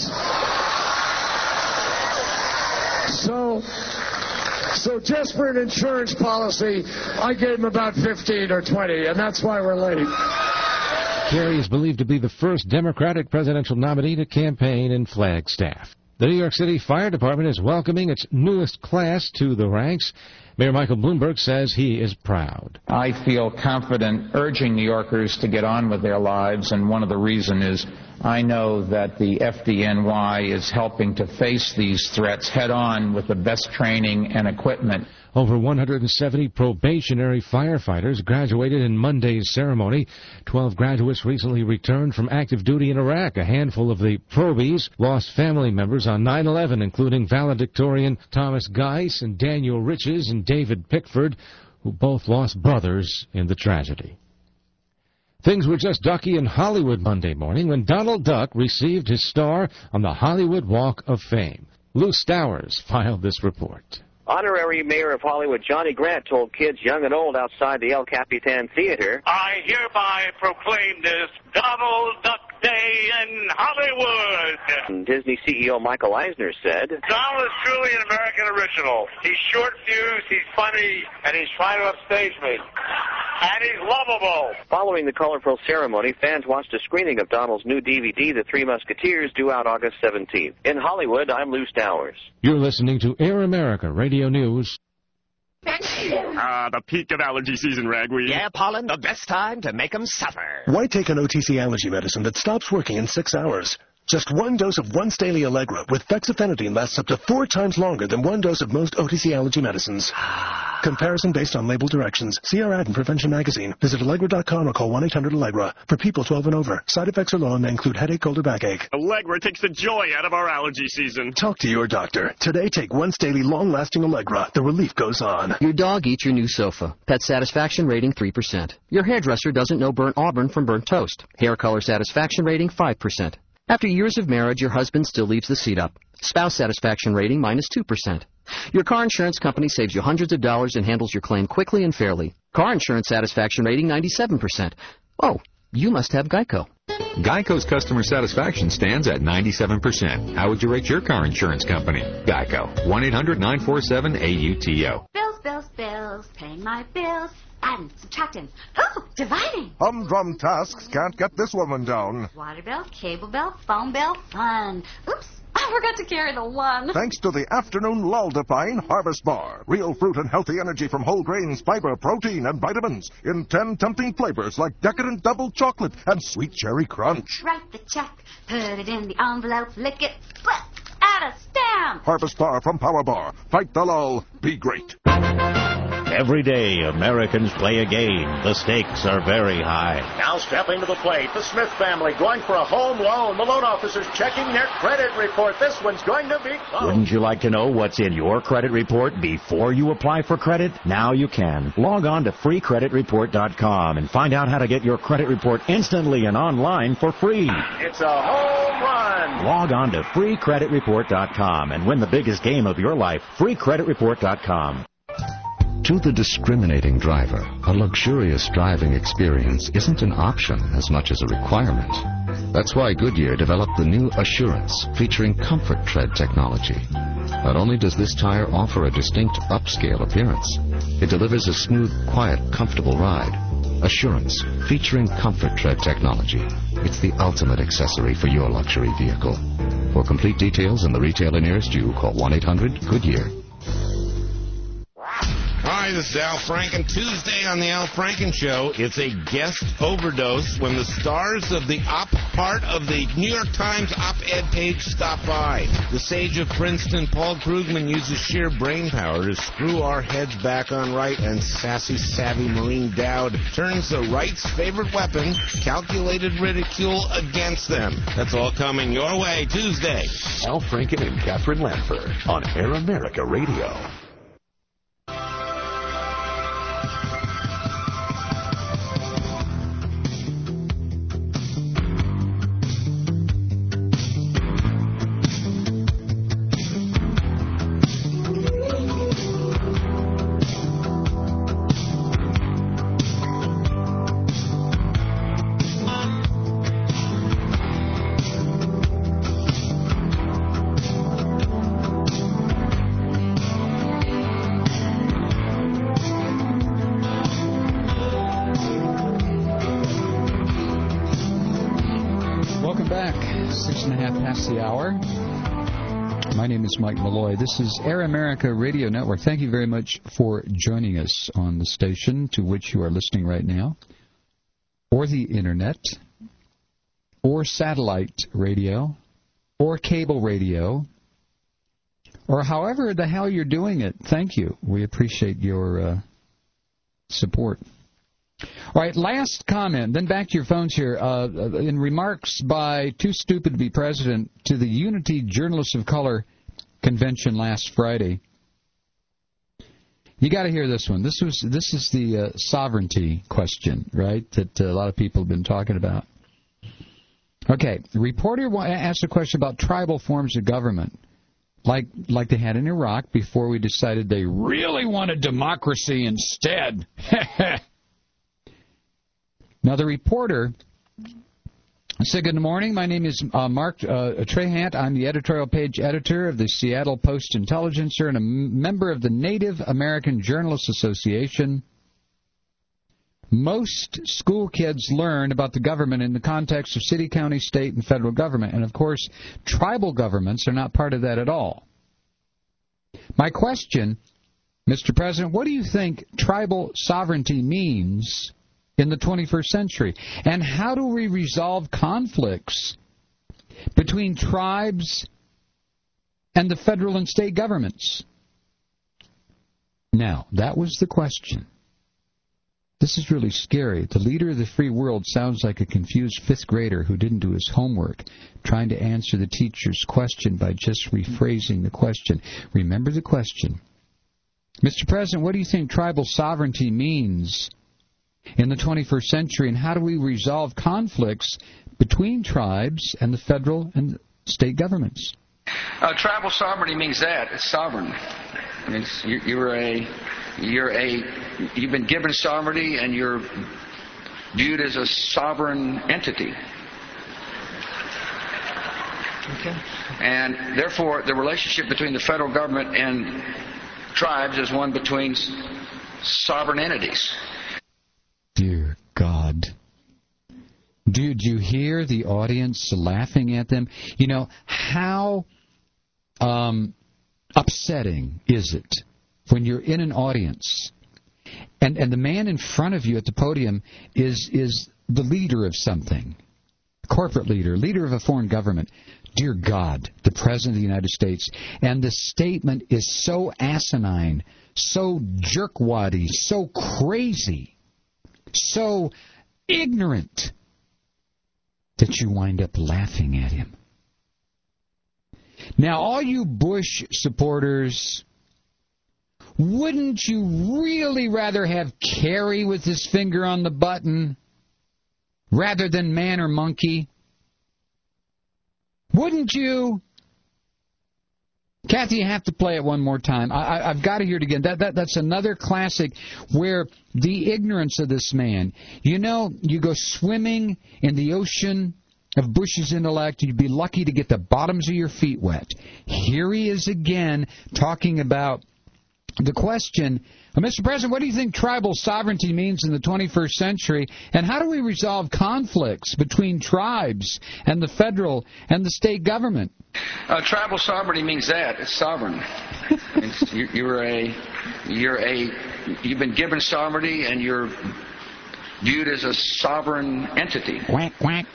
So just for an insurance policy, I gave him about 15 or 20, and that's why we're late. Kerry is believed to be the first Democratic presidential nominee to campaign in Flagstaff. The New York City Fire Department is welcoming its newest class to the ranks. Mayor Michael Bloomberg says he is proud. I feel confident urging New Yorkers to get on with their lives, and one of the reasons is I know that the FDNY is helping to face these threats head-on with the best training and equipment. Over 170 probationary firefighters graduated in Monday's ceremony. 12 graduates recently returned from active duty in Iraq. A handful of the probies lost family members on 9/11, including valedictorian Thomas Geis and Daniel Riches and David Pickford, who both lost brothers in the tragedy. Things were just ducky in Hollywood Monday morning when Donald Duck received his star on the Hollywood Walk of Fame. Lou Stowers filed this report. Honorary Mayor of Hollywood Johnny Grant told kids young and old outside the El Capitan Theater, I hereby proclaim this Donald Duck Day in Hollywood. And Disney CEO Michael Eisner said, Donald is truly an American original. He's short fused, he's funny, and he's trying to upstage me. and he's lovable. Following the colorful ceremony, fans watched a screening of Donald's new DVD, The Three Musketeers, due out August 17th. In Hollywood, I'm Lou Stowers. You're listening to Air America Radio News. The peak of allergy season, Ragweed. Yeah, Pollen, the best time to make them suffer. Why take an OTC allergy medicine that stops working in 6 hours? Just one dose of Once Daily Allegra with fexofenadine lasts up to 4 times longer than one dose of most OTC allergy medicines. Comparison based on label directions. See our ad in Prevention Magazine. Visit Allegra.com or call 1-800-ALLEGRA. For people 12 and over, side effects are low and may include headache, cold, or backache. Allegra takes the joy out of our allergy season. Talk to your doctor. Today, take Once Daily Long-Lasting Allegra. The relief goes on. Your dog eats your new sofa. Pet satisfaction rating 3%. Your hairdresser doesn't know burnt auburn from burnt toast. Hair color satisfaction rating 5%. After years of marriage, your husband still leaves the seat up. Spouse satisfaction rating -2%. Your car insurance company saves you hundreds of dollars and handles your claim quickly and fairly. Car insurance satisfaction rating 97%. Oh, you must have Geico. Geico's customer satisfaction stands at 97%. How would you rate your car insurance company? Geico. 1-800-947-AUTO. Bills, paying my bills. Adding, subtracting. Oh, dividing. Humdrum tasks can't get this woman down. Water bill, cable bill, phone bill, fun. Oops, I forgot to carry the one. Thanks to the afternoon Lull-Define Harvest Bar. Real fruit and healthy energy from whole grains, fiber, protein, and vitamins. In 10 tempting flavors like decadent double chocolate and sweet cherry crunch. Write the check, put it in the envelope, lick it, flip, add a stamp. Harvest Bar from Power Bar. Fight the lull. Be great. Every day, Americans play a game. The stakes are very high. Now stepping to the plate, the Smith family going for a home loan. The loan officers checking their credit report. This one's going to be close. Wouldn't you like to know what's in your credit report before you apply for credit? Now you can. Log on to freecreditreport.com and find out how to get your credit report instantly and online for free. It's a home run. Log on to freecreditreport.com and win the biggest game of your life. freecreditreport.com. To the discriminating driver, a luxurious driving experience isn't an option as much as a requirement. That's why Goodyear developed the new Assurance, featuring Comfort Tread technology. Not only does this tire offer a distinct upscale appearance, it delivers a smooth, quiet, comfortable ride. Assurance, featuring Comfort Tread technology. It's the ultimate accessory for your luxury vehicle. For complete details and the retailer nearest you, call 1-800-GOODYEAR. Hi, this is Al Franken. Tuesday on the Al Franken Show, it's a guest overdose when the stars of the op part of the New York Times op-ed page stop by. The sage of Princeton, Paul Krugman, uses sheer brain power to screw our heads back on right, and sassy, savvy Maureen Dowd turns the right's favorite weapon, calculated ridicule, against them. That's all coming your way Tuesday. Al Franken and Catherine Lanford on Air America Radio. The hour. My name is Mike Malloy. This is Air America Radio Network. Thank you very much for joining us on the station to which you are listening right now, or the Internet, or satellite radio, or cable radio, or however the hell you're doing it. Thank you. We appreciate your support. All right, last comment, then back to your phones here. In remarks by Too Stupid to Be President to the Unity Journalists of Color convention last Friday. You got to hear this one. This is the sovereignty question, right, that a lot of people have been talking about. Okay, the reporter asked a question about tribal forms of government, like they had in Iraq before we decided they really wanted democracy instead. Now, the reporter said, good morning. My name is Mark Trahant. I'm the editorial page editor of the Seattle Post-Intelligencer and a member of the Native American Journalists Association. Most school kids learn about the government in the context of city, county, state, and federal government. And, of course, tribal governments are not part of that at all. My question, Mr. President, what do you think tribal sovereignty means in the 21st century? And how do we resolve conflicts between tribes and the federal and state governments? Now, that was the question. This is really scary. The leader of the free world sounds like a confused fifth grader who didn't do his homework, trying to answer the teacher's question by just rephrasing the question. Remember the question. Mr. President, what do you think tribal sovereignty means in the 21st century, and how do we resolve conflicts between tribes and the federal and state governments? Tribal sovereignty means that. It's sovereign. I mean, you've been given sovereignty, and you're viewed as a sovereign entity. Okay. And therefore, the relationship between the federal government and tribes is one between sovereign entities. Dear God. Did you hear the audience laughing at them? You know, how upsetting is it when you're in an audience and the man in front of you at the podium is the leader of something, corporate leader of a foreign government, dear God, the President of the United States, and the statement is so asinine, so jerkwaddy, so crazy, so ignorant that you wind up laughing at him. Now, all you Bush supporters, wouldn't you really rather have Kerry with his finger on the button rather than man or monkey? Wouldn't you? Kathy, you have to play it one more time. I've got to hear it again. That's another classic where the ignorance of this man. You know, you go swimming in the ocean of Bush's intellect, you'd be lucky to get the bottoms of your feet wet. Here he is again talking about the question, Mr. President, what do you think tribal sovereignty means in the 21st century, and how do we resolve conflicts between tribes and the federal and the state government? Tribal sovereignty means that. It's sovereign. You've been given sovereignty, and you're viewed as a sovereign entity. Quack, quack.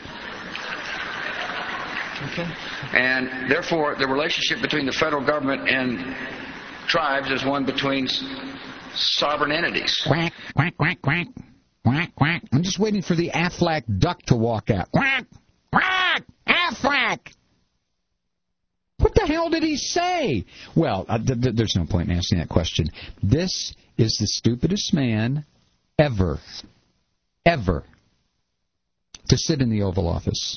Okay. And therefore, the relationship between the federal government and tribes is one between sovereign entities. Quack, quack, quack, quack. Quack, quack. I'm just waiting for the Aflac duck to walk out. Quack, quack, Aflac. What the hell did he say? Well, there's no point in asking that question. This is the stupidest man ever to sit in the Oval Office.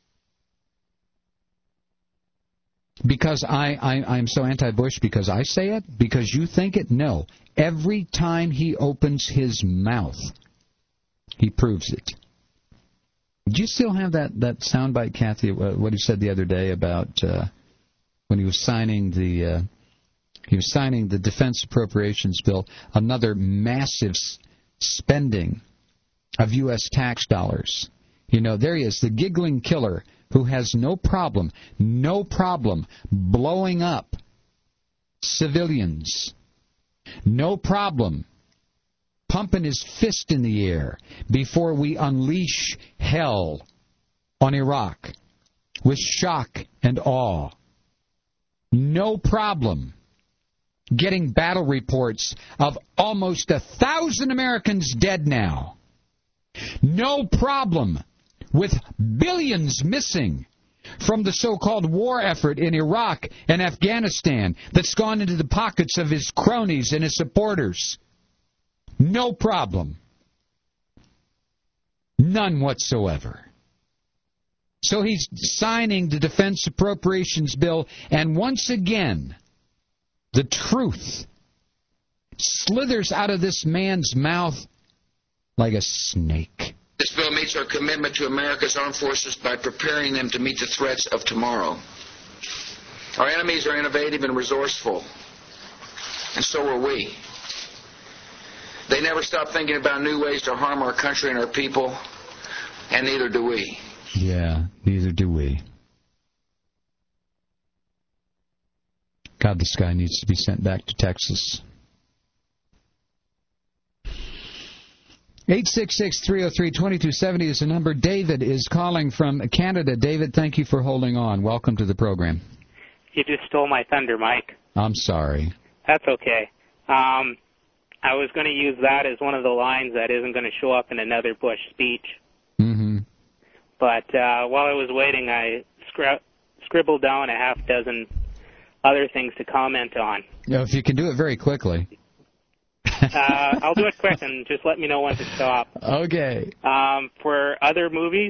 Because I'm so anti-Bush because I say it? Because you think it? No. Every time he opens his mouth, he proves it. Do you still have that soundbite, Kathy, what he said the other day about when he was signing the defense appropriations bill, another massive spending of U.S. tax dollars? You know, there he is, the giggling killer who has no problem blowing up civilians, no problem pumping his fist in the air before we unleash hell on Iraq with shock and awe. No problem getting battle reports of almost 1,000 Americans dead now. No problem with billions missing from the so-called war effort in Iraq and Afghanistan that's gone into the pockets of his cronies and his supporters. No problem. None whatsoever. So he's signing the defense appropriations bill, and once again, the truth slithers out of this man's mouth like a snake. This bill meets our commitment to America's armed forces by preparing them to meet the threats of tomorrow. Our enemies are innovative and resourceful, and so are we. They never stop thinking about new ways to harm our country and our people, and neither do we. Yeah, neither do we. God, this guy needs to be sent back to Texas. 866-303-2270 is the number. David is calling from Canada. David, thank you for holding on. Welcome to the program. You just stole my thunder, Mike. I'm sorry. That's okay. I was going to use that as one of the lines that isn't going to show up in another Bush speech. Mm-hmm. But while I was waiting, I scribbled down a half dozen other things to comment on. Yeah, if you can do it very quickly. I'll do it quick and just let me know when to stop. Okay. For other movies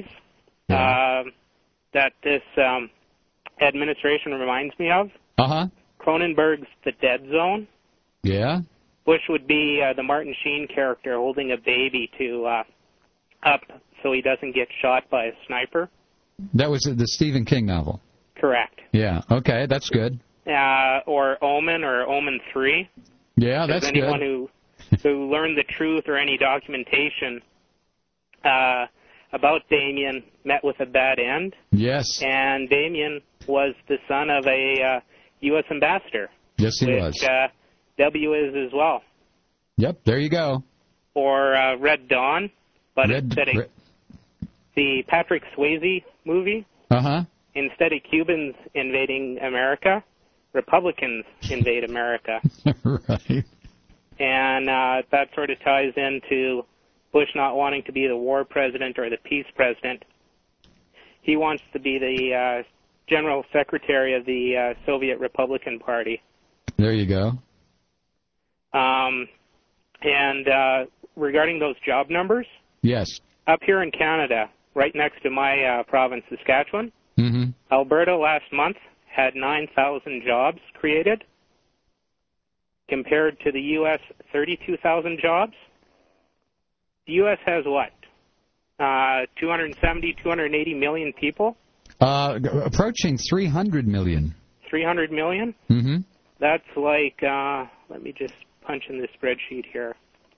that this administration reminds me of, Cronenberg's The Dead Zone. Yeah. Bush would be the Martin Sheen character holding a baby to up so he doesn't get shot by a sniper. That was the Stephen King novel. Correct. Yeah. Okay, that's good. Or Omen or Omen 3. Yeah, that's good. Anyone who learned the truth or any documentation about Damien met with a bad end. Yes. And Damien was the son of a U.S. ambassador. Yes, he was. W is as well. Yep, there you go. Or Red Dawn, but the Patrick Swayze movie. Instead of Cubans invading America, Republicans invade America. Right. And that sort of ties into Bush not wanting to be the war president or the peace president. He wants to be the general secretary of the Soviet Republican Party. There you go. And regarding those job numbers, yes, up here in Canada, right next to my province, Saskatchewan, mm-hmm. Alberta last month had 9,000 jobs created, compared to the U.S. 32,000 jobs. The U.S. has what? 270, 280 million people? Approaching 300 million. 300 million? Mm-hmm. That's like, let me just punch in the spreadsheet here.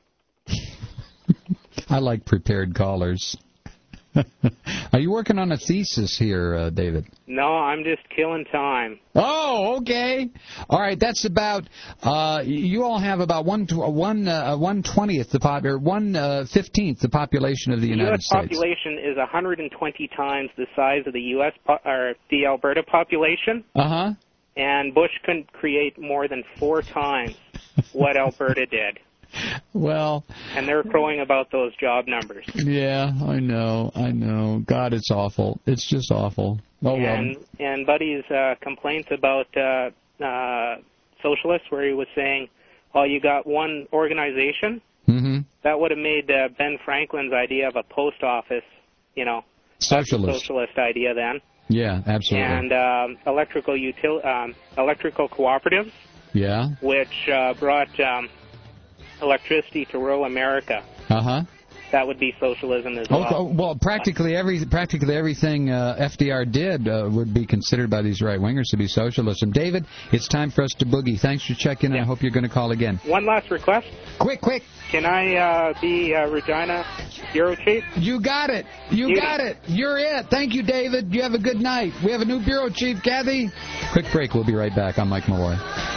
I like prepared callers. Are you working on a thesis here, David? No, I'm just killing time. Oh, okay. All right, that's about. You all have about 1/20th the 1/15th the population of the United States. The U.S. population is 120 times the size of the U.S. or the Alberta population. And Bush couldn't create more than 4 times what Alberta did. Well, and they're crowing about those job numbers. Yeah, I know. God, it's awful. It's just awful. Oh, and Buddy's complaints about socialists, where he was saying, "Oh, you got one organization." Mm-hmm. That would have made Ben Franklin's idea of a post office, socialist idea then. Yeah, absolutely. And electrical cooperatives. Yeah. Which brought electricity to rural America. That would be socialism as well. Well, practically everything FDR did would be considered by these right-wingers to be socialism. David, it's time for us to boogie. Thanks for checking in. I hope you're going to call again. One last request. Quick. Can I be Regina Bureau Chief? You got it. You got it. You're it. Thank you, David. You have a good night. We have a new Bureau Chief, Kathy. Quick break. We'll be right back. I'm Mike Malloy.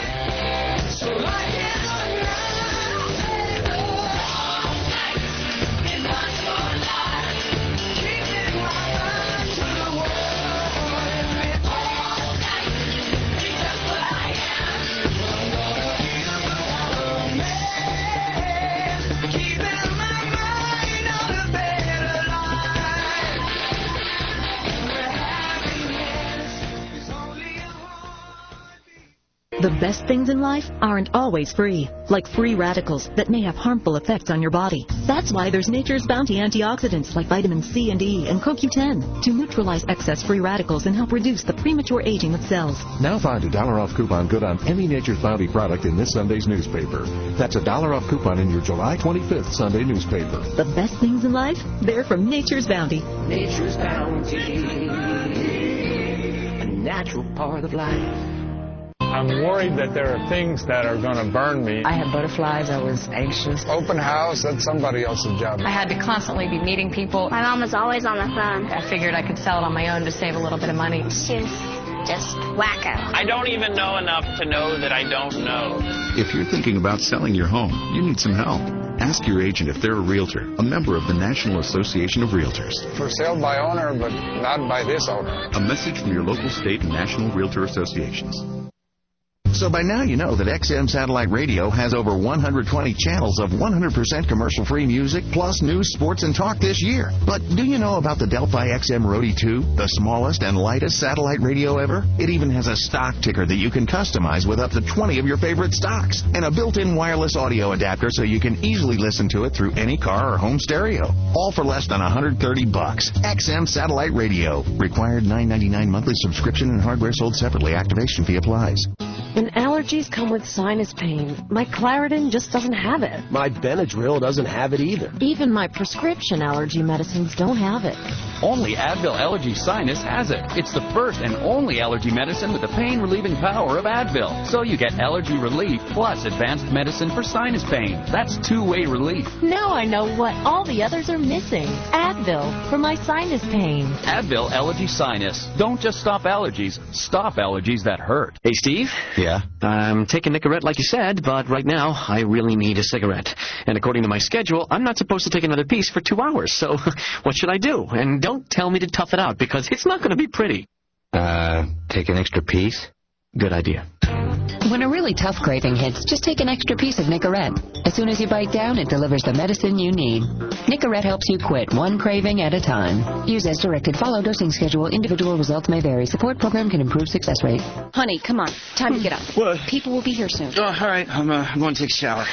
The best things in life aren't always free, like free radicals that may have harmful effects on your body. That's why there's Nature's Bounty antioxidants like vitamin C and E and CoQ10 to neutralize excess free radicals and help reduce the premature aging of cells. Now find $1 off coupon good on any Nature's Bounty product in this Sunday's newspaper. That's $1 off coupon in your July 25th Sunday newspaper. The best things in life, they're from Nature's Bounty. Nature's Bounty, a natural part of life. I'm worried that there are things that are going to burn me. I had butterflies. I was anxious. Open house, that's somebody else's job. I had to constantly be meeting people. My mom was always on the phone. I figured I could sell it on my own to save a little bit of money. She was just wacko. I don't even know enough to know that I don't know. If you're thinking about selling your home, you need some help. Ask your agent if they're a realtor, a member of the National Association of Realtors. For sale by owner, but not by this owner. A message from your local state and national realtor associations. So by now you know that XM Satellite Radio has over 120 channels of 100% commercial-free music, plus news, sports, and talk this year. But do you know about the Delphi XM Roadie 2, the smallest and lightest satellite radio ever? It even has a stock ticker that you can customize with up to 20 of your favorite stocks, and a built-in wireless audio adapter so you can easily listen to it through any car or home stereo. All for less than $130. XM Satellite Radio. Required $9.99 monthly subscription and hardware sold separately. Activation fee applies. When allergies come with sinus pain, my Claritin just doesn't have it. My Benadryl doesn't have it either. Even my prescription allergy medicines don't have it. Only Advil Allergy Sinus has it. It's the first and only allergy medicine with the pain-relieving power of Advil. So you get allergy relief plus advanced medicine for sinus pain. That's two-way relief. Now I know what all the others are missing. Advil for my sinus pain. Advil Allergy Sinus. Don't just stop allergies. Stop allergies that hurt. Hey, Steve? Yeah? I'm taking Nicorette like you said, but right now I really need a cigarette. And according to my schedule, I'm not supposed to take another piece for 2 hours. So what should I do? And don't tell me to tough it out, because it's not going to be pretty. Take an extra piece? Good idea. When a really tough craving hits, just take an extra piece of Nicorette. As soon as you bite down, it delivers the medicine you need. Nicorette helps you quit one craving at a time. Use as directed. Follow dosing schedule. Individual results may vary. Support program can improve success rate. Honey, come on. Time to get up. What? People will be here soon. Oh, all right. I'm going to take a shower.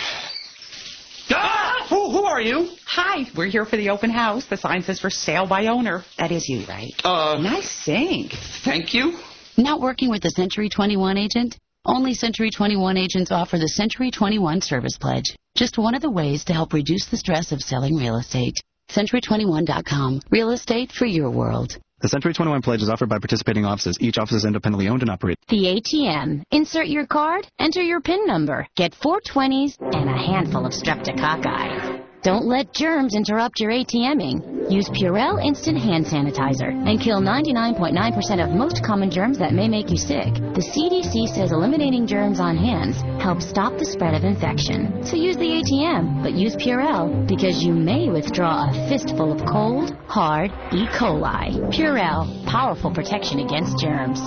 Ah! Who are you? Hi, we're here for the open house. The sign says for sale by owner. That is you, right? Nice sink. Thank you. Not working with the Century 21 agent? Only Century 21 agents offer the Century 21 Service Pledge. Just one of the ways to help reduce the stress of selling real estate. Century21.com. Real estate for your world. The Century 21 Pledge is offered by participating offices. Each office is independently owned and operated. The ATM. Insert your card, enter your PIN number, get 4 20s and a handful of streptococci. Don't let germs interrupt your ATMing. Use Purell Instant Hand Sanitizer and kill 99.9% of most common germs that may make you sick. The CDC says eliminating germs on hands helps stop the spread of infection. So use the ATM, but use Purell because you may withdraw a fistful of cold, hard E. coli. Purell, powerful protection against germs.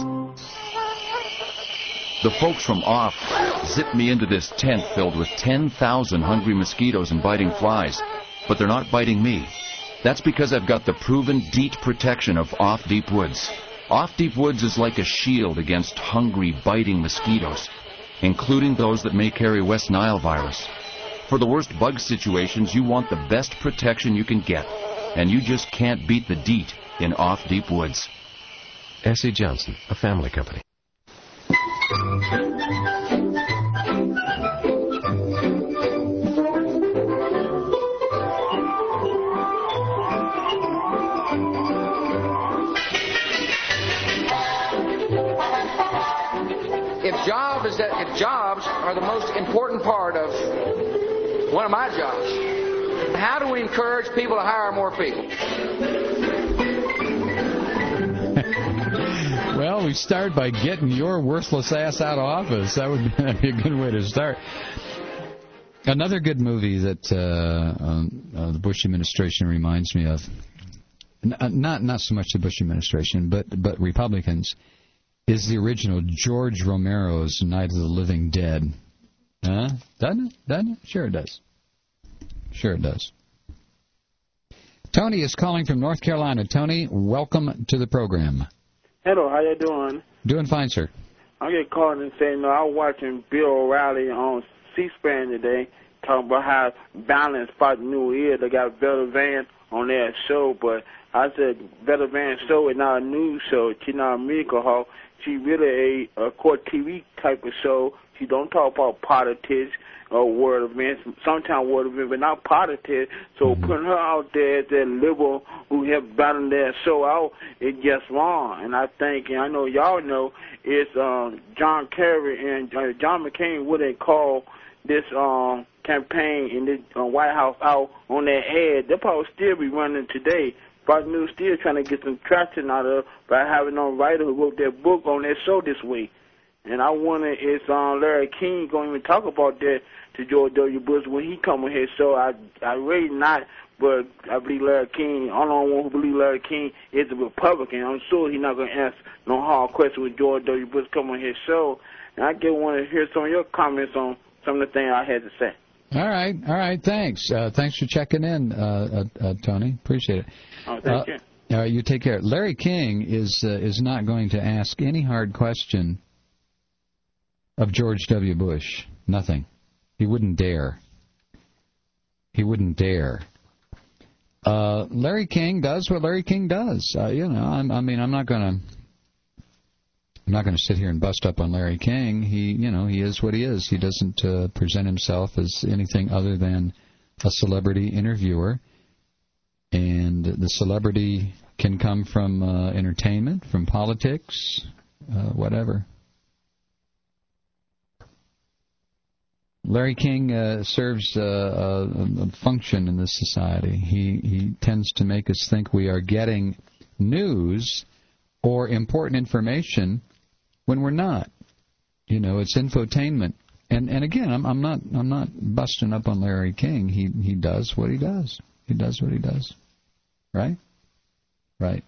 The folks from OFF zipped me into this tent filled with 10,000 hungry mosquitoes and biting flies. But they're not biting me. That's because I've got the proven DEET protection of Off Deep Woods. Off Deep Woods is like a shield against hungry, biting mosquitoes, including those that may carry West Nile virus. For the worst bug situations, you want the best protection you can get. And you just can't beat the DEET in Off Deep Woods. S.C. Johnson, a family company. If jobs are the most important part of one of my jobs, how do we encourage people to hire more people? Well, we start by getting your worthless ass out of office. That would be a good way to start. Another good movie that the Bush administration reminds me of, not so much the Bush administration, but Republicans, is the original George Romero's Night of the Living Dead. Huh? Doesn't it? Sure it does. Sure it does. Tony is calling from North Carolina. Tony, welcome to the program. Hello, how you doing? Doing fine, sir. I'm just calling and saying, I was watching Bill O'Reilly on C-SPAN today, talking about how Balance fought New Year. They got Better Van on their show, but I said Better Van show is not a news show. She's not a miracle hoe. She really a court TV type of show. She don't talk about politics or world events. Sometimes world events, but not politics. So putting her out there as that liberal who have battled that show out is just wrong. And I think, and I know y'all know, it's John Kerry and John McCain what they call this campaign in this White House out on their ad. They'll probably still be running today. Fox News still trying to get some traction out of by having a writer who wrote their book on their show this week. And I wonder if Larry King going to even talk about that to George W. Bush when he come on his show. I really not, but I believe Larry King, the only one who believes Larry King is a Republican. I'm sure he's not going to ask no hard questions when George W. Bush come on his show. And I just want to hear some of your comments on some of the things I had to say. All right, thanks. Thanks for checking in, Tony. Appreciate it. Oh, thank you. All right, you take care. Larry King is not going to ask any hard question of George W. Bush. Nothing. He wouldn't dare. He wouldn't dare. Larry King does what Larry King does. I'm not going to sit here and bust up on Larry King. He is what he is. He doesn't present himself as anything other than a celebrity interviewer. And the celebrity can come from entertainment, from politics, whatever. Larry King serves a function in this society. He tends to make us think we are getting news or important information when we're not. It's infotainment. And again, I'm not busting up on Larry King. He does what he does. He does what he does. Right? Right.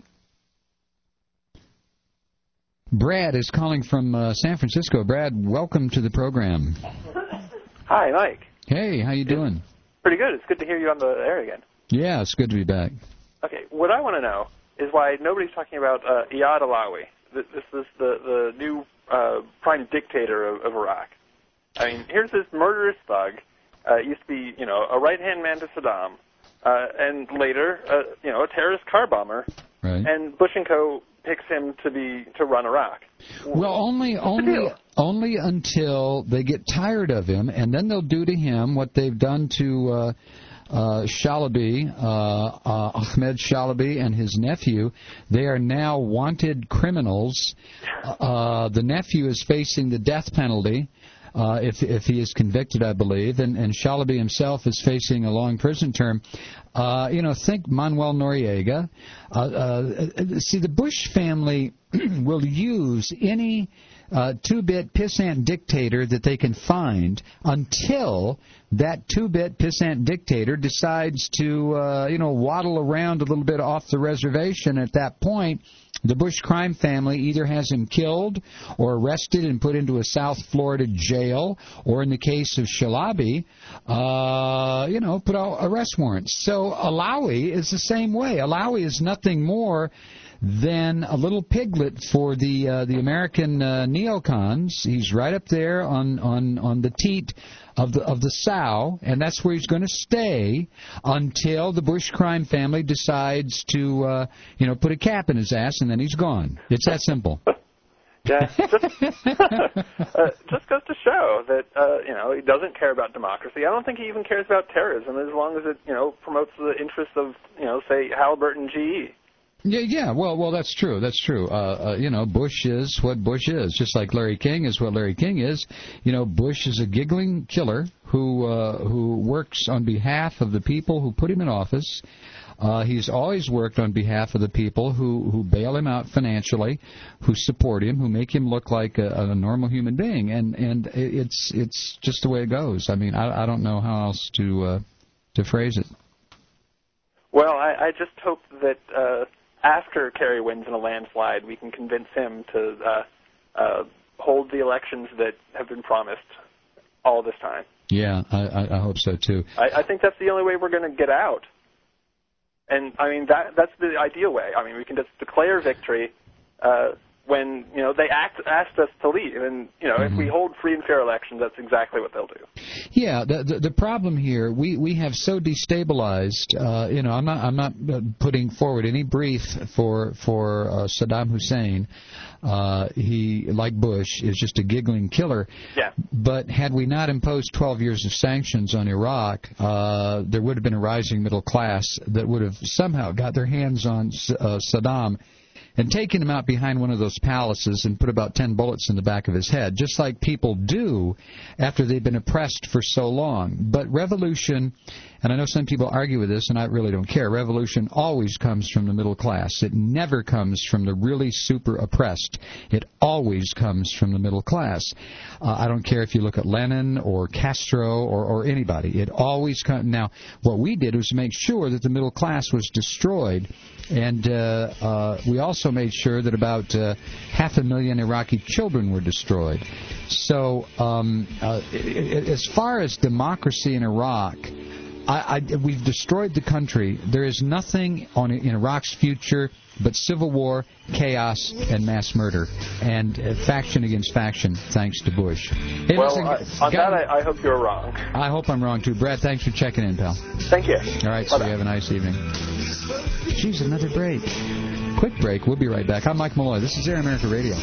Brad is calling from San Francisco. Brad, welcome to the program. Hi, Mike. Hey, how you doing? Pretty good. It's good to hear you on the air again. Yeah, it's good to be back. Okay, what I want to know is why nobody's talking about Iyad Allawi. This is the new prime dictator of Iraq. I mean, here's this murderous thug. Used to be, a right-hand man to Saddam, and later, a terrorist car bomber. Right. And Bush & Co. picks him to run Iraq. Well, only until they get tired of him, and then they'll do to him what they've done to Shalaby, Ahmed Shalaby and his nephew. They are now wanted criminals. The nephew is facing the death penalty. If he is convicted, I believe, and Shalaby himself is facing a long prison term. Think Manuel Noriega. See, the Bush family will use any two-bit pissant dictator that they can find until that two-bit pissant dictator decides to, waddle around a little bit off the reservation. At that point, the Bush crime family either has him killed or arrested and put into a South Florida jail, or in the case of Shalaby, put out arrest warrants. So Allawi is the same way. Allawi is nothing more than a little piglet for the American neocons. He's right up there on the teat of the sow, and that's where he's going to stay until the Bush crime family decides to put a cap in his ass, and then he's gone. It's that simple. Yeah, just goes to show that he doesn't care about democracy. I don't think he even cares about terrorism, as long as it promotes the interests of say Halliburton, GE. Yeah. Well, that's true. That's true. Bush is what Bush is, just like Larry King is what Larry King is. Bush is a giggling killer who works on behalf of the people who put him in office. He's always worked on behalf of the people who bail him out financially, who support him, who make him look like a normal human being, and it's just the way it goes. I mean, I don't know how else to phrase it. Well, I just hope that after Kerry wins in a landslide, we can convince him to hold the elections that have been promised all this time. Yeah, I hope so too. I think that's the only way we're going to get out. And I mean that's the ideal way. I mean, we can just declare victory, when they asked us to leave, and if we hold free and fair elections, that's exactly what they'll do. Yeah, the problem here, we have so destabilized. I'm not putting forward any brief for Saddam Hussein. He, like Bush, is just a giggling killer. Yeah. But had we not imposed 12 years of sanctions on Iraq, there would have been a rising middle class that would have somehow got their hands on Saddam and taken him out behind one of those palaces and put about 10 bullets in the back of his head, just like people do after they've been oppressed for so long. But revolution, and I know some people argue with this, and I really don't care, revolution always comes from the middle class. It never comes from the really super oppressed. It always comes from the middle class. I don't care if you look at Lenin or Castro or anybody. It always comes. Now, what we did was make sure that the middle class was destroyed, and we also made sure that about 500,000 Iraqi children were destroyed. So as far as democracy in Iraq, we've destroyed the country. There is nothing in Iraq's future but civil war, chaos, and mass murder, and faction against faction, thanks to Bush. Hey, well, listen, I hope you're wrong. I hope I'm wrong, too. Brad, thanks for checking in, pal. Thank you. All right, so you have a nice evening. Geez, another break. Quick break. We'll be right back. I'm Mike Malloy. This is Air America Radio.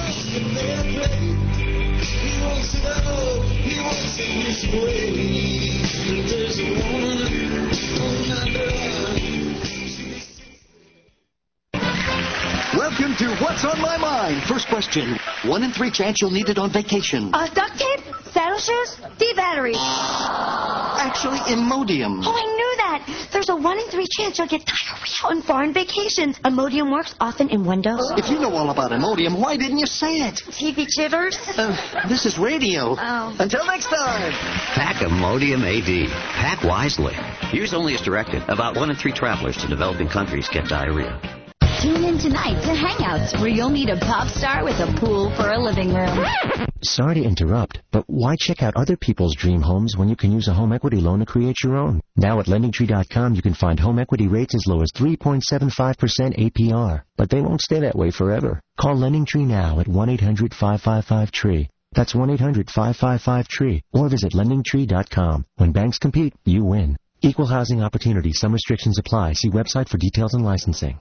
Welcome to What's on My Mind. First question. 1 in 3 chance you'll need it on vacation. Duct tape? Saddle shoes? D-batteries. Actually, Imodium. Oh, I knew that. There's a 1 in 3 chance you'll get diarrhea on foreign vacations. Imodium works often in one dose. If you know all about Imodium, why didn't you say it? TV jitters? This is radio. Oh. Until next time. Pack Imodium AD. Pack wisely. Use only as directed. About 1 in 3 travelers to developing countries get diarrhea. Tune in tonight to Hangouts, where you'll meet a pop star with a pool for a living room. Sorry to interrupt, but why check out other people's dream homes when you can use a home equity loan to create your own? Now at LendingTree.com, you can find home equity rates as low as 3.75% APR. But they won't stay that way forever. Call LendingTree now at 1-800-555-TREE. That's 1-800-555-TREE. Or visit LendingTree.com. When banks compete, you win. Equal housing opportunity. Some restrictions apply. See website for details and licensing.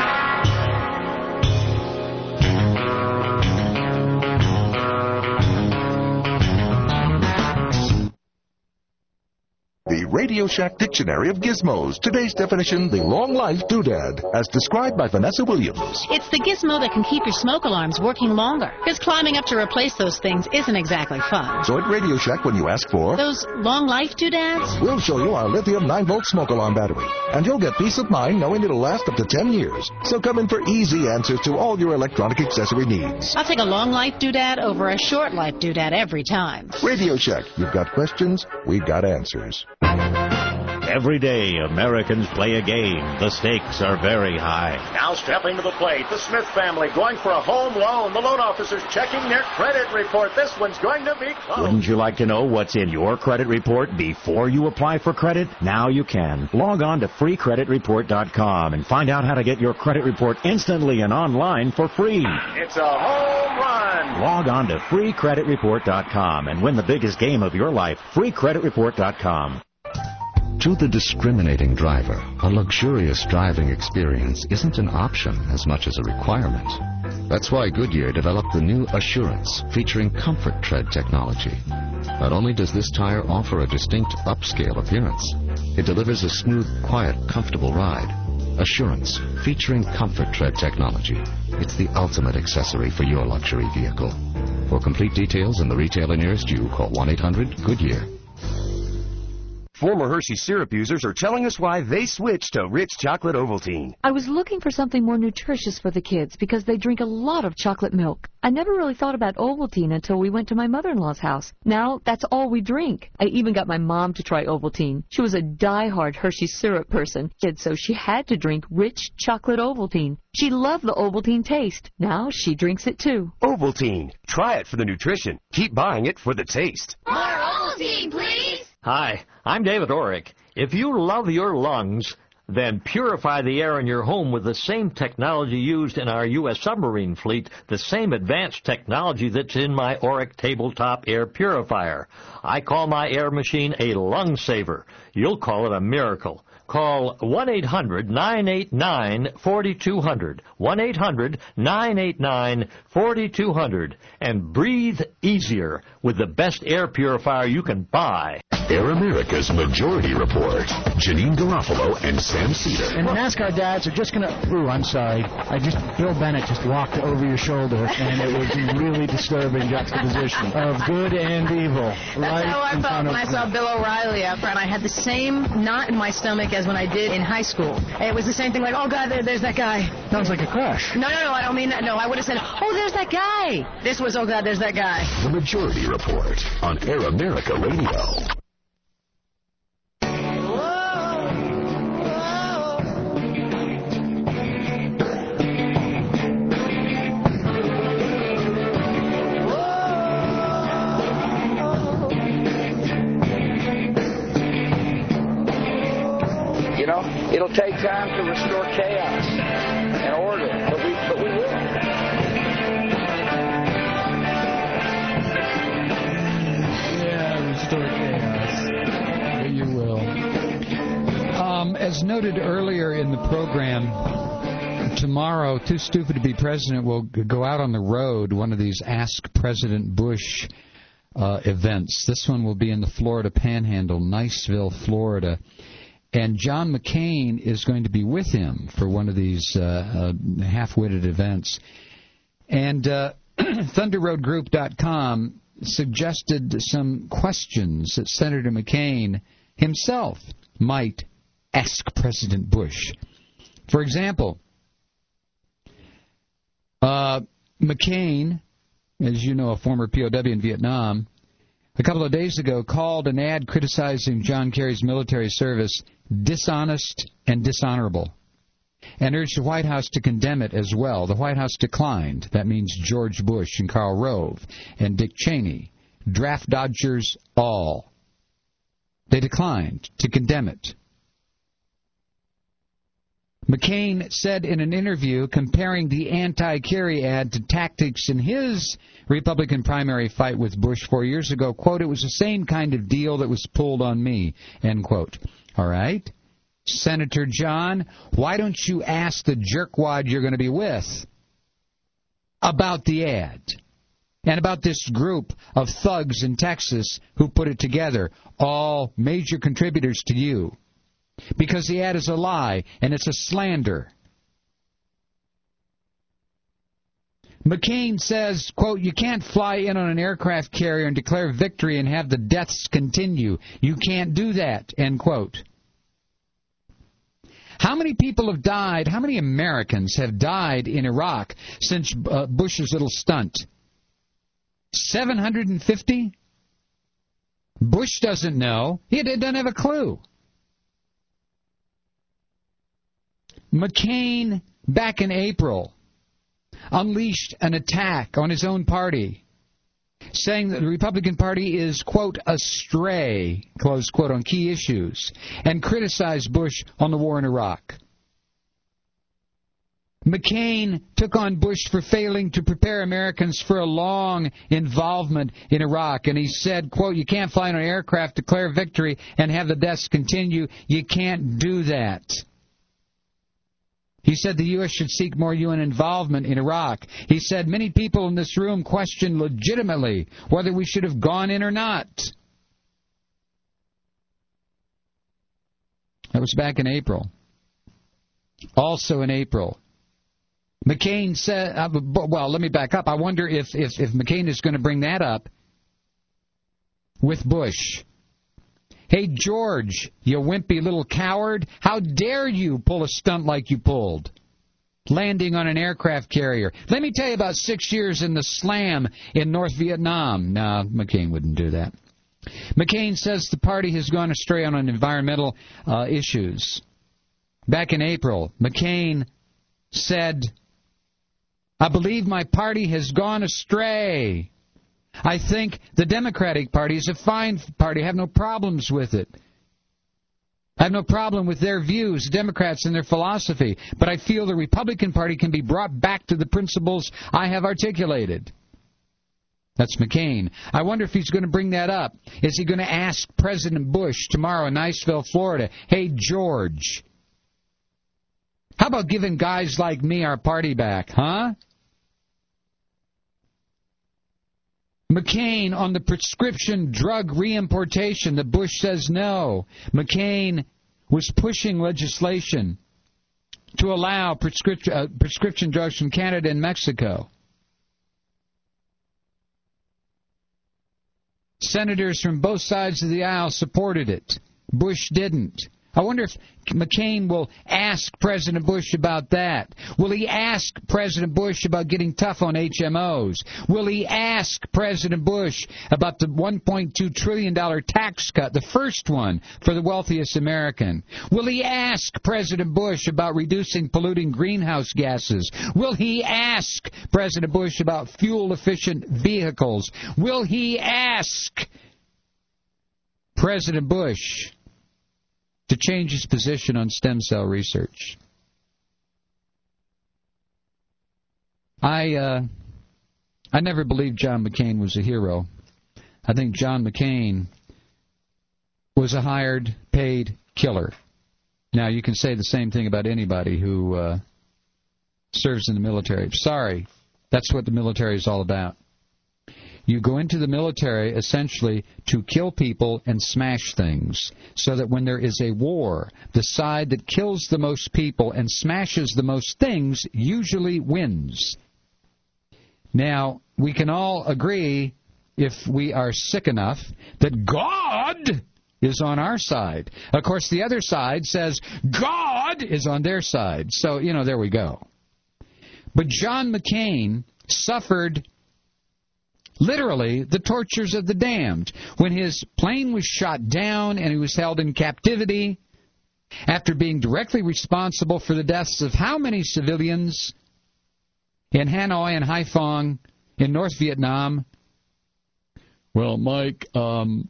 The Radio Shack Dictionary of Gizmos. Today's definition, the long-life doodad, as described by Vanessa Williams. It's the gizmo that can keep your smoke alarms working longer, because climbing up to replace those things isn't exactly fun. So at Radio Shack, when you ask for those long-life doodads, we'll show you our lithium 9-volt smoke alarm battery, and you'll get peace of mind knowing it'll last up to 10 years. So come in for easy answers to all your electronic accessory needs. I'll take a long-life doodad over a short-life doodad every time. Radio Shack. You've got questions, we've got answers. Every day, Americans play a game. The stakes are very high. Now stepping to the plate, the Smith family going for a home loan. The loan officers checking their credit report. This one's going to be close. Wouldn't you like to know what's in your credit report before you apply for credit? Now you can. Log on to freecreditreport.com and find out how to get your credit report instantly and online for free. It's a home run. Log on to freecreditreport.com and win the biggest game of your life. freecreditreport.com. To the discriminating driver, a luxurious driving experience isn't an option as much as a requirement. That's why Goodyear developed the new Assurance, featuring Comfort Tread technology. Not only does this tire offer a distinct upscale appearance, it delivers a smooth, quiet, comfortable ride. Assurance, featuring Comfort Tread technology. It's the ultimate accessory for your luxury vehicle. For complete details and the retailer nearest you, call 1-800-GOODYEAR. Former Hershey syrup users are telling us why they switched to Rich Chocolate Ovaltine. I was looking for something more nutritious for the kids because they drink a lot of chocolate milk. I never really thought about Ovaltine until we went to my mother-in-law's house. Now, that's all we drink. I even got my mom to try Ovaltine. She was a die-hard Hershey syrup person, so she had to drink Rich Chocolate Ovaltine. She loved the Ovaltine taste. Now she drinks it too. Ovaltine. Try it for the nutrition. Keep buying it for the taste. More Ovaltine, please! Hi, I'm David Orrick. If you love your lungs, Then purify the air in your home with the same technology used in our U.S. submarine fleet, the same advanced technology that's in my Auric tabletop air purifier. I call my air machine a lung saver. You'll call it a miracle. Call 1-800-989-4200, 1-800-989-4200, and breathe easier with the best air purifier you can buy. Air America's Majority Report. Janine Garofalo and Sam Cedar. And the NASCAR dads are just going to... Ooh, I'm sorry. Bill Bennett just walked over your shoulder, and it was a really disturbing juxtaposition of good and evil. That's how I felt when I saw Bill O'Reilly up front. I had the same knot in my stomach as when I did in high school. It was the same thing, like, oh, God, there's that guy. Sounds like a crush. No, I don't mean that. No, I would have said, oh, there's that guy. This was, oh, God, there's that guy. The Majority Report on Air America Radio. You know, it'll take time to restore chaos and order, but we will. Yeah, restore chaos. You will. As noted earlier in the program, tomorrow, Too Stupid to Be President will go out on the road, one of these Ask President Bush events. This one will be in the Florida Panhandle, Niceville, Florida. And John McCain is going to be with him for one of these half-witted events. And ThunderRoadGroup.com suggested some questions that Senator McCain himself might ask President Bush. For example, McCain, as you know, a former POW in Vietnam, a couple of days ago called an ad criticizing John Kerry's military service dishonest and dishonorable, and urged the White House to condemn it as well. The White House declined. That means George Bush and Karl Rove and Dick Cheney, draft dodgers all. They declined to condemn it. McCain said in an interview comparing the anti-Kerry ad to tactics in his Republican primary fight with Bush 4 years ago, quote, it was the same kind of deal that was pulled on me, end quote. All right. Senator John, why don't you ask the jerkwad you're going to be with about the ad and about this group of thugs in Texas who put it together, all major contributors to you? Because the ad is a lie, and it's a slander. McCain says, quote, you can't fly in on an aircraft carrier and declare victory and have the deaths continue. You can't do that, end quote. How many people have died, how many Americans have died in Iraq since Bush's little stunt? 750? Bush doesn't know. He doesn't have a clue. McCain, back in April, unleashed an attack on his own party, saying that the Republican Party is, quote, astray, close quote, on key issues, and criticized Bush on the war in Iraq. McCain took on Bush for failing to prepare Americans for a long involvement in Iraq, and he said, quote, you can't fly on an aircraft, declare victory, and have the deaths continue. You can't do that. He said the U.S. should seek more UN involvement in Iraq. He said many people in this room question legitimately whether we should have gone in or not. That was back in April. Also in April, McCain said, well, let me back up. I wonder if McCain is going to bring that up with Bush. Hey, George, you wimpy little coward, how dare you pull a stunt like you pulled, landing on an aircraft carrier. Let me tell you about 6 years in the slam in North Vietnam. No, McCain wouldn't do that. McCain says the party has gone astray on environmental issues. Back in April, McCain said, I believe my party has gone astray. I think the Democratic Party is a fine party. I have no problems with it. I have no problem with their views, Democrats and their philosophy, but I feel the Republican Party can be brought back to the principles I have articulated. That's McCain. I wonder if he's going to bring that up. Is he going to ask President Bush tomorrow in Niceville, Florida, hey, George, how about giving guys like me our party back, huh? McCain on the prescription drug reimportation that Bush says no. McCain was pushing legislation to allow prescription drugs from Canada and Mexico. Senators from both sides of the aisle supported it. Bush didn't. I wonder if McCain will ask President Bush about that. Will he ask President Bush about getting tough on HMOs? Will he ask President Bush about the $1.2 trillion tax cut, the first one for the wealthiest American? Will he ask President Bush about reducing polluting greenhouse gases? Will he ask President Bush about fuel-efficient vehicles? Will he ask President Bush to change his position on stem cell research? I never believed John McCain was a hero. I think John McCain was a hired, paid killer. Now, you can say the same thing about anybody who serves in the military. Sorry, that's what the military is all about. You go into the military essentially to kill people and smash things, so that when there is a war, the side that kills the most people and smashes the most things usually wins. Now, we can all agree, if we are sick enough, that God is on our side. Of course, the other side says God is on their side. So, there we go. But John McCain suffered literally the tortures of the damned. When his plane was shot down and he was held in captivity, after being directly responsible for the deaths of how many civilians in Hanoi and Haiphong in North Vietnam? Well, Mike, all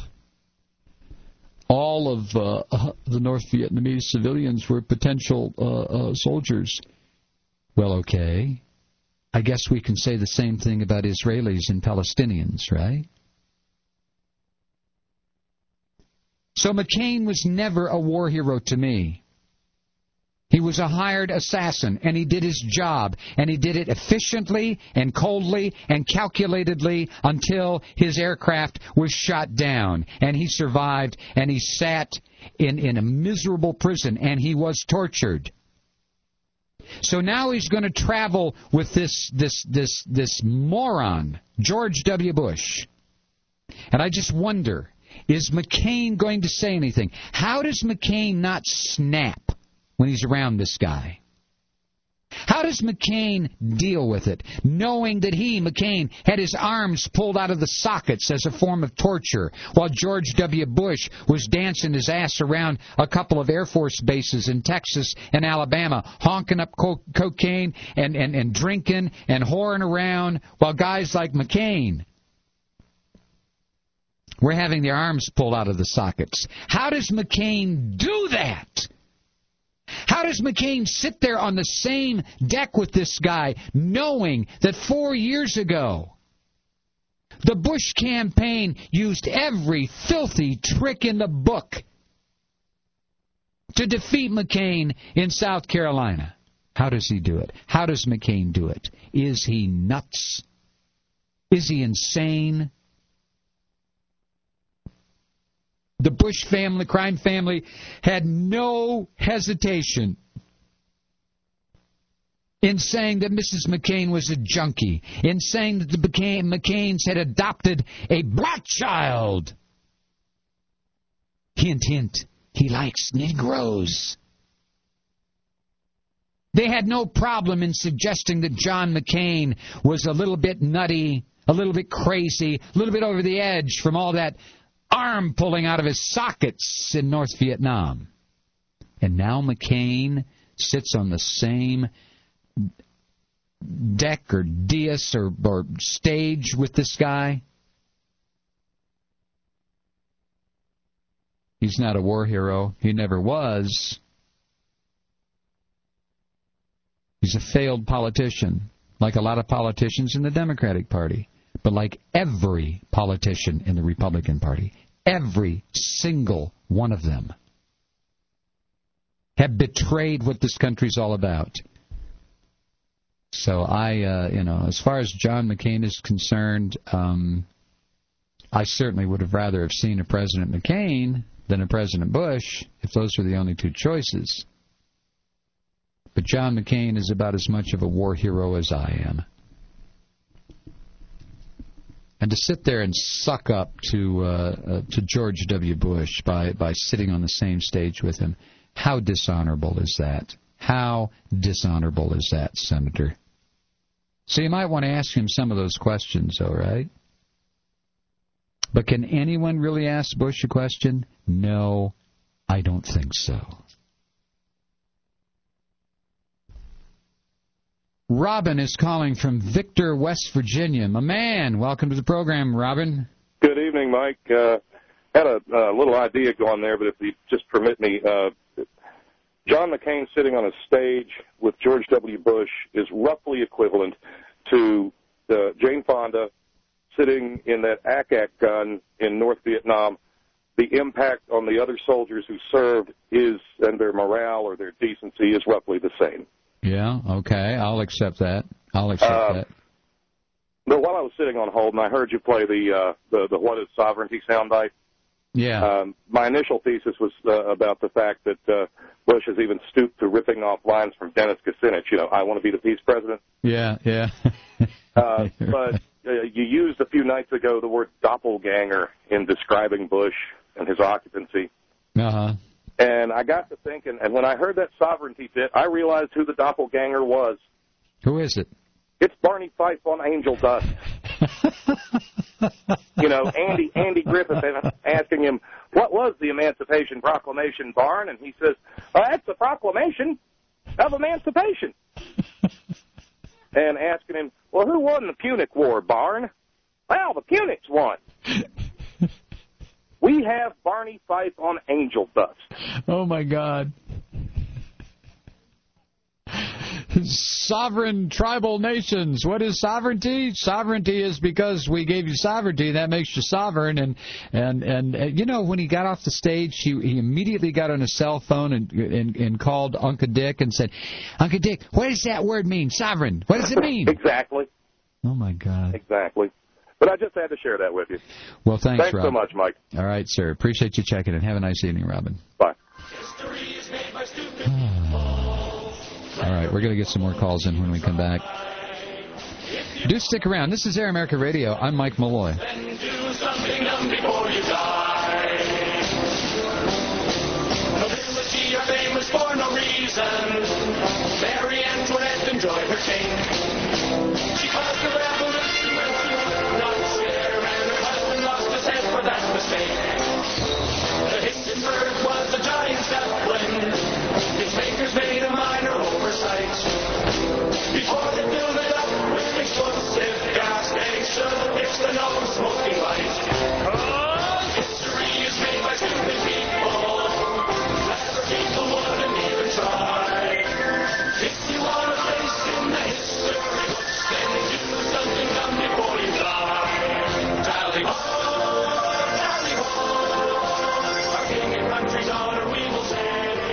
of the North Vietnamese civilians were potential soldiers. Well, okay. I guess we can say the same thing about Israelis and Palestinians, right? So McCain was never a war hero to me. He was a hired assassin, and he did his job, and he did it efficiently and coldly and calculatedly until his aircraft was shot down, and he survived, and he sat in a miserable prison, and he was tortured. So now he's going to travel with this moron, George W. Bush. And I just wonder, is McCain going to say anything? How does McCain not snap when he's around this guy? How does McCain deal with it, knowing that he, McCain, had his arms pulled out of the sockets as a form of torture, while George W. Bush was dancing his ass around a couple of Air Force bases in Texas and Alabama, honking up cocaine and drinking and whoring around, while guys like McCain were having their arms pulled out of the sockets? How does McCain do that? How does McCain sit there on the same deck with this guy, knowing that 4 years ago the Bush campaign used every filthy trick in the book to defeat McCain in South Carolina? How does he do it? How does McCain do it? Is he nuts? Is he insane? The Bush family, crime family, had no hesitation in saying that Mrs. McCain was a junkie, in saying that the McCains had adopted a black child. Hint, hint, he likes Negroes. They had no problem in suggesting that John McCain was a little bit nutty, a little bit crazy, a little bit over the edge from all that arm pulling out of his sockets in North Vietnam. And now McCain sits on the same deck or dais or stage with this guy. He's not a war hero. He never was. He's a failed politician, like a lot of politicians in the Democratic Party, but like every politician in the Republican Party. Every single one of them have betrayed what this country's all about. So as far as John McCain is concerned, I certainly would have rather have seen a President McCain than a President Bush, if those were the only two choices. But John McCain is about as much of a war hero as I am. And to sit there and suck up to George W. Bush by sitting on the same stage with him, how dishonorable is that? How dishonorable is that, Senator? So you might want to ask him some of those questions, all right? But can anyone really ask Bush a question? No, I don't think so. Robin is calling from Victor, West Virginia. My man, welcome to the program, Robin. Good evening, Mike. Had a little idea going there, but if you just permit me, John McCain sitting on a stage with George W. Bush is roughly equivalent to Jane Fonda sitting in that ACAC gun in North Vietnam. The impact on the other soldiers who served and their morale or their decency is roughly the same. Yeah, okay, I'll accept that. But while I was sitting on hold and I heard you play the What is Sovereignty soundbite, yeah. My initial thesis was about the fact that Bush has even stooped to ripping off lines from Dennis Kucinich, I want to be the peace president. Yeah. But you used a few nights ago the word doppelganger in describing Bush and his occupancy. Uh-huh. And I got to thinking, and when I heard that sovereignty bit, I realized who the doppelganger was. Who is it? It's Barney Fife on Angel Dust. Andy Griffith asking him, what was the Emancipation Proclamation, Barn? And he says, that's the proclamation of emancipation. And asking him, well, who won the Punic War, Barn? Well, the Punics won. We have Barney Fife on Angel Dust. Oh, my God. Sovereign tribal nations. What is sovereignty? Sovereignty is because we gave you sovereignty. That makes you sovereign. And when he got off the stage, he immediately got on his cell phone and called Uncle Dick and said, Uncle Dick, what does that word mean, sovereign? What does it mean? Exactly. Oh, my God. Exactly. But I just had to share that with you. Well, thanks Rob. So much, Mike. All right, sir. Appreciate you checking in. Have a nice evening, Robin. Bye. All right, we're going to get some more calls in when we come back. Do stick around. This is Air America Radio. I'm Mike Malloy. Nobility are famous for no reason. Mary Antoinette enjoyed her king. She caused the revolution when she would not share, and her husband lost his head for that mistake. The Hindenburg was a giant zeppelin. Its makers made a minor oversight. Before they filled it up with explosive gas, they should have fixed the no smoking light. History is made by stupid people. Clever people wouldn't even try. If you want a place in the history books, then do something dumb before you die. Tally-ho, tally-ho. Our king and country's honor we will say.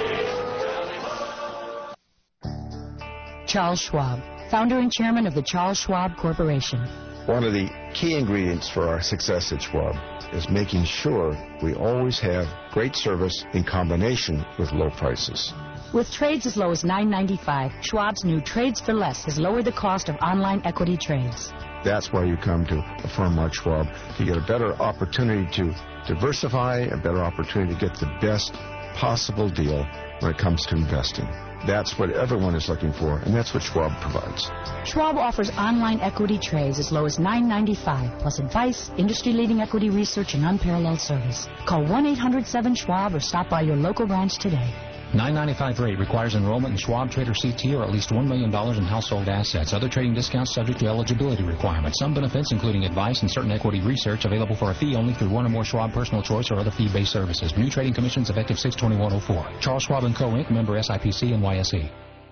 Charles Schwab, founder and chairman of the Charles Schwab Corporation. One of the key ingredients for our success at Schwab is making sure we always have great service in combination with low prices. With trades as low as $9.95, Schwab's new Trades for Less has lowered the cost of online equity trades. That's why you come to a firm like Schwab, to get a better opportunity to diversify, a better opportunity to get the best possible deal when it comes to investing. That's what everyone is looking for, and that's what Schwab provides. Schwab offers online equity trades as low as $9.95, plus advice, industry-leading equity research, and unparalleled service. Call 1-800-7-SCHWAB or stop by your local branch today. $9.95 rate requires enrollment in Schwab Trader CT or at least $1 million in household assets. Other trading discounts subject to eligibility requirements. Some benefits, including advice and certain equity research, available for a fee only through one or more Schwab Personal Choice or other fee-based services. New trading commissions effective 6/21/04. Charles Schwab & Co. Inc., member SIPC and NYSE.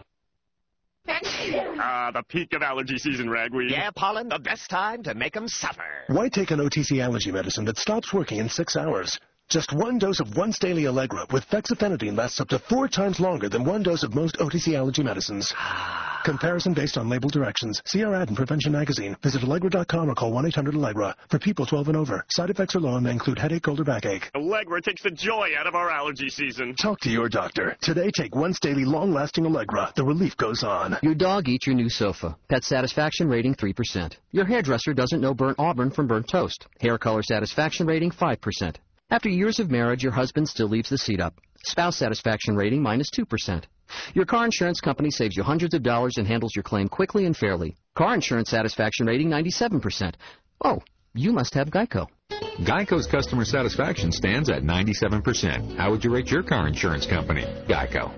The peak of allergy season, Ragweed. Yeah, Pollen, the best time to make 'em suffer. Why take an OTC allergy medicine that stops working in 6 hours? Just one dose of Once Daily Allegra with fexofenadine lasts up to 4 times longer than one dose of most OTC allergy medicines. Comparison based on label directions. See our ad in Prevention Magazine. Visit Allegra.com or call 1-800-ALLEGRA. For people 12 and over. Side effects are low and may include headache, cold, or backache. Allegra takes the joy out of our allergy season. Talk to your doctor. Today, take Once Daily Long-Lasting Allegra. The relief goes on. Your dog eats your new sofa. Pet satisfaction rating 3%. Your hairdresser doesn't know burnt auburn from burnt toast. Hair color satisfaction rating 5%. After years of marriage, your husband still leaves the seat up. Spouse satisfaction rating -2%. Your car insurance company saves you hundreds of dollars and handles your claim quickly and fairly. Car insurance satisfaction rating 97%. Oh, you must have Geico. Geico's customer satisfaction stands at 97%. How would you rate your car insurance company? Geico.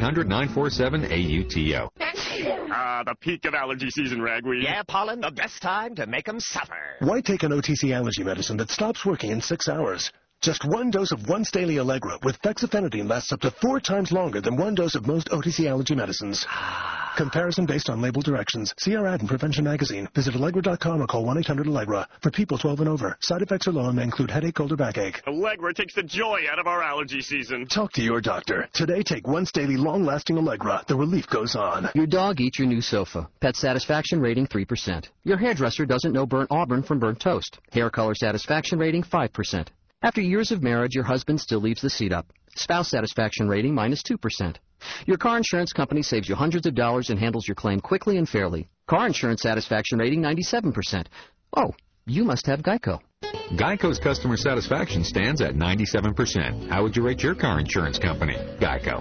1-800-947-AUTO. The peak of allergy season, Ragweed. Yeah, Pollen, the best time to make 'em suffer. Why take an OTC allergy medicine that stops working in 6 hours? Just one dose of Once Daily Allegra with fexofenadine lasts up to 4 times longer than one dose of most OTC allergy medicines. Comparison based on label directions. See our ad in Prevention Magazine. Visit Allegra.com or call 1-800-ALLEGRA. For people 12 and over. Side effects are low and may include headache, cold, or backache. Allegra takes the joy out of our allergy season. Talk to your doctor. Today, take Once Daily Long-Lasting Allegra. The relief goes on. Your dog eats your new sofa. Pet satisfaction rating 3%. Your hairdresser doesn't know burnt auburn from burnt toast. Hair color satisfaction rating 5%. After years of marriage, your husband still leaves the seat up. Spouse satisfaction rating -2%. Your car insurance company saves you hundreds of dollars and handles your claim quickly and fairly. Car insurance satisfaction rating 97%. Oh, you must have Geico. Geico's customer satisfaction stands at 97%. How would you rate your car insurance company? Geico.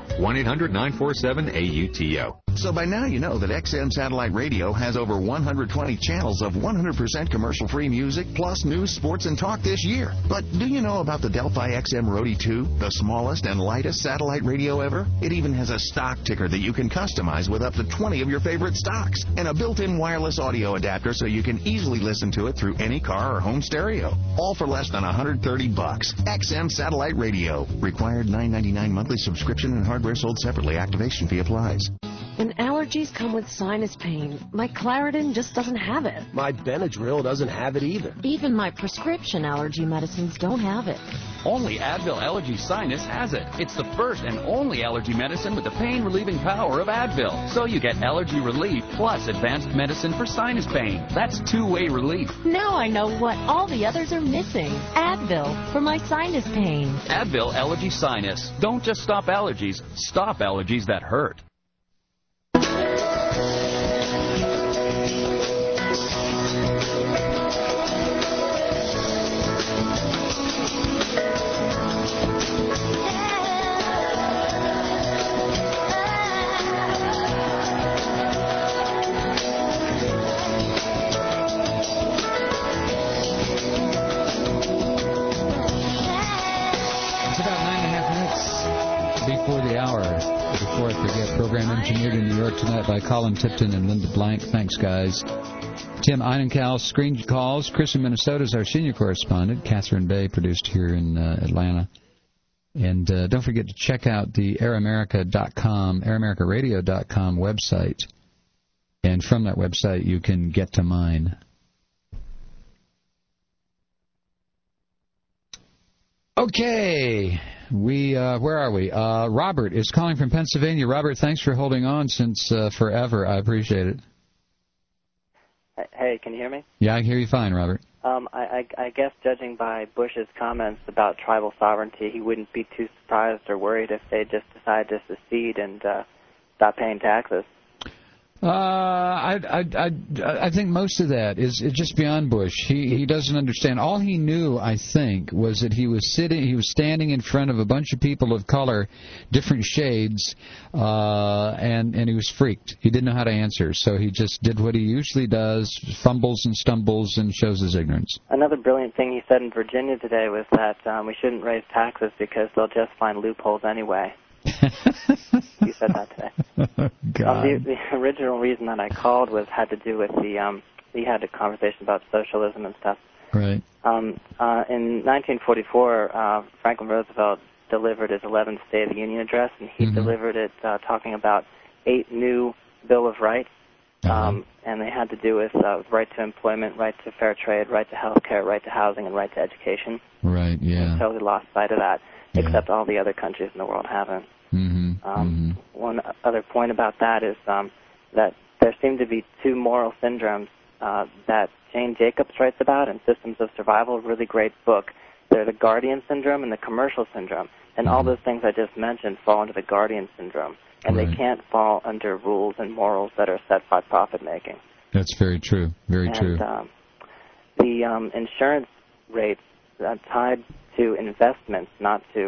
1-800-947-AUTO. So by now you know that XM Satellite Radio has over 120 channels of 100% commercial-free music, plus news, sports, and talk this year. But do you know about the Delphi XM Roadie 2, the smallest and lightest satellite radio ever? It even has a stock ticker that you can customize with up to 20 of your favorite stocks, and a built-in wireless audio adapter so you can easily listen to it through any car or home stereo. All for less than $130. XM Satellite Radio. Required $9.99 monthly subscription and hardware sold separately. Activation fee applies. When allergies come with sinus pain, my Claritin just doesn't have it. My Benadryl doesn't have it either. Even my prescription allergy medicines don't have it. Only Advil Allergy Sinus has it. It's the first and only allergy medicine with the pain-relieving power of Advil. So you get allergy relief plus advanced medicine for sinus pain. That's two-way relief. Now I know what all the others are missing. Advil for my sinus pain. Advil Allergy Sinus. Don't just stop allergies. Stop allergies that hurt. Before I forget, program engineered in New York tonight by Colin Tipton and Linda Blank. Thanks, guys. Tim Einenkel screen calls. Chris in Minnesota is our senior correspondent. Catherine Bay produced here in Atlanta. And don't forget to check out the airamerica.com, airamerica.radio.com website. And from that website, you can get to mine. Okay. Where are we? Robert is calling from Pennsylvania. Robert, thanks for holding on since forever. I appreciate it. Hey, can you hear me? Yeah, I can hear you fine, Robert. I guess judging by Bush's comments about tribal sovereignty, he wouldn't be too surprised or worried if they just decided to secede and stop paying taxes. I think most of that is just beyond Bush. He doesn't understand. All he knew, I think, was that he was standing in front of a bunch of people of color, different shades, and he was freaked. He didn't know how to answer, so he just did what he usually does, fumbles and stumbles and shows his ignorance. Another brilliant thing he said in Virginia today was that we shouldn't raise taxes because they'll just find loopholes anyway. You said that today. God. The original reason that I called had to do with we had a conversation about socialism and stuff. Right. In 1944, Franklin Roosevelt delivered his 11th State of the Union address, and he delivered it talking about 8 new Bill of Rights, and they had to do with right to employment, right to fair trade, right to health care, right to housing, and right to education. Right, yeah. We totally lost sight of that, except all the other countries in the world haven't. One other point about that is that there seem to be 2 moral syndromes that Jane Jacobs writes about in Systems of Survival, a really great book. They're the Guardian Syndrome and the Commercial Syndrome. And all those things I just mentioned fall into the Guardian Syndrome. And they can't fall under rules and morals that are set by profit-making. That's very true. Very true. The insurance rates tied to investments, not to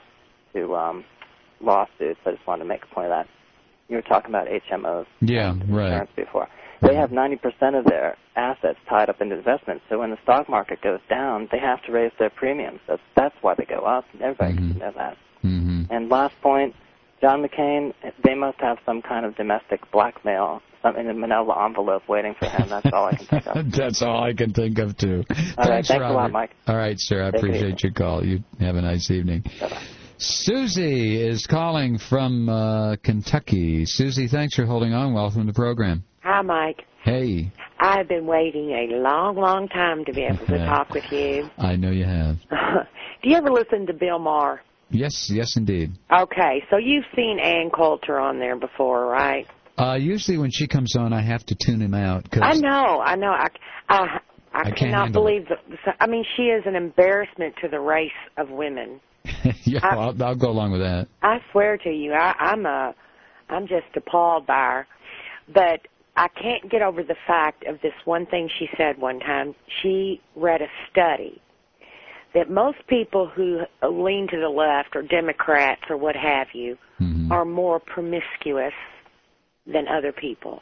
lawsuits. I just wanted to make a point of that. You were talking about HMOs. Yeah, right. Insurance before. They have 90% of their assets tied up into investments. So when the stock market goes down, they have to raise their premiums. That's why they go up. Everybody can know that. And last point, John McCain, they must have some kind of domestic blackmail, something in a manila envelope waiting for him. That's all I can think of. That's all I can think of, too. All right, thanks Robert. a lot, Mike. All right, sir. I appreciate your call. You have a nice evening. Bye-bye. Susie is calling from Kentucky. Susie, thanks for holding on. Welcome to the program. Hi, Mike. Hey. I've been waiting a long, long time to be able to talk with you. I know you have. Do you ever listen to Bill Maher? Yes, indeed. Okay, so you've seen Ann Coulter on there before, right? Usually when she comes on, I have to tune him out. Cause I know. I cannot believe that. I mean, she is an embarrassment to the race of women. Yeah, I'll go along with that. I swear to you, I'm just appalled by her. But I can't get over the fact of this one thing she said one time. She read a study that most people who lean to the left or Democrats or what have you are more promiscuous than other people.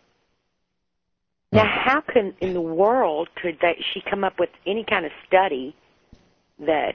Now, how can in the world could she come up with any kind of study that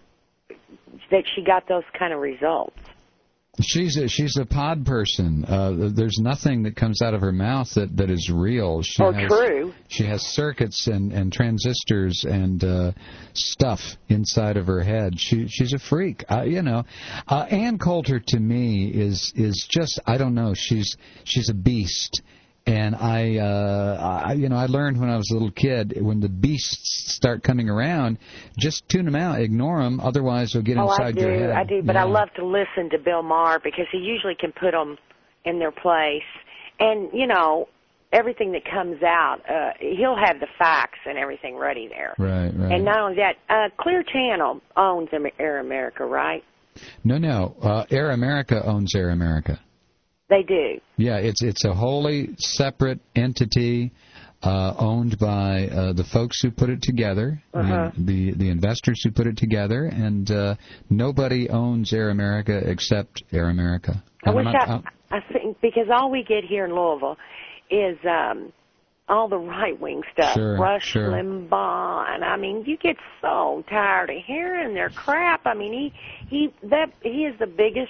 she got those kind of results? She's a pod person. There's nothing that comes out of her mouth that is real. True. She has circuits and transistors and stuff inside of her head. She's a freak. Ann Coulter to me is just, I don't know. She's a beast. And I learned when I was a little kid, when the beasts start coming around, just tune them out, ignore them, otherwise they'll get inside your head. I do, but I love to listen to Bill Maher because he usually can put them in their place. And, everything that comes out, he'll have the facts and everything ready there. Right. And not only that, Clear Channel owns Air America, right? No. Air America owns Air America. They do. Yeah, it's a wholly separate entity owned by the folks who put it together, the investors who put it together, and nobody owns Air America except Air America. I think because all we get here in Louisville is all the right-wing stuff, Rush Limbaugh, and I mean, you get so tired of hearing their crap. I mean, he is the biggest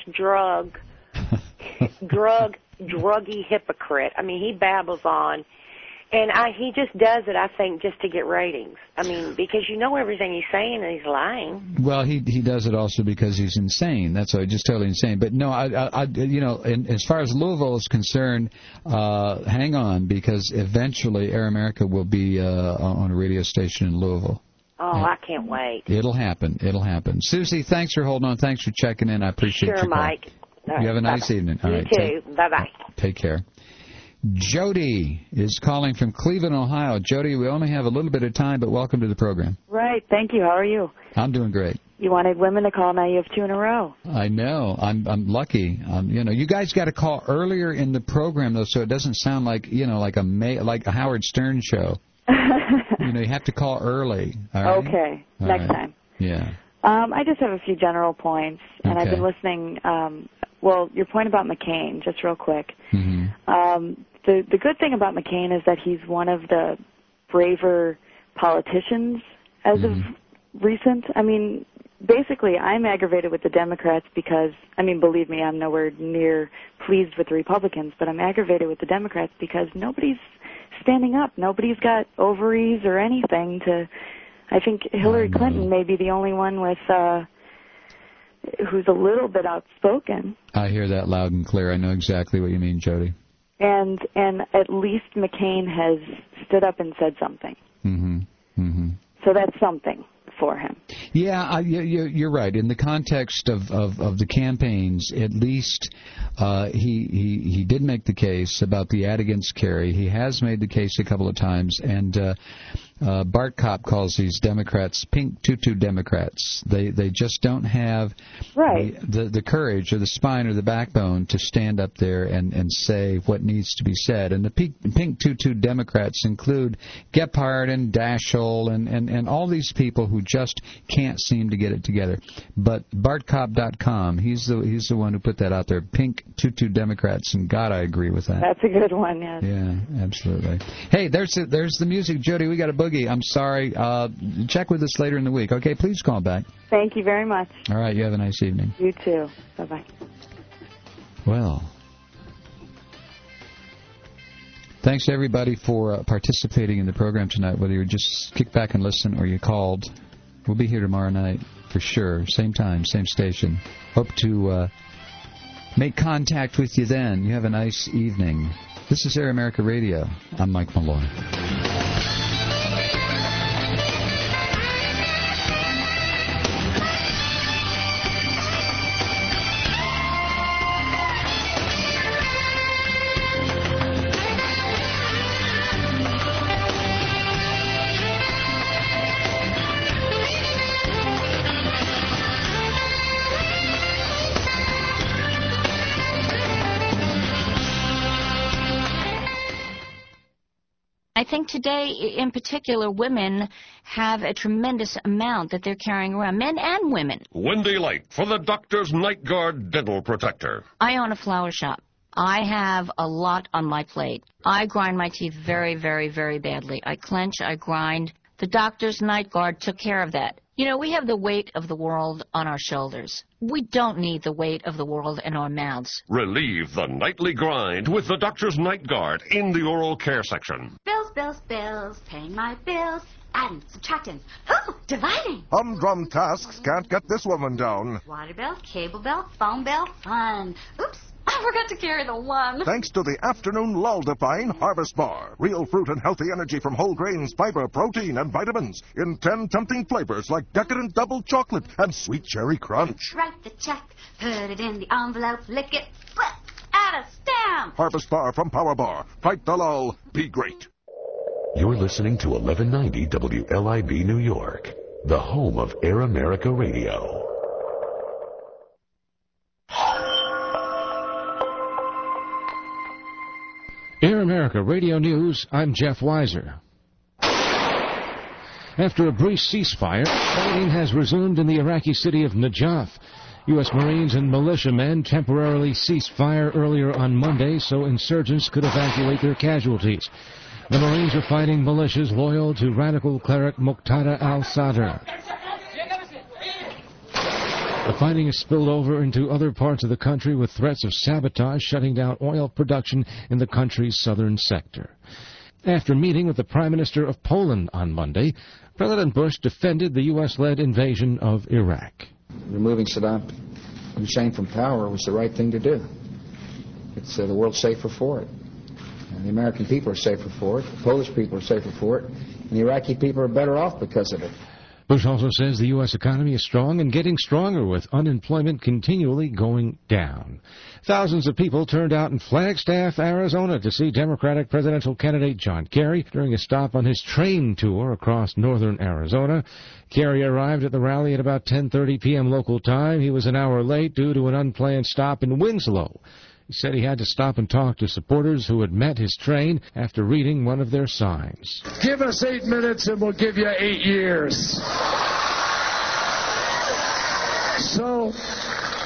druggy hypocrite. I mean, he babbles on, and he just does it, I think, just to get ratings. I mean, because everything he's saying and he's lying. Well, he does it also because he's insane. That's why, just totally insane. But no, and as far as Louisville is concerned, hang on, because eventually Air America will be on a radio station in Louisville. Oh, I can't wait. It'll happen. Susie, thanks for holding on. Thanks for checking in. I appreciate your call. Sure, Mike. You have a nice evening. All right, you too. Bye-bye. Take care. Jody is calling from Cleveland, Ohio. Jody, we only have a little bit of time, but welcome to the program. Right. Thank you. How are you? I'm doing great. You wanted women to call, now you have 2 in a row. I know. I'm lucky. You guys got to call earlier in the program, though, so it doesn't sound like, like a Howard Stern show. You have to call early. All right? Okay. All Next right. time. Yeah. I just have a few general points, and I've been listening. Your point about McCain, just real quick. The good thing about McCain is that he's one of the braver politicians as of recent. I mean, basically, I'm aggravated with the Democrats because, I mean, believe me, I'm nowhere near pleased with the Republicans, but I'm aggravated with the Democrats because nobody's standing up. Nobody's got ovaries or anything to... I think Hillary Clinton may be the only one with who's a little bit outspoken. I hear that loud and clear. I know exactly what you mean, Jody. And at least McCain has stood up and said something. Mm-hmm. Mm-hmm. So that's something for him. Yeah, you're right. In the context of the campaigns, at least he did make the case about the ad against Kerry. He has made the case a couple of times, and Bart Kopp calls these Democrats pink tutu Democrats. They just don't have the courage or the spine or the backbone to stand up there and say what needs to be said. And the pink tutu Democrats include Gephardt and Daschle and all these people who just can't seem to get it together. But BartKopp.com, he's the one who put that out there, pink tutu Democrats, and God, I agree with that. That's a good one, yes. Yeah, absolutely. Hey, there's the music, Jody. We got a boogie. I'm sorry. Check with us later in the week. Okay, please call back. Thank you very much. All right, you have a nice evening. You too. Bye-bye. Well, thanks, everybody, for participating in the program tonight, whether you just kick back and listen or you called. We'll be here tomorrow night for sure. Same time, same station. Hope to make contact with you then. You have a nice evening. This is Air America Radio. I'm Mike Malloy. I think today, in particular, women have a tremendous amount that they're carrying around, men and women. Wendy Light for the Doctor's Night Guard Dental Protector. I own a flower shop. I have a lot on my plate. I grind my teeth very, very, very badly. I clench, I grind. The Doctor's Night Guard took care of that. You know, we have the weight of the world on our shoulders. We don't need the weight of the world in our mouths. Relieve the nightly grind with the Doctor's Night Guard in the oral care section. Bills, bills, bills, paying my bills, adding, subtracting, oh, dividing. Humdrum tasks can't get this woman down. Water bill, cable bill, phone bill, fun. Oops, I forgot to carry the one. Thanks to the afternoon lull-defying Harvest Bar. Real fruit and healthy energy from whole grains, fiber, protein, and vitamins. In 10 tempting flavors like decadent double chocolate and sweet cherry crunch. Write the check, put it in the envelope, lick it, flip, add a stamp. Harvest Bar from Power Bar. Fight the lull. Be great. You're listening to 1190 WLIB New York, the home of Air America Radio. Air America Radio News, I'm Jeff Weiser. After a brief ceasefire, fighting has resumed in the Iraqi city of Najaf. U.S. Marines and militiamen temporarily ceased fire earlier on Monday so insurgents could evacuate their casualties. The Marines are fighting militias loyal to radical cleric Muqtada al-Sadr. The fighting has spilled over into other parts of the country with threats of sabotage shutting down oil production in the country's southern sector. After meeting with the Prime Minister of Poland on Monday, President Bush defended the U.S.-led invasion of Iraq. Removing Saddam Hussein from power was the right thing to do. It's the world's safer for it. And the American people are safer for it. The Polish people are safer for it. And the Iraqi people are better off because of it. Bush also says the U.S. economy is strong and getting stronger, with unemployment continually going down. Thousands of people turned out in Flagstaff, Arizona, to see Democratic presidential candidate John Kerry during a stop on his train tour across northern Arizona. Kerry arrived at the rally at about 10:30 p.m. local time. He was an hour late due to an unplanned stop in Winslow. He said he had to stop and talk to supporters who had met his train after reading one of their signs. Give us 8 minutes and we'll give you 8 years. So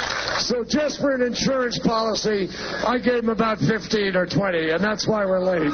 just for an insurance policy, I gave him about 15 or 20, and that's why we're late.